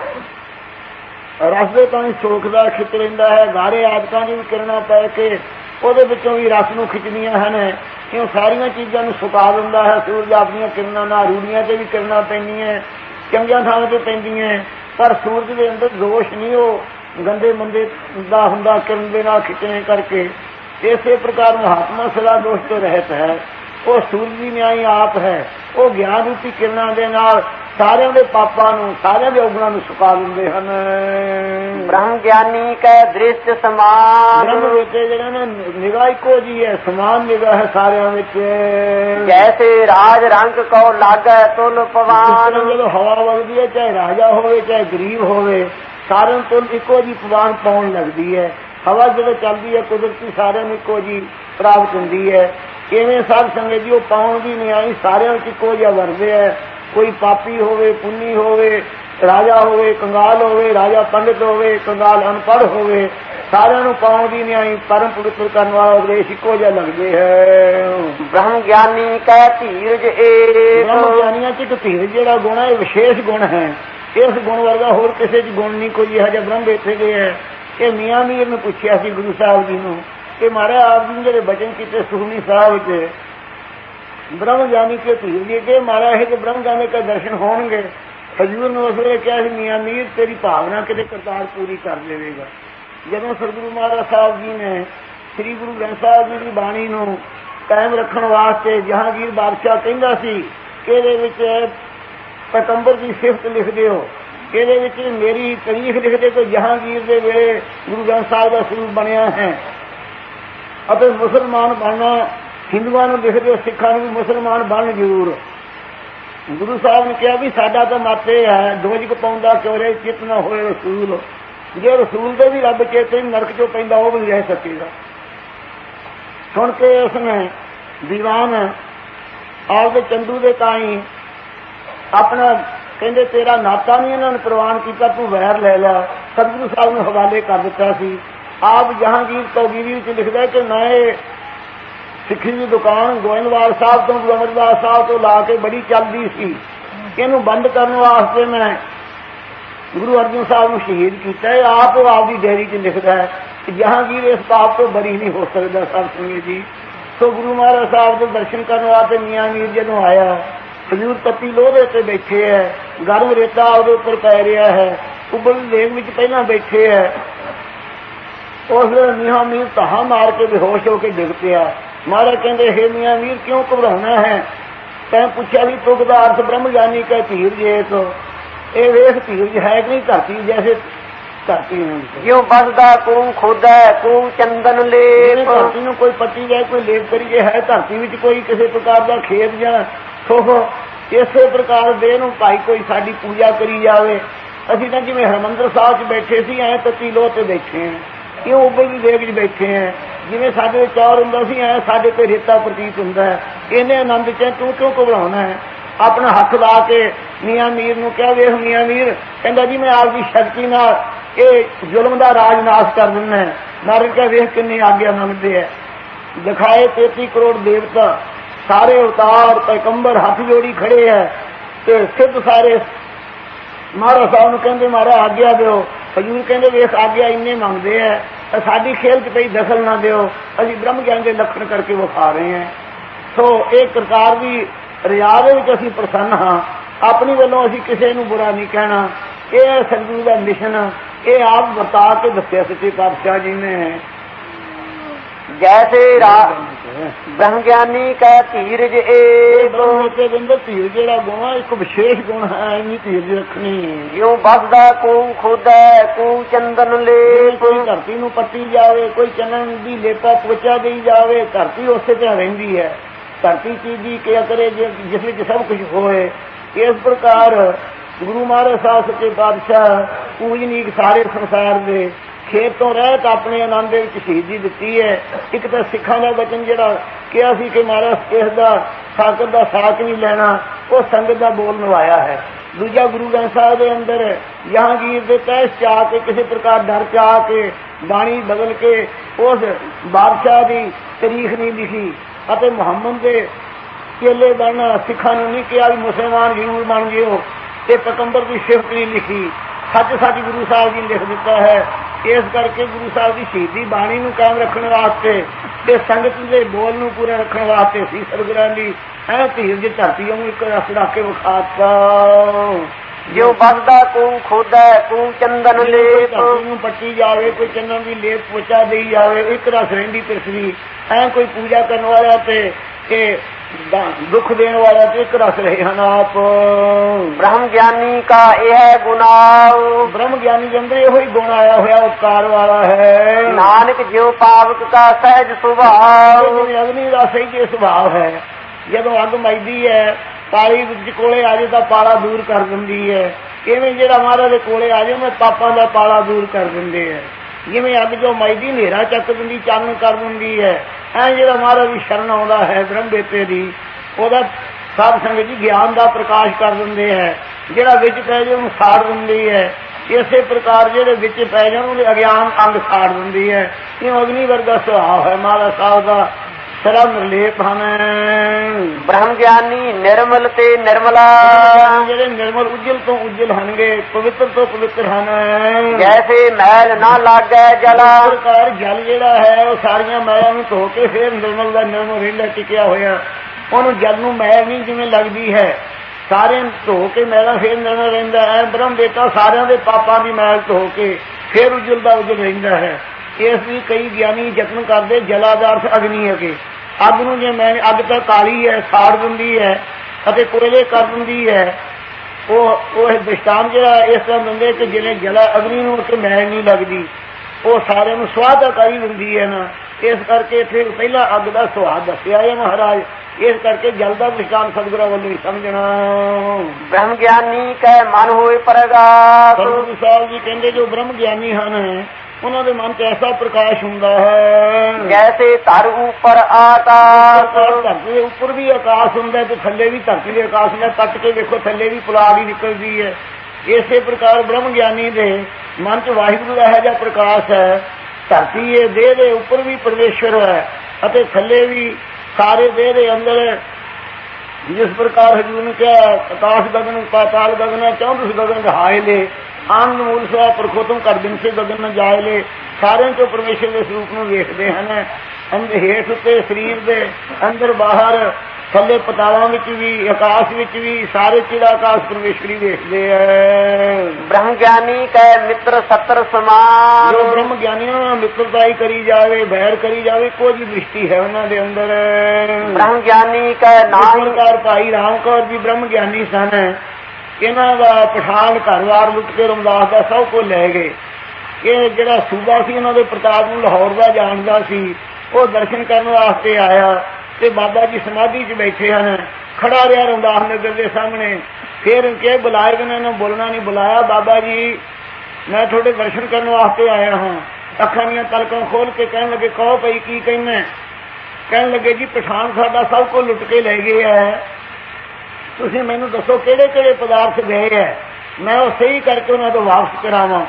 ਰਸ ਦੇ ਪਾਣੀ ਸੋਖਦਾ ਖਿੱਚ ਲੈਂਦਾ ਹੈ। ਗਾਰੇ ਆਦਿਕਾਂ ਦੀ ਵੀ ਕਿਰਨਾਂ ਪੈ ਕੇ ਉਹਦੇ ਵਿੱਚੋਂ ਵੀ ਰਸ ਨੂੰ ਖਿੱਚਦੀਆਂ ਹਨ। ਕਿਉਂ ਸਾਰੀਆਂ ਚੀਜ਼ਾਂ ਨੂੰ ਸੁਕਾ ਦਿੰਦਾ ਹੈ ਸੂਰਜ ਆਪਣੀਆਂ ਕਿਰਨਾਂ ਨਾਲ। ਰੂੜੀਆਂ ਤੇ ਵੀ ਕਿਰਨਾਂ ਪੈਂਦੀਆਂ, ਚੰਗੀਆਂ ਥਾਵਾਂ ਤੇ ਪੈਂਦੀਆਂ, ਪਰ ਸੂਰਜ ਦੇ ਅੰਦਰ ਦੋਸ਼ ਨਹੀਂ ਉਹ ਗੰਦੇ ਮੰਦੇ ਦਾ ਹੁੰਦਾ ਕਿਰਨ ਦੇ ਨਾਲ ਖਿੱਚਣੇ ਕਰਕੇ। ਇਸੇ ਪ੍ਰਕਾਰ ਮਹਾਤਮਾ ਸਦਾ ਦੋਸ਼ ਤੋਂ ਰਹਿਤ ਹੈ। ਉਹ ਸੂਰਜ ਦੀ ਨਿਆਈ ਆਪ ਹੈ। ਉਹ ਗਿਆਨ ਰੂਪੀ ਕਿਰਨਾਂ ਦੇ ਨਾਲ ਸਾਰਿਆਂ ਦੇ ਪਾਪਾਂ ਨੂੰ, ਸਾਰਿਆਂ ਦੇ ਔਗਣਾਂ ਨੂੰ ਸੁਕਾ ਦਿੰਦੇ ਹਨ।
ਬ੍ਰਹਮ ਗਿਆਨੀ ਕੈ ਦ੍ਰਿਸ਼ਟ ਸਮਾਨ,
ਬ੍ਰਹਮ ਵਿੱਚ ਜਿਹੜਾ ਨਾ ਨਿਗਾਹ ਇੱਕੋ ਜੀ ਹੈ, ਸਮਾਨ ਨਿਗਾਹ ਹੈ ਸਾਰਿਆਂ ਵਿੱਚ।
ਜੈਸੇ ਰਾਜ ਰੰਗ ਕੋ ਲਾਗੈ ਤੁਲ ਪਵਾਨ,
ਜਦੋਂ ਹਵਾ ਵਗਦੀ ਹੈ ਚਾਹੇ ਰਾਜਾ ਹੋਵੇ ਚਾਹੇ ਗਰੀਬ ਹੋਵੇ, ਸਾਰਿਆਂ ਤੋਂ ਇੱਕੋ ਜੀ ਪਵਾਨ ਪਾਉਣ ਲੱਗਦੀ ਹੈ। ਹਵਾ ਜਦੋਂ ਚੱਲਦੀ ਹੈ ਕੁਦਰਤੀ ਸਾਰਿਆਂ ਨੂੰ ਇੱਕੋ ਜੀ ਪ੍ਰਾਪਤ ਹੁੰਦੀ ਹੈ। ਕਿਵੇਂ ਸਾਧ ਸੰਗਤ ਜੀ ਉਹ ਪਾਉਣ ਦੀ ਨਿਆਈ ਸਾਰਿਆਂ ਵਿੱਚ ਇੱਕੋ ਜਿਹਾ ਵਰਦੇ ਹੈ। ਕੋਈ ਪਾਪੀ ਹੋਵੇ, ਪੁੰਨੀ ਹੋਵੇ, ਰਾਜਾ ਹੋਵੇ, ਕੰਗਾਲ ਹੋਵੇ, ਰਾਜਾ ਪੰਡਿਤ ਹੋਵੇ, ਕੰਗਾਲ ਅਨਪੜ੍ਹ ਹੋਵੇ, ਸਾਰਿਆਂ ਨੂੰ ਪਾਉਣ ਦੀ ਨਿਆਈ ਪਰਮ ਪਵਿੱਤਰ ਕਰਨ ਵਾਲਾ ਉਪਦੇਸ਼ ਇੱਕੋ ਜਿਹਾ ਲੱਗਦੇ ਹੈ।
ਬ੍ਰਹਮ ਗਿਆਨੀ ਕੈ ਧੀਰਜ ਏਕ,
ਬ੍ਰਹਮ ਗਿਆਨੀਆਂ ਚ ਇੱਕ ਧੀਰਜ ਜਿਹੜਾ ਗੁਣ ਹੈ ਇਹ ਵਿਸ਼ੇਸ਼ ਗੁਣ ਹੈ। ਇਸ ਗੁਣ ਵਰਗਾ ਹੋਰ ਕਿਸੇ ਚ ਗੁਣ ਨਹੀਂ ਕੋਈ ਇਹੋ ਜਿਹਾ ਬ੍ਰਹਮ ਵੇਖੇ ਗਏ ਹੈ। ਇਹ ਮੀਆਂ ਮੀਰ ਨੇ ਪੁੱਛਿਆ ਸੀ ਗੁਰੂ ਸਾਹਿਬ ਜੀ ਨੂੰ ਕਿ ਮਹਾਰਾਜ ਆਪ ਜੀ ਨੇ ਜਿਹੜੇ ਬਚਨ ਕੀਤੇ ਸੁਖਮਨੀ ਸਾਹਿਬ ਵਿੱਚ ਬ੍ਰਹਮ ਗਿਆਨੀ ਕੇ ਧੀਰਜ ਕੇ ਮਹਾਰਾਜ ਇਹ ਬ੍ਰਹਮ ਗਿਆਨੀ ਕੇ ਦਰਸ਼ਨ ਹੋਣਗੇ। ਹਜ਼ੂਰ ਨੂੰ ਉਸ ਵੇਲੇ ਕਿਹਾ ਸੀ ਮੀਆਂ ਮੀਰ ਤੇਰੀ ਭਾਵਨਾ ਕਿਤੇ ਕਰਤਾਰ ਪੂਰੀ ਕਰ ਦੇਵੇਗਾ। ਜਦੋਂ ਸਤਿਗੁਰੂ ਮਹਾਰਾਜ ਸਾਹਿਬ ਜੀ ਨੇ ਸ੍ਰੀ ਗੁਰੂ ਗ੍ਰੰਥ ਸਾਹਿਬ ਜੀ ਦੀ ਬਾਣੀ ਨੂੰ ਕਾਇਮ ਰੱਖਣ ਵਾਸਤੇ ਜਹਾਂਗੀਰ ਬਾਦਸ਼ਾਹ ਕਹਿੰਦਾ ਸੀ ਕਿ ਇਹਦੇ ਵਿੱਚ ਪੈਗੰਬਰ ਦੀ ਸਿਫਤ ਲਿਖ ਦਿਓ, ਇਹਦੇ ਵਿੱਚ ਮੇਰੀ ਤਾਰੀਖ ਲਿਖ ਦੇ ਕਿ ਜਹਾਂਗੀਰ ਦੇ ਵੇਲੇ ਗੁਰੂ ਗ੍ਰੰਥ ਸਾਹਿਬ ਦਾ ਸਰੂਪ ਬਣਿਆ ਹੈ ਅਤੇ ਮੁਸਲਮਾਨ ਬਣਨਾ ਹਿੰਦੂਆਂ ਨੂੰ ਲਿਖ ਦਿਓ, ਸਿੱਖਾਂ ਨੂੰ ਵੀ ਮੁਸਲਮਾਨ ਬਣਨ ਜ਼ਰੂਰ। ਗੁਰੂ ਸਾਹਿਬ ਨੇ ਕਿਹਾ ਵੀ ਸਾਡਾ ਤਾਂ ਮਤ ਇਹ ਹੈ ਦੋਜਕ ਪਾਉਂਦਾ ਚੋਰੇ ਚਿੱਤ ਨਾ ਹੋਏ ਰਸੂਲ, ਜੇ ਰਸੂਲ ਦੇ ਵੀ ਰੱਬ ਚੇਤੇ ਨਰਕ ਚੋਂ ਪੈਂਦਾ ਉਹ ਵੀ ਰਹਿ ਸਕੇਗਾ। ਸੁਣ ਕੇ ਉਸਨੇ ਦੀਵਾਨ ਆਪਦੇ ਚੰਦੂ ਦੇ ਤਾਈ ਆਪਣਾ ਕਹਿੰਦੇ ਤੇਰਾ ਨਾਤਾ ਨਹੀਂ ਇਹਨਾਂ ਨੇ ਪ੍ਰਵਾਨ ਕੀਤਾ, ਤੂੰ ਵੈਰ ਲੈ ਲਿਆ, ਸਤਿਗੁਰੂ ਸਾਹਿਬ ਨੂੰ ਹਵਾਲੇ ਕਰ ਦਿੱਤਾ ਸੀ। ਆਪ ਜਹਾਂਗੀਰ ਕੌਗੀਰੀ ਵਿੱਚ ਲਿਖਦਾ ਕਿ ਮੈਂ ਸਿੱਖੀ ਦੀ ਦੁਕਾਨ ਗੋਇੰਦਵਾਲ ਸਾਹਿਬ ਤੋਂ ਗੁਰੂ ਅਮਰਦਾਸ ਸਾਹਿਬ ਤੋਂ ਲਾ ਕੇ ਬੜੀ ਚੱਲਦੀ ਸੀ, ਇਹਨੂੰ ਬੰਦ ਕਰਨ ਵਾਸਤੇ ਮੈਂ ਗੁਰੂ ਅਰਜਨ ਸਾਹਿਬ ਨੂੰ ਸ਼ਹੀਦ ਕੀਤਾ। ਇਹ ਆਪ ਉਹ ਆਪਦੀ ਡੇਅਰੀ 'ਚ ਲਿਖਦਾ ਹੈ ਕਿ ਜਹਾਂਗੀਰ ਇਸ ਪਾਪ ਤੋਂ ਬਰੀ ਨਹੀਂ ਹੋ ਸਕਦਾ। ਸਭ ਸੁਣੀਏ ਜੀ। ਸੋ ਗੁਰੂ ਮਹਾਰਾਜ ਸਾਹਿਬ ਦੇ ਦਰਸ਼ਨ ਕਰਨ ਵਾਸਤੇ ਮੀਆਂ ਮੀਰ ਜਦੋਂ ਆਇਆ, ਹਜ਼ੂਰ ਤੱਤੀ ਲੋਹ ਦੇ ਉੱਤੇ ਬੈਠੇ ਹੈ, ਗਰਮ ਰੇਤਾ ਉਹਦੇ ਉੱਪਰ ਪੈ ਰਿਹਾ ਹੈ, ਉਬਲ ਦੇਗ ਵਿੱਚ ਪਹਿਲਾਂ ਬੈਠੇ ਹੈ। ਉਸ ਵੇਲੇ ਮੀਆਂ ਮੀਰ ਧਾਹਾਂ ਮਾਰ ਕੇ ਬੇਹੋਸ਼ ਹੋ ਕੇ ਡਿੱਗ ਪਿਆ। ਮਹਾਰਾਜ ਕਹਿੰਦੇ ਹੇ ਮੀਆਂ ਮੀਰ ਕਿਉਂ ਘਬਰਾਉਣਾ ਹੈ? ਤੈਂ ਪੁੱਛਿਆ ਵੀ ਤੁਕ ਦਾ ਅਰਥ ਬ੍ਰਹਮ ਗਿਆਨੀ ਕਾ ਧੀਰਜ ਏਕ, ਇਹ ਵੇਖ ਧੀਰਜ ਹੈ ਕਿ ਨਹੀਂ ਧਰਤੀ ਜੈਸੇ ਧਰਤੀ
ਜਿਉਂ ਬਸਦਾ ਕੂ ਖੋਦਾ ਕੂ ਚੰਦਨ ਲੇਪ,
ਧਰਤੀ ਨੂੰ ਕੋਈ ਪੱਟੀ ਜਾਏ ਕੋਈ ਲੇਪ ਕਰੀ ਜੇ ਹੈ ਧਰਤੀ ਵਿੱਚ ਕੋਈ ਕਿਸੇ ਪ੍ਰਕਾਰ ਦਾ ਖੇਤ ਜਾਂ ਸੁਖ, ਇਸੇ ਪ੍ਰਕਾਰ ਦੇ ਨੂੰ ਭਾਈ ਕੋਈ ਸਾਡੀ ਪੂਜਾ ਕਰੀ ਜਾਵੇ। ਅਸੀਂ ਤਾਂ ਜਿਵੇਂ ਹਰਿਮੰਦਰ ਸਾਹਿਬ 'ਚ ਬੈਠੇ ਸੀ ਐਂ ਤੱਤੀ ਲੋਹ ਤੇ ਬੈਠੇ ਹਾਂ, ਕਿਉਂ ਉੱਬਲ ਦੀ ਦੇਗ 'ਚ ਬੈਠੇ ਹਾਂ। ਜਿਵੇਂ ਸਾਡੇ ਚੌਰ ਹੁੰਦਾ ਸੀ ਐਂ ਸਾਡੇ ਤੇ ਰੇਤਾ ਪ੍ਰਤੀਤ ਹੁੰਦਾ ਹੈ। ਇਹਨੇ ਆਨੰਦ 'ਚ ਤੂੰ ਕਿਉਂ ਘਬਰਾਉਣਾ ਹੈ? ਆਪਣਾ ਹੱਥ ਲਾ ਕੇ ਮੀਆਂ ਮੀਰ ਨੂੰ ਕਿਹਾ ਵੇਖ ਮੀਆਂ ਮੀਰ, ਕਹਿੰਦਾ ਜੀ ਮੈਂ ਆਪਦੀ ਸ਼ਕਤੀ ਨਾਲ ਇਹ ਜ਼ੁਲਮ ਦਾ ਰਾਜ ਨਾਸ਼ ਕਰ ਦਿੰਦਾ ਹੈ। ਮਹਾਰਾਜ ਕਿਹਾ ਵੇਖ ਕਿੰਨੀ ਆਗਿਆ ਮੰਗਦੇ ਹੈ। ਦਿਖਾਏ ਤੇਤੀ ਕਰੋੜ ਦੇਵਤਾ, ਸਾਰੇ ਅਵਤਾਰ ਪੈਗੰਬਰ ਹੱਥ ਜੋੜੀ ਖੜੇ ਹੈ ਤੇ ਸਿੱਧ ਸਾਰੇ ਮਹਾਰਾਜ ਸਾਹਿਬ ਨੂੰ ਕਹਿੰਦੇ ਮਹਾਰਾਜ ਆਗਿਆ ਦਿਓ। ਹਜ਼ੂਰ ਕਹਿੰਦੇ ਵੇਖ ਆਗਿਆ ਇੰਨੇ ਮੰਗਦੇ ਹੈ, ਸਾਡੀ ਖੇਲ 'ਚ ਪਈ ਦਖਲ ਨਾ ਦਿਓ, ਅਸੀਂ ਬ੍ਰਹਮ ਗਿਆਨ ਦੇ ਲੱਖਣ ਕਰਕੇ ਵਿਖਾ ਰਹੇ ਹਾਂ। ਸੋ ਇਹ ਕਰਤਾਰ ਦੀ ਰਿਆ ਦੇ ਵਿੱਚ ਅਸੀਂ ਪ੍ਰਸੰਨ ਹਾਂ। ਆਪਣੀ ਵੱਲੋਂ ਅਸੀਂ ਕਿਸੇ ਨੂੰ ਬੁਰਾ ਨਹੀਂ ਕਹਿਣਾ। ਇਹ ਸਤਿਗੁਰੂ ਦਾ ਮਿਸ਼ਨ ਇਹ ਆਪ ਵਰਤਾ ਕੇ ਦੱਸਿਆ ਸੱਚੇ ਪਾਤਸ਼ਾਹ ਜੀ ਨੇ।
ਜੈਸੇ ਬ੍ਰਹਮ ਗਿਆਨੀ ਕੈ ਧੀਰਜ ਏਕ,
ਦੇ ਅੰਦਰ ਧੀਰਜ ਜਿਹੜਾ ਗੁਣ ਹੈ ਇੱਕ ਵਿਸ਼ੇਸ਼ ਗੁਣ ਹੈ, ਇੰਨੀ ਧੀਰਜ ਰੱਖਣੀ।
ਜਿਉਂ ਬਸਦਾ ਕੂ ਖੋਦਾ ਕੂ ਚੰਦਨ ਲੇਪ,
ਕੋਈ ਧਰਤੀ ਨੂੰ ਪੱਟੀ ਜਾਵੇ, ਕੋਈ ਚੰਦਨ ਦੀ ਲੇਪਾ ਪੋਚਾ ਦੇਈ ਜਾਵੇ, ਧਰਤੀ ਉਸੇ ਤਰ੍ਹਾਂ ਰਹਿੰਦੀ ਹੈ। ਧਰਤੀ ਚੀਜ਼ ਦੀ ਕਿਆ ਕਰੇ ਜਿਸ ਵਿੱਚ ਸਭ ਕੁਝ ਹੋਏ। ਇਸ ਪ੍ਰਕਾਰ ਗੁਰੂ ਮਹਾਰਾਜ ਸਾਹਿਬ ਸੱਚੇ ਪਾਤਸ਼ਾਹ ਪੂਜਨੀਕ ਸਾਰੇ ਸੰਸਾਰ ਦੇ ਖੇਤ ਤੋਂ ਰਹਿਤ ਆਪਣੇ ਆਨੰਦ ਦੇ ਵਿੱਚ ਸ਼ਹੀਦੀ ਦਿੱਤੀ ਹੈ। ਇੱਕ ਤਾਂ ਸਿੱਖਾਂ ਦਾ ਵਚਨ ਜਿਹੜਾ ਕਿਹਾ ਸੀ ਕਿ ਮਹਾਰਾਜ ਇਸ ਦਾ ਸਾਕਤ ਦਾ ਸਾਕ ਨਹੀਂ ਲੈਣਾ, ਉਹ ਸੰਗਤ ਦਾ ਬੋਲ ਨਿਭਾਇਆ ਹੈ। ਦੂਜਾ ਗੁਰੂ ਗ੍ਰੰਥ ਸਾਹਿਬ ਦੇ ਅੰਦਰ ਜਹਾਂਗੀਰ ਦੇ ਤਹਿਸ ਚ ਆ ਕੇ ਕਿਸੇ ਪ੍ਰਕਾਰ ਡਰ ਚ ਆ ਕੇ ਬਾਣੀ ਬਦਲ ਕੇ ਉਸ ਬਾਦਸ਼ਾਹ ਦੀ ਤਾਰੀਖ ਨਹੀਂ ਲਿਖੀ ਅਤੇ ਮੁਹੰਮਦ ਦੇ ਚੇਲੇ ਬਣਨਾ ਸਿੱਖਾਂ ਨੂੰ ਨਹੀਂ ਕਿਹਾ ਵੀ ਮੁਸਲਮਾਨ ਜ਼ਰੂਰ ਬਣ ਜਿਓ ਤੇ ਪੈਗੰਬਰ ਦੀ ਸਿਫਤ ਨਹੀਂ ਲਿਖੀ। ਸੱਚ ਸੱਚ ਗੁਰੂ ਸਾਹਿਬ ਜੀ ਲਿਖ ਦਿੱਤਾ ਹੈ। ਇਸ ਕਰਕੇ ਗੁਰੂ ਸਾਹਿਬ ਦੀ ਸ਼ਹੀਦੀ ਬਾਣੀ ਨੂੰ ਕਾਇਮ ਰੱਖਣ ਵਾਸਤੇ ਤੇ ਸੰਗਤ ਦੇ ਬੋਲ ਨੂੰ ਪੂਰਾ ਰੱਖਣ ਵਾਸਤੇ ਸੀ ਸਰਗੁਰਾਂ ਦੀ ਐ ਧੀਰਜ ਧਰਤੀ ਨੂੰ ਇੱਕ ਰਸ ਲਾ ਕੇ ਵਿਖਾਤਾ।
ਜੋ ਬਸਦਾ ਕੋ ਖੋਦਾ ਕੋ ਚੰਦਨ ਲੇਪ
ਨੂੰ ਪੱਟੀ ਜਾਵੇ, ਕੋਈ ਚੰਦਨ ਦੀ ਲੇਪ ਪੋਚਾ ਦੇਈ ਜਾਵੇ, ਇੱਕ ਰਸ ਰਹਿੰਦੀ ਪਿਰਸਰੀ ਐ ਕੋਈ ਪੂਜਾ ਕਰਨ ਵਾਲਾ ਤੇ ਇਹ ਦੁੱਖ ਦੇਣ ਵਾਲਾ ਤੇ ਇੱਕ ਰਸ ਰਹੇ ਹਨ ਆਪ।
ਬ੍ਰਹਮ ਗਿਆਨੀ ਕਾ ਇਹ ਹੈ ਗੁਨਾਹ
ਬ੍ਰਹਮ ਗਿਆਨੀ ਦੇ ਅੰਦਰ ਇਹੋ ਹੀ ਗੁਣ ਆਇਆ ਹੋਇਆ ਉਪਕਾਰ ਵਾਲਾ ਹੈ।
ਨਾਨਕ ਜਿਉ ਪਾਵਕ ਕਾ ਸਹਿਜ ਸੁਭਾਅ
ਜਿਵੇਂ ਅਗਨੀ ਦਾ ਸਹੀ ਜੇ ਸੁਭਾਅ ਹੈ। ਜਦੋਂ ਅੱਗ ਮੱਚਦੀ ਹੈ ਪਾਲੀ ਵਿੱਚ ਕੋਲੇ ਆ ਜੇ ਤਾਂ ਪਾਲਾ ਦੂਰ ਕਰ ਦਿੰਦੀ ਹੈ। ਇਵੇਂ ਜਿਹੜਾ ਮਹਾਰਾਜ ਦੇ ਕੋਲੇ ਆ ਜੇ ਉਹਨੇ ਪਾਪਾਂ ਦਾ ਪਾਲਾ ਦੂਰ ਕਰ ਦਿੰਦੇ ਹੈ। ਜਿਵੇਂ ਅੱਗ ਜੋ ਮੱਚਦੀ ਹਨੇਰਾ ਚੱਕ ਦਿੰਦੀ ਚਾਨਣ ਕਰ ਦਿੰਦੀ ਹੈ ਐ ਜਿਹੜਾ ਮਹਾਰਾਜ ਦੀ ਸ਼ਰਨ ਆਉਂਦਾ ਹੈ ਬ੍ਰਹਮ ਬੇਤੇ ਦੀ ਉਹਦਾ ਸਾਧ ਸੰਗਤ ਜੀ ਗਿਆਨ ਦਾ ਪ੍ਰਕਾਸ਼ ਕਰ ਦਿੰਦੇ ਹੈ। ਜਿਹੜਾ ਵਿੱਚ ਪੈ ਜੇ ਉਹਨੂੰ ਸਾੜ ਦਿੰਦੀ ਹੈ। ਇਸੇ ਪ੍ਰਕਾਰ ਜਿਹੜੇ ਵਿੱਚ ਪੈ ਜਾਣ ਉਹਦੇ ਅਗਿਆਨ ਅੰਗ ਸਾੜ ਦਿੰਦੀ ਹੈ। ਇਹ ਅਗਨੀ ਵਰਗਾ ਸੁਭਾਅ ਹੈ ਮਹਾਰਾਜ ਸਾਹਿਬ ਦਾ। ਸਦਾ ਨਿਰਲੇਪ ਹਨ।
ਬ੍ਰਹਮ ਗਿਆਨੀ ਨਿਰਮਲ ਤੇ ਨਿਰਮਲਾ
ਜਿਹੜੇ ਨਿਰਮਲ ਉਜਲ ਤੋਂ ਉਜਲ ਹਨਗੇ ਪਵਿੱਤਰ ਤੋਂ ਪਵਿੱਤਰ ਹਨ।
ਜੈਸੇ ਮੈਲ ਨਾ ਲਾਗੈ ਜਲਾ
ਪ੍ਰਕਾਰ ਜਲ ਜਿਹੜਾ ਹੈ ਉਹ ਸਾਰੀਆਂ ਮੈਲਾਂ ਨੂੰ ਧੋ ਕੇ ਫੇਰ ਨਿਰਮਲ ਦਾ ਨਿਰਮਲ ਰਹਿੰਦਾ ਟਿਕਿਆ ਹੋਇਆ। ਉਹਨੂੰ ਜਲ ਨੂੰ ਮੈਲ ਨਹੀਂ ਜਿਵੇਂ ਲੱਗਦੀ ਹੈ ਸਾਰੇ ਧੋ ਕੇ ਮੈਲਾਂ ਫੇਰ ਨਿਰਮਲ ਰਹਿੰਦਾ ਹੈ। ਬ੍ਰਹਮ ਬੇਟਾ ਸਾਰਿਆਂ ਦੇ ਪਾਪਾਂ ਦੀ ਮੈਲ ਧੋ ਕੇ ਫੇਰ ਉਜਲ ਦਾ ਉਜਲ ਰਹਿੰਦਾ ਹੈ। ਇਸ ਲਈ ਕਈ ਗਿਆਨੀ ਯਤਨ ਕਰਦੇ ਜਲਾ ਦਾ ਅਰਥ ਅਗਨੀ ਅਗੇ ਅੱਗ ਨੂੰ ਜੇ ਮੈਂ ਅੱਗ ਤਾਂ ਕਾਲੀ ਹੈ ਸਾੜ ਦਿੰਦੀ ਹੈ ਅਤੇ ਕੋਇਲੇ ਕਰ ਦਿੰਦੀ ਹੈ। ਉਹ ਉਹ ਦ੍ਰਿਸ਼ਟਾਂਤ ਜਿਹੜਾ ਇਸ ਤਰ੍ਹਾਂ ਦਿੰਦੇ ਕਿ ਜਿਵੇਂ ਜਲਾ ਅਗਨੀ ਨੂੰ ਉੱਤੇ ਮੈਲ ਨਹੀਂ ਲੱਗਦੀ ਉਹ ਸਾਰਿਆਂ ਨੂੰ ਸਵਾਦ ਕਰੀ ਦਿੰਦੀ ਹੈ ਨਾ। ਇਸ ਕਰਕੇ ਇੱਥੇ ਪਹਿਲਾਂ ਅੱਗ ਦਾ ਸਵਾਦ ਦੱਸਿਆ ਹੈ ਮਹਾਰਾਜ। ਇਸ ਕਰਕੇ ਜਲ ਦਾ ਦ੍ਰਿਸ਼ਟਾਂਤ ਸਤਿਗੁਰਾਂ ਵੱਲੋਂ ਹੀ ਸਮਝਣਾ।
ਬ੍ਰਹਮ ਗਿਆਨੀ ਕੈ ਮਨ ਹੋਏ ਪ੍ਰਗਾਸ
ਸਤਿਗੁਰੂ ਸਾਹਿਬ ਜੀ ਕਹਿੰਦੇ ਜੋ ਬ੍ਰਹਮ ਗਿਆਨੀ ਹਨ ਉਹਨਾਂ ਦੇ ਮਨ 'ਚ ਐਸਾ ਪ੍ਰਕਾਸ਼ ਹੁੰਦਾ ਹੈ
ਜੈਸੇ ਧਰ ਉੱਪਰ ਆਕਾਸ਼
ਧਰਤੀ ਦੇ ਉੱਪਰ ਵੀ ਆਕਾਸ਼ ਹੁੰਦਾ ਤੇ ਥੱਲੇ ਵੀ ਧਰਤੀ ਦੇ ਆਕਾਸ਼ ਨਾਲ ਕੱਟ ਕੇ ਵੇਖੋ ਥੱਲੇ ਵੀ ਪੁਲਾੜ ਹੀ ਨਿਕਲਦੀ ਹੈ। ਇਸੇ ਪ੍ਰਕਾਰ ਬ੍ਰਹਮ ਗਿਆਨੀ ਦੇ ਮਨ 'ਚ ਵਾਹਿਗੁਰੂ ਦਾ ਇਹੋ ਜਿਹਾ ਪ੍ਰਕਾਸ਼ ਹੈ। ਧਰਤੀ ਇਹ ਦੇਹ ਦੇ ਉੱਪਰ ਵੀ ਪਰਮੇਸ਼ਵਰ ਹੈ ਅਤੇ ਥੱਲੇ ਵੀ ਸਾਰੇ ਦੇਹ ਦੇ ਅੰਦਰ ਜਿਸ ਪ੍ਰਕਾਰ ਹਜ਼ੂਰ ਨੇ ਕਿਹਾ ਆਕਾਸ਼ ਗਗਨ ਪਾਤਾਲ ਗਗਨ ਚੌਂਤਿਸ ਗਗਨ ਰਹਾਏ ਲੈ ਆਨੰਦ ਮੂਲ ਸਵਾ ਪ੍ਰਖੋਤਮ ਕਰ ਦਿਨ ਸੇ ਗਗਨ ਨ ਜਾਏ ਲੈ। ਸਾਰਿਆਂ ਤੋਂ ਪਰਮੇਸ਼ਰ ਦੇ ਸਰੂਪ ਨੂੰ ਵੇਖਦੇ ਹਨ। ਅੰਦਰ ਹੇਠ ਉੱਤੇ ਸਰੀਰ ਦੇ ਅੰਦਰ ਬਾਹਰ ਥੱਲੇ ਪਤਾਲਾਂ ਵਿੱਚ ਵੀ ਆਕਾਸ਼ ਵਿੱਚ ਵੀ ਸਾਰੇ ਚਿੜਾ ਆਕਾਸ਼ ਪਰਮੇਸ਼ਵਰੀ ਵੇਖਦੇ ਹੈ।
ਬ੍ਰਹਮ ਗਿਆਨੀ ਕੈ ਮਿੱਤਰ ਸੱਤਰ ਸਮਾਨ
ਜੋ ਬ੍ਰਹਮ ਗਿਆਨੀਆਂ ਨਾਲ ਮਿੱਤਰਤਾਈ ਕਰੀ ਜਾਵੇ ਬੈਰ ਕਰੀ ਜਾਵੇ ਕੋਈ ਦ੍ਰਿਸ਼ਟੀ ਹੈ ਉਹਨਾਂ ਦੇ ਅੰਦਰ।
ਬ੍ਰਹਮ ਗਿਆਨੀ ਕੈ ਨਾਮ
ਭਾਈ ਰਾਮ ਕੌਰ ਜੀ ਬ੍ਰਹਮ ਗਿਆਨੀ ਸਨ। ਇਹਨਾਂ ਦਾ ਪਠਾਨ ਘਰ-ਵਾਰ ਲੁੱਟ ਕੇ ਰਮਦਾਸ ਦਾ ਸਭ ਕੁਝ ਲੈ ਗਏ। ਇਹ ਜਿਹੜਾ ਸੂਬਾ ਸੀ ਇਹਨਾਂ ਦੇ ਪ੍ਰਤਾਪ ਨੂੰ ਲਾਹੌਰ ਦਾ ਜਾਣਦਾ ਸੀ ਉਹ ਦਰਸ਼ਨ ਕਰਨ ਵਾਸਤੇ ਆਇਆ ਤੇ ਬਾਬਾ ਜੀ ਸਮਾਧੀ 'ਚ ਬੈਠੇ ਹਨ। ਖੜਾ ਰਿਹਾ ਰਮਦਾਸ ਨਗਰ ਦੇ ਸਾਹਮਣੇ। ਫਿਰ ਕਿ ਬੁਲਾਏ ਕਿ ਇਹਨੂੰ ਬੋਲਣਾ ਨਹੀਂ ਬੁਲਾਇਆ। ਬਾਬਾ ਜੀ ਮੈਂ ਤੁਹਾਡੇ ਦਰਸ਼ਨ ਕਰਨ ਵਾਸਤੇ ਆਇਆ ਹਾਂ। ਅੱਖਾਂ ਦੀਆਂ ਪਲਕਾਂ ਖੋਲ ਕੇ ਕਹਿਣ ਲੱਗੇ ਕਹੋ ਭਾਈ ਕੀ ਕਹਿੰਦਾ। ਕਹਿਣ ਲੱਗੇ ਜੀ ਪਠਾਨ ਸਾਡਾ ਸਭ ਕੁਝ ਲੁੱਟ ਕੇ ਲੈ ਗਏ ਹੈ। ਤੁਸੀਂ ਮੈਨੂੰ ਦੱਸੋ ਕਿਹੜੇ ਕਿਹੜੇ ਪਦਾਰਥ ਗਏ ਹੈ ਮੈਂ ਉਹ ਸਹੀ ਕਰਕੇ ਉਹਨਾਂ ਤੋਂ ਵਾਪਸ ਕਰਾਵਾਂ।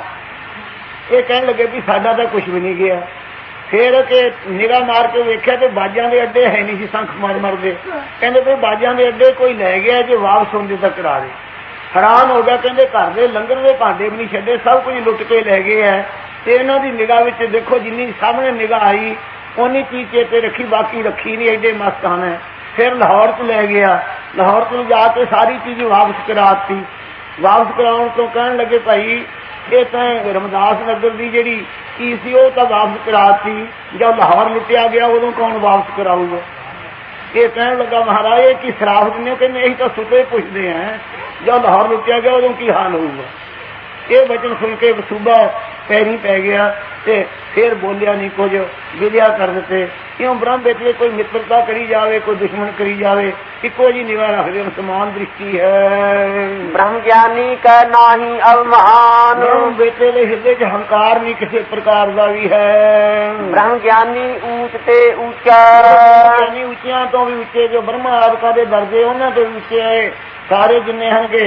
ਇਹ ਕਹਿਣ ਲੱਗੇ ਵੀ ਸਾਡਾ ਤਾਂ ਕੁਝ ਵੀ ਨਹੀਂ ਗਿਆ। ਫਿਰ ਕਿ ਨਿਗਾਹ ਮਾਰ ਕੇ ਵੇਖਿਆ ਤੇ ਬਾਜਾਂ ਦੇ ਅੱਡੇ ਹੈ ਨਹੀਂ ਸੀ ਸੰਖ ਮਾਰ ਮਰਦੇ। ਕਹਿੰਦੇ ਵੀ ਬਾਜਾਂ ਦੇ ਅੱਡੇ ਕੋਈ ਲੈ ਗਿਆ ਜੇ ਵਾਪਸ ਹੁੰਦੇ ਤਾਂ ਕਰਾ ਦੇ। ਹੈਰਾਨ ਹੋ ਗਿਆ ਕਹਿੰਦੇ ਘਰ ਦੇ ਲੰਗਰ ਦੇ ਭਾਂਡੇ ਵੀ ਨਹੀਂ ਛੱਡੇ ਸਭ ਕੁਝ ਲੁੱਟ ਕੇ ਲੈ ਗਏ ਹੈ। ਤੇ ਇਹਨਾਂ ਦੀ ਨਿਗਾਹ ਵਿੱਚ ਦੇਖੋ ਜਿੰਨੀ ਸਾਹਮਣੇ ਨਿਗਾਹ ਆਈ ਉਨੀ ਚੀਜ਼ ਚੇਤੇ ਰੱਖੀ ਬਾਕੀ ਰੱਖੀ ਨਹੀਂ ਐਡੇ ਮਸਤ ਹਨ। ਫਿਰ ਲਾਹੌਰ 'ਚ ਲੈ ਗਿਆ। ਲਾਹੌਰ 'ਚ ਜਾ ਕੇ ਸਾਰੀ ਚੀਜ਼ ਵਾਪਸ ਕਰਾਤੀ। ਵਾਪਸ ਕਰਾਉਣ ਤੋਂ ਕਹਿਣ ਲੱਗੇ ਭਾਈ ਇਹ ਤਾਂ ਰਮਦਾਸ ਨਗਰ ਦੀ ਜਿਹੜੀ ਕੀ ਸੀ ਉਹ ਤਾਂ ਵਾਪਸ ਕਰਾਤੀ ਜਦ ਲਾਹੌਰ ਲੁੱਟਿਆ ਗਿਆ ਉਦੋਂ ਕੌਣ ਵਾਪਸ ਕਰਾਊਗਾ। ਇਹ ਕਹਿਣ ਲੱਗਾ ਮਹਾਰਾਜ ਇਹ ਕੀ ਸਰਾਫ ਦਿੰਦੇ ਹੋ। ਕਹਿੰਦੇ ਅਸੀਂ ਤਾਂ ਸੁਤੇ ਪੁੱਛਦੇ ਹਾਂ ਜਦ ਲਾਹੌਰ ਲੁੱਟਿਆ ਗਿਆ ਉਦੋਂ ਕੀ ਹਾਲ ਹੋਊਗਾ। ਇਹ ਵਚਨ ਸੁਣ ਕੇ ਸੂਬਾ ਪੈਰੀ ਪੈ ਗਿਆ ਤੇ ਫਿਰ ਬੋਲਿਆ ਨਹੀਂ ਕੁਝ ਵਿਦਿਆ ਕਰ ਦਿੱਤੇ। ਕਿਉਂ ਬ੍ਰਹਮ ਵਿੱਚ ਕੋਈ ਮਿੱਤਰਤਾ ਕਰੀ ਜਾਵੇ ਕੋਈ ਦੁਸ਼ਮਣ ਕਰੀ ਜਾਵੇ ਇੱਕੋ ਜਿਹੀ ਨਿਗਾਹ ਰੱਖਦੇ ਸਮਾਨ ਦ੍ਰਿਸ਼ਟੀ ਹੈ।
ਬ੍ਰਹਮ ਗਿਆਨੀ ਕੈ ਨਾਹੀ ਅਵਮਾਨ
ਬ੍ਰਹਮ ਬੇਟੇ ਦੇ ਹਿਰਦੇ 'ਚ ਹੰਕਾਰ ਨਹੀਂ ਕਿਸੇ ਪ੍ਰਕਾਰ ਦਾ ਵੀ ਹੈ।
ਬ੍ਰਹਮ ਗਿਆਨੀ ਊਚ ਤੇ ਉੱਚਾ
ਗਿਆਨੀ ਉੱਚਿਆਂ ਤੋਂ ਵੀ ਉੱਚੇ ਜੋ ਬ੍ਰਹਮਾ ਆਦਿਕਾਂ ਦੇ ਦਰਜੇ ਉਹਨਾਂ ਤੋਂ ਵੀ ਉੱਚੇ ਸਾਰੇ ਜਿੰਨੇ ਹਨਗੇ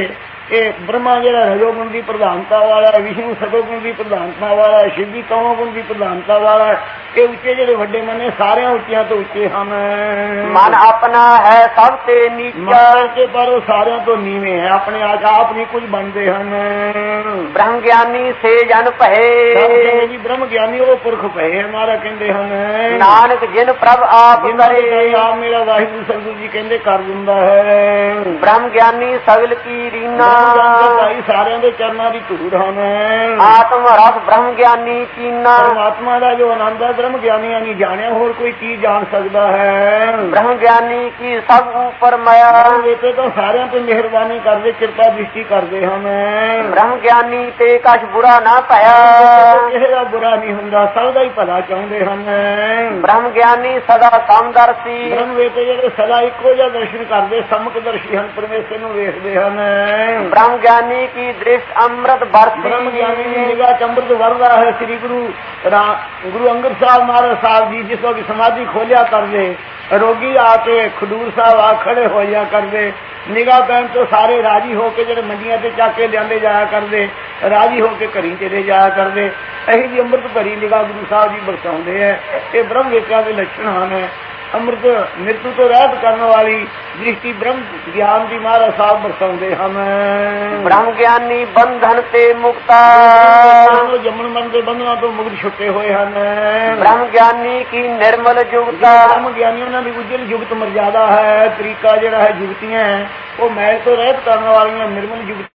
ਇਹ ਬ੍ਰਹਮਾ ਜਿਹੜਾ ਰਜੋਗੁਣ ਦੀ ਪ੍ਰਧਾਨਤਾ ਵਾਲਾ ਹੈ, ਵਿਸ਼ਨੂੰ ਸਤੋਗੁਣ ਦੀ ਪ੍ਰਧਾਨਤਾ ਵਾਲਾ ਹੈ, ਸ਼ਿਵ ਜੀ ਤਮੋਗੁਣ ਦੀ ਪ੍ਰਧਾਨਤਾ ਵਾਲਾ ਹੈ। ਇਹ ਉੱਚੇ ਜਿਹੜੇ ਵੱਡੇ ਮਨ ਨੇ ਸਾਰਿਆਂ ਉੱਚਿਆਂ ਤੋਂ ਉੱਚੇ ਹਨ।
ਮਨ ਆਪਣਾ ਹੈ ਸਭ ਤੇ ਨੀਚਾ
ਕੇ ਪਰ ਉਹ ਸਾਰਿਆਂ ਤੋਂ ਨੀਵੇਂ ਹੈ, ਆਪਣੇ ਆਪ ਆਪ ਨਹੀਂ ਕੁਝ ਬਣਦੇ ਹਨ।
ਬ੍ਰਹਮ ਗਿਆਨੀ ਸੇ ਜਨ ਭਏ
ਜੀ ਬ੍ਰਹਮ ਗਿਆਨੀ ਉਹ ਪੁਰਖ ਭਏ ਹਮਾਰਾ ਕਹਿੰਦੇ ਹਨ।
ਨਾਨਕ ਜਿਨ ਪ੍ਰਭ ਆਪ ਕਰੇ
ਆਪ ਮੇਰਾ ਵਾਹਿਗੁਰੂ ਸਤਿਗੁਰੂ ਜੀ ਕਹਿੰਦੇ ਕਰ ਦਿੰਦਾ ਹੈ।
ਬ੍ਰਹਮ ਗਿਆਨੀ ਸਗਲ ਕੀ ਰੀਨਾ
ਭਾਈ ਸਾਰਿਆਂ ਦੇ ਚਰਨਾਂ ਦੀ ਧੂੜ ਹਨ।
ਆਤਮ ਰਸ ਬ੍ਰਹਮ ਗਿਆਨੀ ਚੀਨਾ
ਪਰਮਾਤਮਾ ਦਾ ਜੋ ਆਨੰਦ ਹੈ ਬ੍ਰਹਮ ਗਿਆਨੀਆਂ ਨਹੀਂ ਜਾਣਿਆ, ਹੋਰ ਕੋਈ ਚੀਜ਼ ਜਾਣ ਸਕਦਾ ਹੈ।
ਬ੍ਰਹਮ ਗਿਆਨੀ ਕੀ ਸਭ ਉਪਰ ਮਾਇਆ
ਵੇਤੇ ਤਾਂ ਸਾਰਿਆਂ ਤੇ ਮਿਹਰਬਾਨੀ ਕਰਦੇ, ਕਿਰਪਾ ਦ੍ਰਿਸ਼ਟੀ ਕਰਦੇ ਹਨ।
ਬ੍ਰਹਮ ਗਿਆਨੀ ਤੇ ਕਛ ਬੁਰਾ ਨਾ ਭਇਆ
ਕਿਸੇ ਦਾ ਬੁਰਾ ਨਹੀਂ ਹੁੰਦਾ, ਸਭ ਦਾ ਹੀ ਭਲਾ ਚਾਹੁੰਦੇ ਹਨ।
ਬ੍ਰਹਮ ਗਿਆਨੀ ਸਦਾ ਸਮਦਰਸ਼ੀ
ਬ੍ਰਹਮ ਵੇਤੇ ਜਿਹੜੇ ਸਦਾ ਇੱਕੋ ਜਿਹਾ ਦਰਸ਼ਨ ਕਰਦੇ, ਸਮਕ ਦਰਸ਼ੀ ਹਨ, ਪਰਮੇਸ਼ਰ ਨੂੰ ਵੇਖਦੇ ਹਨ।
ਬ੍ਰਹਮ ਗਿਆਨੀ ਕੀ ਦ੍ਰਿਸ਼ਟ ਅੰਮ੍ਰਿਤ ਬਰਸੀ
ਬ੍ਰਹਮ ਗਿਆਨੀ ਦੀ ਨਿਗਾਹ ਚ ਅੰਮ੍ਰਿਤ ਵਰਦਾ ਹੈ। ਸ੍ਰੀ ਗੁਰੂ ਗੁਰੂ ਅੰਗਦ ਸਾਹਿਬ ਮਹਾਰਾਜ ਸਾਹਿਬ ਜੀ ਜਿਸ ਵਕਤ ਸਮਾਧੀ ਖੋਲਿਆ ਕਰਦੇ, ਰੋਗੀ ਆ ਕੇ ਖਡੂਰ ਸਾਹਿਬ ਆ ਖੜੇ ਹੋ ਜਾ ਕਰਦੇ, ਨਿਗਾਹ ਪੈਣ ਤੋਂ ਸਾਰੇ ਰਾਜੀ ਹੋ ਕੇ ਜਿਹੜੇ ਮੰਡੀਆਂ ਤੇ ਚੱਕ ਕੇ ਲਿਆਂਦੇ ਜਾਇਆ ਕਰਦੇ, ਰਾਜੀ ਹੋ ਕੇ ਘਰੀ ਚਲੇ ਜਾਇਆ ਕਰਦੇ। ਇਹੀ ਜੀ ਅੰਮ੍ਰਿਤ ਭਰੀ ਨਿਗਾਹ ਗੁਰੂ ਸਾਹਿਬ ਜੀ ਬਰਸਾਉਂਦੇ ਹੈ। ਇਹ ਬ੍ਰਹਮ ਵੇਤਿਆਂ ਦੇ ਲੱਛਣ ਹਨ। ਅੰਮ੍ਰਿਤ ਮ੍ਰਿਤੂ ਤੋਂ ਰਹਿਤ ਕਰਨ ਵਾਲੀ ਦ੍ਰਿਸ਼ਟੀ ਬ੍ਰਹਮ ਗਿਆਨ ਦੀ ਮਹਾਰਾਜ ਸਾਹਿਬ ਬਰਸਾਉਂਦੇ ਹਨ।
ਬ੍ਰਹਮ ਗਿਆਨੀ ਬੰਧਨ ਤੇ ਮੁਕਤਾ
ਜੰਮਣ ਮਰਨ ਦੇ ਬੰਧਨਾਂ ਤੋਂ ਮੁਕਤ ਛੁੱਟੇ ਹੋਏ ਹਨ।
ਬ੍ਰਹਮ ਗਿਆਨੀ ਕੀ ਨਿਰਮਲ ਜੁਗਤਾ
ਬ੍ਰਹਮ ਗਿਆਨੀ ਉਹਨਾਂ ਦੀ ਉਜਲ ਜੁਗਤ ਮਰਜ਼ਾਦਾ ਹੈ। ਤਰੀਕਾ ਜਿਹੜਾ ਹੈ ਜੁਗਤੀਆਂ ਉਹ ਮੈਲ ਤੋਂ ਰਹਿਤ ਕਰਨ ਵਾਲੀਆਂ ਨਿਰਮਲ ਜੁਗਤ